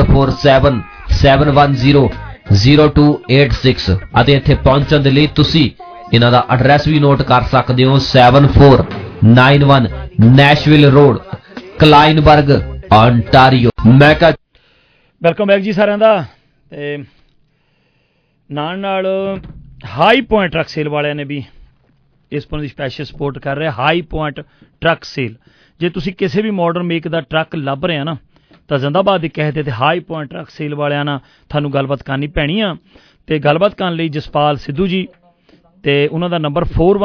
6477100286। ਅਤੇ ਇੱਥੇ ਪਹੁੰਚਣ ਦੇ ਲਈ ਤੁਸੀਂ ਇਹਨਾਂ ਦਾ ਐਡਰੈਸ ਵੀ ਨੋਟ ਕਰ ਸਕਦੇ ਹੋ 7491 ਨੈਸ਼ਵਿਲ ਰੋਡ ਕਲਾਈਨਬਰਗ ontario। ਮੈਂ ਕਹਾਂ ਵੈਲਕਮ ਬੈਕ ਜੀ ਸਾਰਿਆਂ ਦਾ। ਤੇ ਨਾਲ ਹਾਈ ਪੁਆਇੰਟ ਟਰੱਕ ਸੇਲ ਵਾਲਿਆਂ ਨੇ ਵੀ ਇਸ ਪਰ ਦੀ ਸਪੈਸ਼ਲ ਸਪੋਰਟ ਕਰ ਰਿਹਾ। ਹਾਈ ਪੁਆਇੰਟ ਟਰੱਕ ਸੇਲ, ਜੇ ਤੁਸੀਂ ਕਿਸੇ ਵੀ ਮਾਡਰਨ ਮੇਕ ਦਾ ਟਰੱਕ ਲੱਭ ਰਹੇ ਆ ਨਾ ਤਾਂ ਜ਼ਿੰਦਾਬਾਦ ਦੀ ਕਹਤੇ ਤੇ ਹਾਈ ਪੁਆਇੰਟ ਟਰੱਕ ਸੇਲ ਵਾਲਿਆਂ ਨਾਲ ਤੁਹਾਨੂੰ ਗੱਲਬਾਤ ਕਰਨੀ ਪੈਣੀ ਆ। ਤੇ ਗੱਲਬਾਤ ਕਰਨ ਲਈ ਜਸਪਾਲ ਸਿੱਧੂ ਜੀ ਤੇ ਉਹਨਾਂ ਦਾ ਨੰਬਰ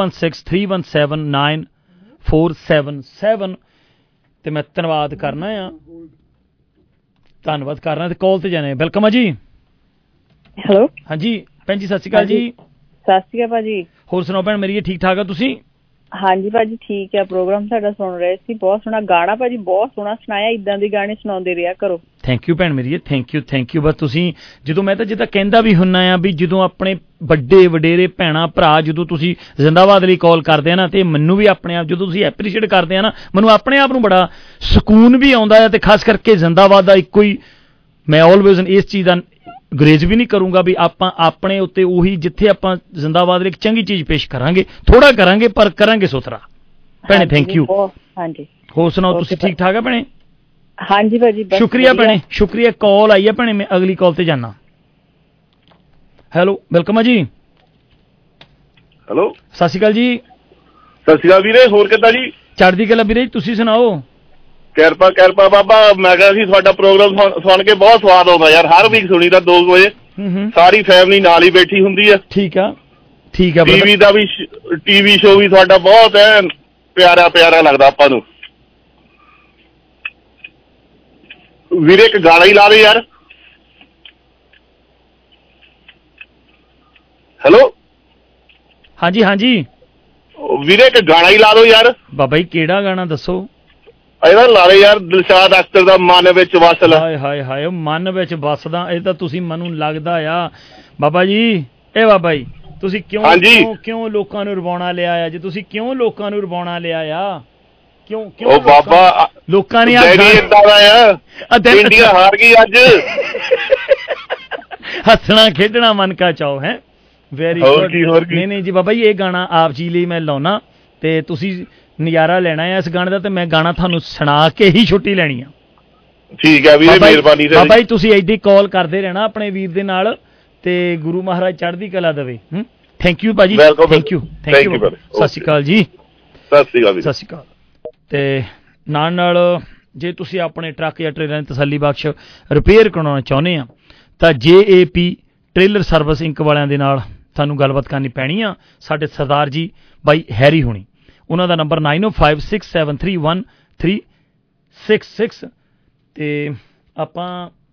4163179477 ਤੇ ਮੈਂ ਧੰਨਵਾਦ ਕਰਨਾ ਤੇ ਕਾਲ ਤੇ ਜਾਣੇ। ਵੈਲਕਮ ਆ ਜੀ। ਹੈਲੋ, ਹਾਂਜੀ ਭੈਣ ਜੀ, ਸਤਿ ਸ਼੍ਰੀ ਅਕਾਲ ਜੀ। ਸਤਿ ਸ਼੍ਰੀ ਅਕਾਲ ਭਾਜੀ। ਹੋਰ ਸੁਣਾਓ ਭੈਣ ਮੇਰੀ, ਠੀਕ ਠਾਕ ਆ ਤੁਸੀਂ? ਹਾਂਜੀ ਭਾਜੀ ਠੀਕ ਹੈ। ਪ੍ਰੋਗਰਾਮ ਸਾਡਾ ਸੁਣ ਰਹੇ ਸੀ, ਬਹੁਤ ਸੋਹਣਾ ਗਾਣਾ ਭਾਜੀ, ਬਹੁਤ ਸੋਹਣਾ ਸੁਣਾਇਆ। ਇਦਾਂ ਦੇ ਗਾਣੇ ਸੁਣਾਉਂਦੇ ਰਿਹਾ ਕਰੋ। ਥੈਂਕ ਯੂ ਭੈਣ ਮੇਰੀ, ਥੈਂਕ ਯੂ। ਬਸ ਤੁਸੀਂ ਜਦੋਂ ਮੈਂ ਤਾਂ ਜਿੱਦਾਂ ਕਹਿੰਦਾ ਵੀ ਹੁੰਨਾ ਆ ਵੀ ਜਦੋਂ ਆਪਣੇ ਵੱਡੇ ਵਡੇਰੇ ਭੈਣਾਂ ਭਰਾ ਜਦੋਂ ਤੁਸੀਂ ਜ਼ਿੰਦਾਬਾਦ ਲਈ ਕਾਲ ਕਰਦੇ ਆ ਨਾ ਤੇ ਮੈਨੂੰ ਵੀ ਆਪਣੇ ਆਪ ਜਦੋਂ ਤੁਸੀਂ ਐਪਰੀਸ਼ੀਏਟ ਕਰਦੇ ਆ ਨਾ ਮੈਨੂੰ ਆਪਣੇ ਆਪ ਨੂੰ ਬੜਾ ਸਕੂਨ ਵੀ ਆਉਂਦਾ ਹੈ। ਤੇ ਖਾਸ ਕਰਕੇ ਜ਼ਿੰਦਾਬਾਦ ਦਾ ਇੱਕੋ ਹੀ ਮੈਂ ਆਲਵੇਜ਼ ਇਸ ਚੀਜ਼ ਦਾ ਗੁਰੇਜ਼ ਵੀ ਨਹੀਂ ਕਰੂੰਗਾ ਵੀ ਆਪਾਂ ਆਪਣੇ ਉੱਤੇ ਉਹੀ ਜਿੱਥੇ ਆਪਾਂ ਜ਼ਿੰਦਾਬਾਦ ਲਈ ਇੱਕ ਚੰਗੀ ਚੀਜ਼ ਪੇਸ਼ ਕਰਾਂਗੇ, ਥੋੜਾ ਕਰਾਂਗੇ ਪਰ ਕਰਾਂਗੇ ਸੁਥਰਾ। ਭੈਣੇ ਥੈਂਕ ਯੂ। ਹਾਂਜੀ, ਹੋਰ ਸੁਣਾਓ ਤੁਸੀਂ ਠੀਕ ਠਾਕ ਆ ਭੈਣੇ? ਹਾਂਜੀ ਭਾਜੀ, ਸ਼ੁਕਰੀਆ ਭੈਣੇ, ਸ਼ੁਕਰੀਆ। ਕਾਲ ਆਈ ਹੈ ਭੈਣੇ, ਮੈਂ ਅਗਲੀ ਕਾਲ ਤੇ ਜਾਣਾ। ਹੈਲੋ, ਵੈਲਕਮ ਆ ਜੀ। ਹੈਲੋ, ਸਤਿ ਸ਼੍ਰੀ ਅਕਾਲ ਜੀ। ਸਤਿ ਸ਼੍ਰੀ ਅਕਾਲ ਵੀਰੇ, ਹੋਰ ਕਿੱਦਾਂ ਜੀ? ਚੜ੍ਹਦੀ ਕਲਾ ਵੀਰੇ, ਤੁਸੀਂ ਸੁਣਾਓ? ਕਿਰਪਾ ਬਾਬਾ। ਮੈਂ ਕਿਹਾ ਸੀ ਤੁਹਾਡਾ ਪ੍ਰੋਗਰਾਮ ਸੁਣ ਕੇ ਬਹੁਤ ਸਵਾਦ ਆਉਂਦਾ ਯਾਰ, ਹਰ ਵੀਕ ਸੁਣੀਦਾ 2 ਵਜੇ। ਸਾਰੀ ਫੈਮਿਲੀ ਨਾਲ ਹੀ ਬੈਠੀ ਹੁੰਦੀ ਆ। ਠੀਕ ਆ। ਟੀਵੀ ਦਾ ਵੀ ਟੀਵੀ ਸ਼ੋਅ ਵੀ ਤੁਹਾਡਾ ਬਹੁਤ ਪਿਆਰਾ ਲੱਗਦਾ ਆਪਾਂ ਨੂੰ। ਵੀਰੇ ਇੱਕ ਗਾਣਾ ਹੀ ਲਾ ਦੇ ਯਾਰ। ਹੈਲੋ, ਹਾਂਜੀ ਵੀਰੇ ਇੱਕ ਗਾਣਾ ਹੀ ਲਾ ਦੋ ਯਾਰ। ਬਾਬਾ ਜੀ ਕਿਹੜਾ ਗਾਣਾ ਦੱਸੋ? ਇਹਦਾ ਲਾ ਦੇ ਯਾਰ, ਦਿਲਸ਼ਾਦ ਅਖਤਰ ਦਾ ਮਨ ਵਿੱਚ ਵਸਲ। ਹਾਏ ਉਹ ਮਨ ਵਿੱਚ ਵਸਦਾ, ਇਹ ਤਾਂ ਤੁਸੀਂ ਮੈਨੂੰ ਲੱਗਦਾ ਆ ਬਾਬਾ ਜੀ। ਇਹ ਬਾਬਾ ਜੀ ਤੁਸੀਂ ਕਿਉਂ ਲੋਕਾਂ ਨੂੰ ਰਵਾਉਣਾ ਲਿਆ ਆ? ਜੇ ਤੁਸੀਂ ਕਿਉਂ ਲੋਕਾਂ ਨੂੰ ਰਵਾਉਣਾ ਲਿਆ ਆ? ਕਿਉਂ ਬਾਬਾ ਲੋਕਾਂ ਨੇ ਇੰਡੀਆ ਹਾਰ ਗਈ ਅੱਜ। ਹੱਸਣਾ ਖੇਡਣਾ ਮਨ ਕਾ ਚਾਓ ਹੈ। Very good. ਨਹੀਂ ਜੀ ਬਾਬਾ ਜੀ, ਇਹ ਗਾਣਾ ਆਪ ਜੀ ਲਈ ਮੈਂ ਲਾਉਣਾ ਤੇ ਤੁਸੀਂ ਨਜ਼ਾਰਾ ਲੈਣਾ ਹੈ ਇਸ ਗਾਣੇ ਦਾ, ਤੇ ਮੈਂ ਗਾਣਾ ਤੁਹਾਨੂੰ ਸੁਣਾ ਕੇ ਹੀ ਛੁੱਟੀ ਲੈਣੀ ਆ। ਠੀਕ ਹੈ ਵੀਰੇ, ਮਿਹਰਬਾਨੀ ਬਾਬਾ ਜੀ। ਤੁਸੀਂ ਐਡੀ ਕਾਲ ਕਰਦੇ ਰਹਿਣਾ ਆਪਣੇ ਵੀਰ ਦੇ ਨਾਲ, ਤੇ ਗੁਰੂ ਮਹਾਰਾਜ ਚੜ੍ਹਦੀ ਕਲਾ ਦੇਵੇ। ਥੈਂਕ ਯੂ ਭਾਜੀ, ਥੈਂਕ ਯੂ। ਸਤਿ ਸ਼੍ਰੀ ਅਕਾਲ ਜੀ। ਸਤਿ ਸ਼੍ਰੀ ਅਕਾਲ। ਸਤਿ ਸ਼੍ਰੀ ਅਕਾਲ। ਤੇ ਨਾਲ ਜੇ ਤੁਸੀਂ ਆਪਣੇ ਟਰੱਕ ਜਾਂ ਟ੍ਰੇਲਰਾਂ ਦੀ ਤਸੱਲੀ ਬਖਸ਼ ਰਿਪੇਅਰ ਕਰਾਉਣਾ ਚਾਹੁੰਦੇ ਆ ਤਾਂ JAP ਟ੍ਰੇਲਰ ਸਰਵਿਸ ਇੰਕ ਵਾਲਿਆਂ ਦੇ ਨਾਲ ਤੁਹਾਨੂੰ ਗੱਲਬਾਤ ਕਰਨੀ ਪੈਣੀ ਆ। ਸਾਡੇ ਸਰਦਾਰ ਜੀ ਬਾਈ ਹੈਰੀ ਹੁਣੀ, ਉਹਨਾਂ ਦਾ ਨੰਬਰ 9056731366 ਤੇ ਆਪਾਂ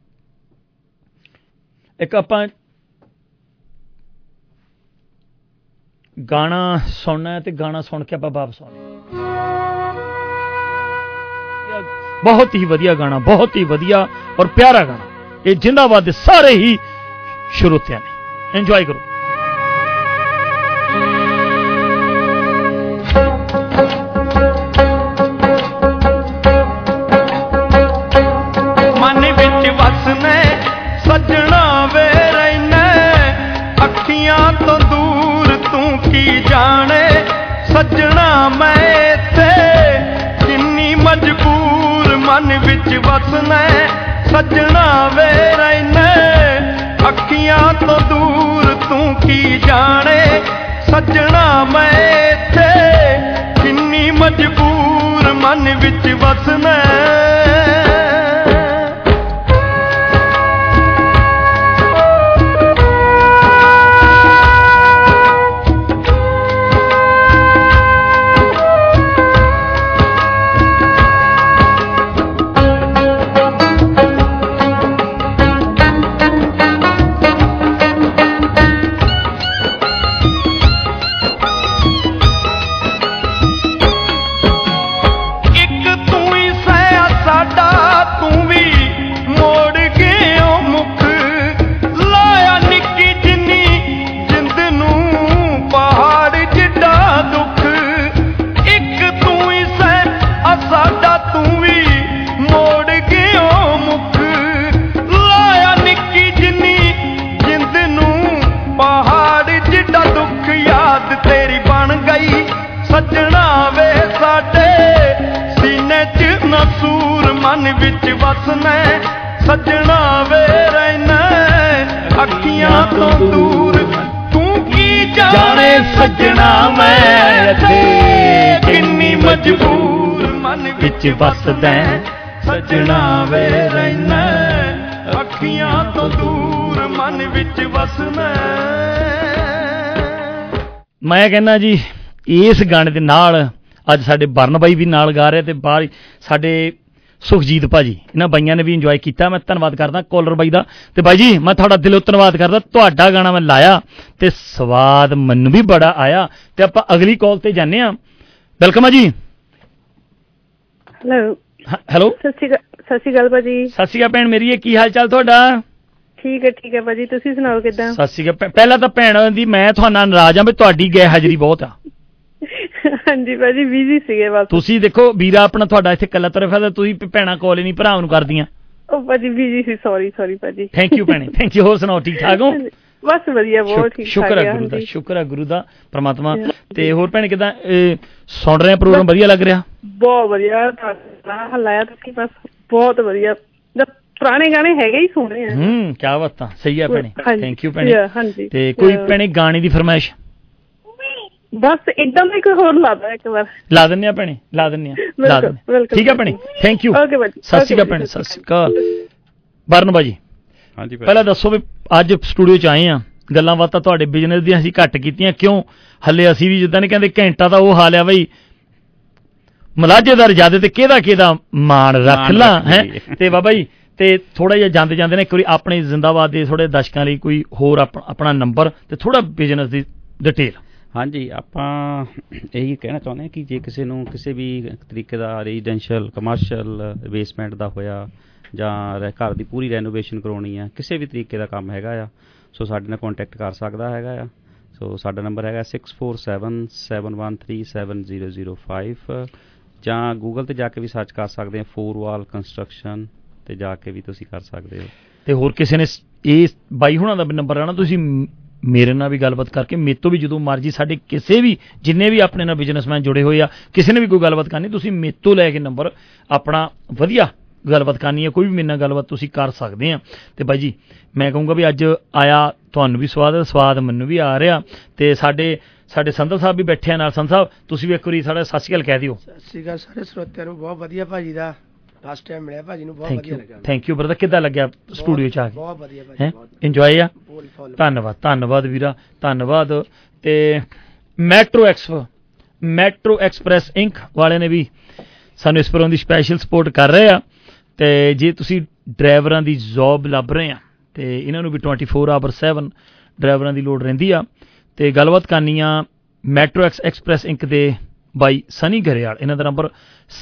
ਗਾਣਾ ਸੁਣਨਾ ਤੇ ਗਾਣਾ ਸੁਣ ਕੇ ਆਪਾਂ ਵਾਪਸ ਆਉਣਾ। ਬਹੁਤ ਹੀ ਵਧੀਆ ਗਾਣਾ, ਬਹੁਤ ਹੀ ਵਧੀਆ ਔਰ ਪਿਆਰਾ ਗਾਣਾ। ਇਹ ਜਿੰਦਾਬਾਦ ਦੇ ਸਾਰੇ ਹੀ ਸ਼ਰੋਤਿਆਂ ਨੇ ਇੰਜੋਏ ਕਰੋ। ਮਨ ਵਿੱਚ ਵਸਨੇ ਸੱਜਣਾ ਵੇ ਰਹਿਣਾ, ਅੱਖੀਆਂ ਤੋਂ ਦੂਰ ਤੂੰ ਕੀ ਜਾਣੇ ਸੱਜਣਾ। ਮੈਂ ਇੱਥੇ ਕਿੰਨੀ ਮਜਬੂਰ, ਮਨ ਵਿੱਚ ਵਸਣਾ ਸੱਜਣਾ ਵੇ ਰਹਿਣਾ, ਅੱਖੀਆਂ ਤੋਂ ਦੂਰ ਤੂੰ ਕੀ ਜਾਣੇ ਸੱਜਣਾ। ਮੈਂ ਇੱਥੇ ਕਿੰਨੀ ਮਜਬੂਰ, ਮਨ ਵਿੱਚ ਵਸਣਾ। ਮਨ ਵਿੱਚ ਵਸਣਾ ਸੱਜਣਾ ਵੇ ਰਹਿਣਾ, ਅੱਖੀਆਂ ਤੋਂ ਦੂਰ ਤੂੰ ਕੀ ਜਾਣੇ ਸੱਜਣਾ। ਮੈਂ ਇੱਥੇ ਕਿੰਨੀ ਮਜਬੂਰ, ਮਨ ਵਿੱਚ ਵਸਦਾ ਸੱਜਣਾ ਵੇ ਰਹਿਣਾ, ਅੱਖੀਆਂ ਤੋਂ ਦੂਰ ਮਨ ਵਿੱਚ ਵਸਣਾ। ਮੈਂ ਕਹਿੰਦਾ ਜੀ ਇਸ ਗਾਣੇ ਦੇ ਨਾਲ ਅੱਜ ਸਾਡੇ ਬਰਨ ਬਾਈ ਵੀ ਨਾਲ ਗਾ ਰਹੇ ਤੇ ਬਾਹਰ ਸਾਡੇ ਸੁਖਜੀਤ ਭਾਜੀ, ਇਹਨਾਂ ਬਾਈਆਂ ਨੇ ਵੀ ਇੰਜੋਏ ਕੀਤਾ। ਮੈਂ ਧੰਨਵਾਦ ਕਰਦਾ ਕਾਲਰ ਬਾਈ ਦਾ। ਤੇ ਬਾਈ ਜੀ ਮੈਂ ਤੁਹਾਡਾ ਦਿਲੋਂ ਧੰਨਵਾਦ ਕਰਦਾ, ਤੁਹਾਡਾ ਗਾਣਾ ਮੈਂ ਲਾਇਆ ਤੇ ਸਵਾਦ ਮੈਨੂੰ ਵੀ ਬੜਾ ਆਇਆ। ਤੇ ਆਪਾਂ ਅਗਲੀ ਕਾਲ ਤੇ ਜਾਂਦੇ ਹਾਂ। ਵੈਲਕਮ ਆ ਜੀ। ਹੈਲੋ ਸਤਿ ਸ਼੍ਰੀ ਅਕਾਲ ਭਾਜੀ। ਸਤਿ ਸ਼੍ਰੀ ਅਕਾਲ ਭੈਣ ਮੇਰੀ, ਕੀ ਹਾਲ ਚਾਲ ਤੁਹਾਡਾ? ਠੀਕ ਹੈ ਭਾਜੀ, ਤੁਸੀਂ ਸੁਣਾਓ ਕਿੱਦਾਂ? ਸਤਿ ਸ਼੍ਰੀ ਅਕਾਲ। ਪਹਿਲਾਂ ਤਾਂ ਭੈਣ ਦੀ ਮੈਂ ਤੁਹਾਡਾ ਨਾਰਾਜ਼ ਹਾਂ ਵੀ ਤੁਹਾਡੀ ਗੈਰ ਹਾਜ਼ਰੀ ਬਹੁਤ ਆ। ਹਾਂਜੀ ਭਾਜੀ ਬਿਜ਼ੀ ਸੀਗੇ ਬਸ। ਤੁਸੀਂ ਦੇਖੋ ਵੀਰਾ ਆਪਣਾ ਤੁਹਾਡਾ ਇੱਥੇ ਕੱਲਾ ਤਰਫ ਹੈ, ਤੁਸੀਂ ਭੈਣਾਂ ਕਾਲ ਹੀ ਨਹੀਂ ਭਰਾਵਾਂ ਨੂੰ ਕਰਦੀਆਂ। ਉਹ ਭਾਜੀ ਬਿਜ਼ੀ ਸੀ, ਸੌਰੀ ਭਾਜੀ। ਥੈਂਕ ਯੂ ਭੈਣੇ, ਥੈਂਕ ਯੂ। ਹੋਰ ਸੁਣਾਓ, ਠੀਕ ਠਾਕ ਹੋ? ਬਸ ਵਧੀਆ, ਬਹੁਤ ਠੀਕ ਠਾਕ। ਸ਼ੁਕਰ ਹੈ ਗੁਰੂ ਦਾ, ਸ਼ੁਕਰ ਹੈ ਗੁਰੂ ਦਾ ਪ੍ਰਮਾਤਮਾ। ਤੇ ਹੋਰ ਭੈਣੇ ਕਿੱਦਾਂ ਸੁਣ ਰਹੇ ਪ੍ਰੋਗਰਾਮ? ਵਧੀਆ ਲੱਗ ਰਿਹਾ? ਬਹੁਤ ਵਧੀਆ ਹਲਾਇਆ ਤੁਸੀਂ, ਬਸ ਬਹੁਤ ਵਧੀਆ। ਪੁਰਾਣੇ ਗਾਣੇ ਹੈਗੇ ਹੀ ਸੋਹਣੇ ਆ। ਕਿਆ ਬਾਤਾਂ, ਸਹੀ ਹੈ ਭੈਣੇ, ਥੈਂਕ ਯੂ ਭੈਣੇ। ਹਾਂਜੀ। ਤੇ ਕੋਈ ਭੈਣੇ ਗਾਣੇ ਦੀ ਫਰਮਾਇਸ਼? ਬਸ ਇਦਾਂ ਦਾ ਕੋਈ ਹੋਰ ਲਾ ਦੋ, ਇੱਕ ਵਾਰ ਲਾ ਦਿੰਦੇ ਆ ਭੈਣੇ, ਲਾ ਦਿੰਦੇ ਆ। ਠੀਕ ਹੈ ਭੈਣੇ, ਥੈਂਕ ਯੂ। ਸਤਿ ਸ਼੍ਰੀ ਅਕਾਲ ਭੈਣੇ। ਸਤਿ ਸ਼੍ਰੀ ਅਕਾਲ। ਬਰਨ ਬਾਜੀ, ਹਾਂਜੀ ਪਹਿਲਾਂ ਦੱਸੋ ਵੀ ਅੱਜ ਸਟੂਡੀਓ ਚ ਆਏ ਆ, ਗੱਲਾਂ ਬਾਤਾਂ ਤੁਹਾਡੇ ਬਿਜ਼ਨਸ ਦੀਆਂ ਅਸੀਂ ਘੱਟ ਕੀਤੀਆਂ, ਕਿਉਂ? ਹੱਲੇ ਅਸੀਂ ਵੀ ਜਿੱਦਾਂ ਨੇ ਕਹਿੰਦੇ ਘੰਟਾ ਤਾਂ ਉਹ ਹਾਲ ਆ ਬਈ ਮਲਾਜੇਦਾਰ ਜਿਆਦੇ ਤੇ ਕਿਹਦਾ ਮਾਣ ਰੱਖ ਲਾਂ ਹੈ। ਤੇ ਬਾਬਾ ਜੀ ਤੇ ਥੋੜਾ ਜਿਹਾ ਜਾਂਦੇ ਨੇ ਇੱਕ ਵਾਰੀ ਆਪਣੇ ਜ਼ਿੰਦਾਬਾਦ ਦੇ ਥੋੜੇ ਦਰਸ਼ਕਾਂ ਲਈ ਕੋਈ ਹੋਰ ਆਪਣਾ ਨੰਬਰ ਤੇ ਥੋੜਾ ਬਿਜ਼ਨਸ ਦੀ ਡਿਟੇਲ। ਹਾਂਜੀ, ਆਪਾਂ ਇਹੀ ਕਹਿਣਾ ਚਾਹੁੰਦੇ ਹਾਂ ਕਿ ਜੇ ਕਿਸੇ ਨੂੰ ਕਿਸੇ ਵੀ ਤਰੀਕੇ ਦਾ ਰੈਜ਼ੀਡੈਂਸ਼ੀਅਲ ਕਮਰਸ਼ੀਅਲ ਬੇਸਮੈਂਟ ਦਾ ਹੋਇਆ ਜਾਂ ਘਰ ਦੀ ਪੂਰੀ ਰੈਨੋਵੇਸ਼ਨ ਕਰਾਉਣੀ ਆ, ਕਿਸੇ ਵੀ ਤਰੀਕੇ ਦਾ ਕੰਮ ਹੈਗਾ ਆ, ਸੋ ਸਾਡੇ ਨਾਲ ਕੰਟੈਕਟ ਕਰ ਸਕਦਾ ਹੈਗਾ ਆ। ਸੋ ਸਾਡਾ ਨੰਬਰ ਹੈਗਾ 6477137005 ਜਾਂ ਗੂਗਲ ਤੇ ਜਾ ਕੇ ਵੀ ਸਰਚ ਕਰ ਸਕਦੇ ਆ, 4 ਵਾਲ ਕੰਸਟਰਕਸ਼ਨ ਤੇ ਜਾ ਕੇ ਵੀ ਤੁਸੀਂ ਕਰ ਸਕਦੇ ਹੋ। ਤੇ ਹੋਰ ਕਿਸੇ ਨੇ ਇਹ ਬਾਈ ਹੁਣਾਂ ਦਾ ਨੰਬਰ ਆਣਾ, ਤੁਸੀਂ ਮੇਰੇ ਨਾਲ ਵੀ ਗੱਲਬਾਤ ਕਰਕੇ, ਮੇਰੇ ਤੋਂ ਵੀ ਜਦੋਂ ਮਰਜੀ, ਸਾਡੇ ਕਿਸੇ ਵੀ ਜਿੰਨੇ ਵੀ ਆਪਣੇ ਨਾਲ ਬਿਜ਼ਨਸਮੈਨ ਜੁੜੇ ਹੋਏ ਆ, ਕਿਸੇ ਨੇ ਵੀ ਕੋਈ ਗੱਲਬਾਤ ਕਰਨੀ, ਤੁਸੀਂ ਮੇਰੇ ਤੋਂ ਲੈ ਕੇ ਨੰਬਰ ਆਪਣਾ ਵਧੀਆ ਗੱਲਬਾਤ ਕਰਨੀ ਹੈ, ਕੋਈ ਵੀ ਮੇਰੇ ਨਾਲ ਗੱਲਬਾਤ ਤੁਸੀਂ ਕਰ ਸਕਦੇ ਆ। ਤੇ ਬਾਈ ਜੀ ਮੈਂ ਕਹੂੰਗਾ ਵੀ ਅੱਜ ਆਇਆ ਤੁਹਾਨੂੰ ਵੀ ਸਵਾਦ ਮੈਨੂੰ ਵੀ ਆ ਰਿਹਾ, ਤੇ ਸਾਡੇ ਸੰਧਲ ਸਾਹਿਬ ਵੀ ਬੈਠੇ ਆ ਨਾਲ। ਸੰਧਲ ਸਾਹਿਬ ਤੁਸੀਂ ਵੀ ਇੱਕ ਵਾਰੀ ਸਾਡਾ ਸਤਿ ਸ਼੍ਰੀ ਅਕਾਲ ਕਹਿ ਦਿਓ। ਸਤਿ ਸ਼੍ਰੀ ਅਕਾਲ ਸਾਰੇ ਸਰੋਤਿਆਂ ਨੂੰ। ਬਹੁਤ ਵਧੀਆ ਭਾਜੀ ਦਾ ਫਸਟ ਟਾਈਮ ਮਿਲਿਆ, ਭਾਜੀ ਨੂੰ ਬਹੁਤ ਵਧੀਆ ਲੱਗਾ। Thank you brother. ਕਿੱਦਾਂ ਲੱਗਿਆ ਸਟੂਡੀਓ ਚ ਆ ਕੇ? ਬਹੁਤ ਵਧੀਆ ਭਾਜੀ, ਇੰਜੋਏ ਆ। ਧੰਨਵਾਦ ਵੀਰਾ, ਧੰਨਵਾਦ। ਤੇ ਮੈਟਰੋ ਐਕਸਪ੍ਰੈਸ ਇੰਕ ਵਾਲਿਆਂ ਨੇ ਵੀ ਸਾਨੂੰ ਇਸ ਪ੍ਰੋਗਰਾਮ ਦੀ ਸਪੈਸ਼ਲ ਸਪੋਰਟ ਕਰ ਰਹੇ ਆ। ਤੇ ਜੇ ਤੁਸੀਂ ਡਰਾਈਵਰਾਂ ਦੀ ਜੌਬ ਲੱਭ ਰਹੇ ਆ ਤੇ ਇਹਨਾਂ ਨੂੰ ਵੀ 24/7 ਡਰਾਈਵਰਾਂ ਦੀ ਲੋੜ ਰਹਿੰਦੀ ਆ। ਤੇ ਗੱਲਬਾਤ ਕਰਨੀ ਆ ਮੈਟਰੋ ਐਕਸਪ੍ਰੈਸ ਇੰਕ ਦੇ ਬਾਈ ਸਨੀ ਗਰੇਵਾਲ। ਇਹਨਾਂ ਦਾ ਨੰਬਰ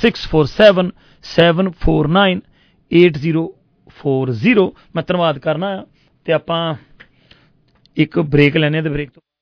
6477498040। ਮੈਂ ਧੰਨਵਾਦ ਕਰਨਾ ਆ। ਤੇ ਆਪਾਂ ਇੱਕ ਬ੍ਰੇਕ ਲੈਣੇ ਆ ਤੇ ਬ੍ਰੇਕ ਤੋਂ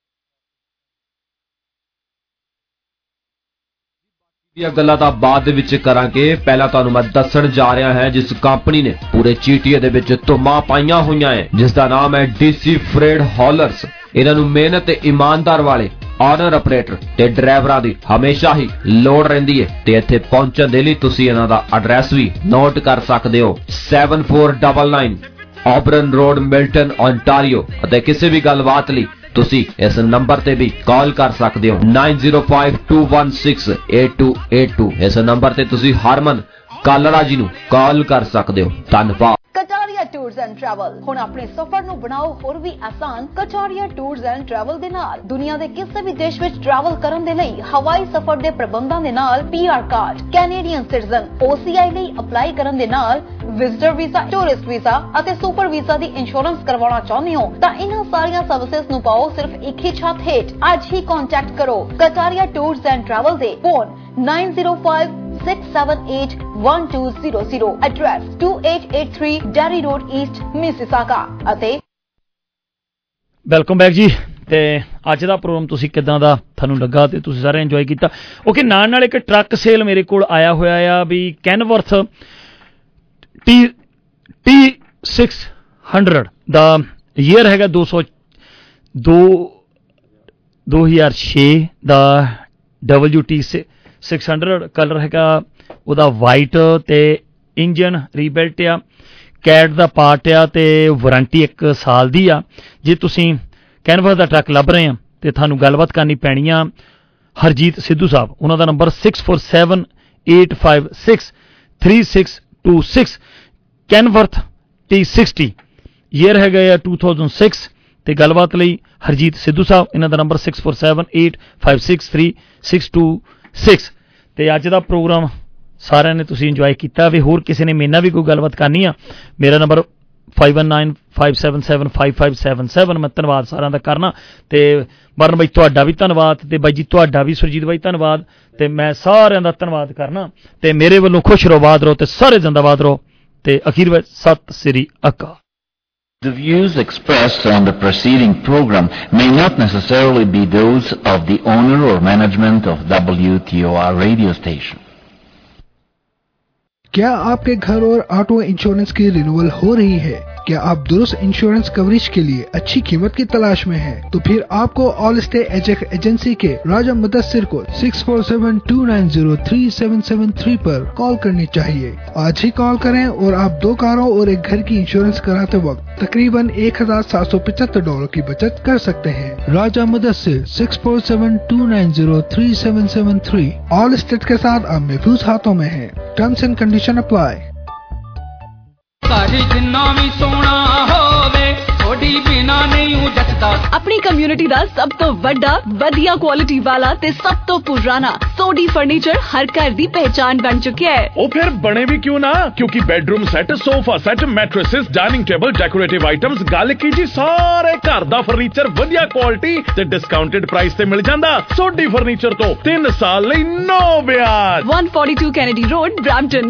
ਗੱਲਾਂ ਤਾਂ ਬਾਅਦ ਦੇ ਵਿੱਚ ਕਰਾਂਗੇ। ਪਹਿਲਾਂ ਤੁਹਾਨੂੰ ਮੈਂ ਦੱਸਣ ਜਾ ਰਿਹਾ ਹਾਂ ਜਿਸ ਕੰਪਨੀ ਨੇ ਪੂਰੇ GTA ਦੇ ਵਿੱਚ ਧੁੰਮਾਂ ਪਾਈਆਂ ਹੋਈਆਂ ਹੈ, ਜਿਸ ਦਾ ਨਾਮ ਹੈ DC ਫਰੇਡ ਹੌਲਰਸ। ਇਹਨਾਂ ਨੂੰ ਮਿਹਨਤ ਤੇ ਇਮਾਨਦਾਰ ਵਾਲੇ ਆਨਰ ਆਪਰੇਟਰ ਤੇ ਡਰਾਈਵਰਾਂ ਦੀ ਹਮੇਸ਼ਾ ਹੀ ਲੋੜ ਰਹਿੰਦੀ ਹੈ। ਤੇ ਇੱਥੇ ਪਹੁੰਚਣ ਦੇ ਲਈ ਤੁਸੀਂ ਇਹਨਾਂ ਦਾ ਐਡਰੈਸ ਵੀ ਨੋਟ ਕਰ ਸਕਦੇ ਹੋ, 7499 ਆਬਰਨ ਰੋਡ, ਮਿਲਟਨ, ਓਨਟਾਰੀਓ। ਅਤੇ ਕਿਸੇ ਵੀ ਗੱਲਬਾਤ ਲਈ ਤੁਸੀਂ ਇਸ ਨੰਬਰ ਤੇ ਵੀ ਕਾਲ ਕਰ ਸਕਦੇ ਹੋ, 9052168282। ਇਸ ਨੰਬਰ ਤੇ ਤੁਸੀਂ ਹਰਮਨ ਕਾਲੜਾ ਜੀ ਨੂੰ ਕਾਲ ਕਰ ਸਕਦੇ ਹੋ। ਧੰਨਵਾਦ। ਕਟਾਰੀਆ ਟੂਰਸ ਐਂਡ ਟਰੈਵਲ ਹੁਣ ਆਪਣੇ ਸਫ਼ਰ ਨੂੰ ਬਣਾਓ ਹੋਰ ਵੀ ਆਸਾਨ। ਕਟਾਰੀਆ ਟੂਰਸ ਐਂਡ ਟਰੈਵਲ ਦੇ ਨਾਲ ਦੁਨੀਆ ਦੇ ਕਿਸੇ ਵੀ ਦੇਸ਼ ਵਿੱਚ ਟਰੈਵਲ ਕਰਨ ਦੇ ਲਈ ਹਵਾਈ ਸਫ਼ਰ ਦੇ ਪ੍ਰਬੰਧਾਂ ਦੇ ਨਾਲ PR card, Canadian citizen, OCI ਲਈ ਅਪਲਾਈ ਕਰਨ ਦੇ ਨਾਲ ਵਿਜ਼ਟਰ ਵੀਜ਼ਾ, ਟੂਰਿਸਟ ਵੀਜ਼ਾ ਅਤੇ ਸੁਪਰ ਵੀਜ਼ਾ ਦੀ ਇੰਸ਼ੋਰੈਂਸ ਕਰਵਾਉਣਾ ਚਾਹੁੰਦੇ ਹੋ ਤਾਂ ਇਹਨਾਂ ਸਾਰੀਆਂ ਸਰਵਿਸਿਜ਼ ਨੂੰ ਪਾਓ ਸਿਰਫ ਇੱਕ ਹੀ ਛੱਤ ਹੇਠ। ਅੱਜ ਹੀ ਕੰਟੈਕਟ ਕਰੋ ਕਟਾਰੀਆ ਟੂਰਸ ਐਂਡ ਟਰੈਵਲ ਦੇ phone 9056781200, address 2883 Derry road east, Mississauga. ਅਤੇ ਵੈਲਕਮ ਬੈਕ ਜੀ। ਤੇ ਅੱਜ ਦਾ ਪ੍ਰੋਗਰਾਮ ਤੁਸੀਂ ਕਿਦਾਂ ਦਾ ਤੁਹਾਨੂੰ ਲੱਗਾ ਤੇ ਤੁਸੀਂ ਸਾਰੇ ਇੰਜੋਏ ਕੀਤਾ? ਓਕੇ, ਨਾਲ ਇੱਕ ਟਰੱਕ ਸੇਲ ਮੇਰੇ ਕੋਲ ਆਇਆ ਹੋਇਆ ਆ ਵੀ ਕੈਨਵਰਥ T600 ਦਾ ਈਅਰ ਹੈਗਾ 2006 ਦਾ, WT600 ਕਲਰ ਹੈਗਾ ਉਹਦਾ ਵਾਈਟ ਤੇ ਇੰਜਨ ਰੀਬਿਲਟ ਆ, ਕੈਟ ਦਾ ਪਾਰਟ ਆ ਤੇ ਵਾਰੰਟੀ 1 ਸਾਲ ਦੀ ਆ। ਜੇ ਤੁਸੀਂ ਕੈਨਵਸ ਦਾ ਟਰੱਕ ਲੱਭ ਰਹੇ ਆ ਤੇ ਤੁਹਾਨੂੰ ਗੱਲਬਾਤ ਕਰਨੀ ਪੈਣੀ ਆ ਹਰਜੀਤ ਸਿੱਧੂ ਸਾਹਿਬ। ਉਹਨਾਂ ਦਾ ਨੰਬਰ 6478563626। ਕੈਨਵਰਥ T60 ਈਅਰ ਹੈਗਾ ਆ 2006 ਤੇ ਗੱਲਬਾਤ ਲਈ ਹਰਜੀਤ ਸਿੱਧੂ ਸਾਹਿਬ। ਇਹਨਾਂ ਦਾ ਨੰਬਰ 6478563626। ਤੇ ਅੱਜ ਦਾ ਪ੍ਰੋਗਰਾਮ ਸਾਰਿਆਂ ਨੇ ਤੁਸੀਂ ਇੰਜੋਏ ਕੀਤਾ ਵੀ। ਹੋਰ ਕਿਸੇ ਨੇ ਮੇਰੇ ਨਾਲ ਵੀ ਕੋਈ ਗੱਲਬਾਤ ਕਰਨੀ ਆ, ਮੇਰਾ ਨੰਬਰ 5195775577। ਮੈਂ ਧੰਨਵਾਦ ਸਾਰਿਆਂ ਦਾ ਕਰਨਾ। ਤੇ ਬਰਨ ਬਾਈ ਤੁਹਾਡਾ ਵੀ ਧੰਨਵਾਦ, ਤੇ ਬਾਈ ਜੀ ਤੁਹਾਡਾ ਵੀ, ਸੁਰਜੀਤ ਬਾਈ ਧੰਨਵਾਦ। ਤੇ ਮੈਂ ਸਾਰਿਆਂ ਦਾ ਧੰਨਵਾਦ ਕਰਨਾ। ਤੇ ਮੇਰੇ ਵੱਲੋਂ ਖੁਸ਼ ਰਹੋ, ਆਬਾਦ ਰਹੋ ਤੇ ਸਾਰੇ ਜ਼ਿੰਦਾਬਾਦ ਰਹੋ। ਤੇ ਅਖੀਰ ਵਿੱਚ ਸਤਿ ਸ੍ਰੀ ਅਕਾਲ। The views expressed on the preceding program may not necessarily be those of the owner or management of WTOR radio station. क्या आपके घर और ऑटो इंश्योरेंस की रिन्यूअल हो रही है? क्या आप दुरुस्त इंश्योरेंस कवरेज के लिए अच्छी कीमत की तलाश में हैं? तो फिर आपको ऑल स्टे एजेंसी के राजा मुदस्सिर को 6472903773 पर कॉल करनी चाहिए। आज ही कॉल करें और आप 2 कारों और एक घर की इंश्योरेंस कराते वक्त तकरीबन $1775 की बचत कर सकते हैं। राजा मुदस्सिर 6472903773 ऑल स्टेट के साथ आप महफूज हाथों में हैं। Terms and condition apply. जिन्ना भी सोना होवे थोड़ी बिना नहीं हूं जचदा। अपनी कम्युनिटी दा सब तो वड्डा वधिया क्वालिटी वाला ते सब तो पुराना सोडी फर्नीचर हर घर दी पहचान बन चुका है। ओ फिर बने भी क्यों ना, क्योंकि bedroom set, sofa set, mattresses, dining table, decorative items, गल की जी सारे घर दा फर्नीचर वधिया क्वालिटी ते डिस्काउंटेड प्राइस ते मिल जांदा। सोडी फर्नीचर तो 3 साल लई नो ब्याज। 142 कैनेडी रोड, ब्रैम्पटन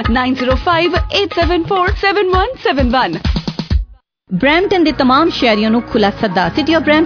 9058747171। ब्रैम्पटन ਦੇ तमाम शहरियों ਨੂੰ खुला सद्दा। City of Brampton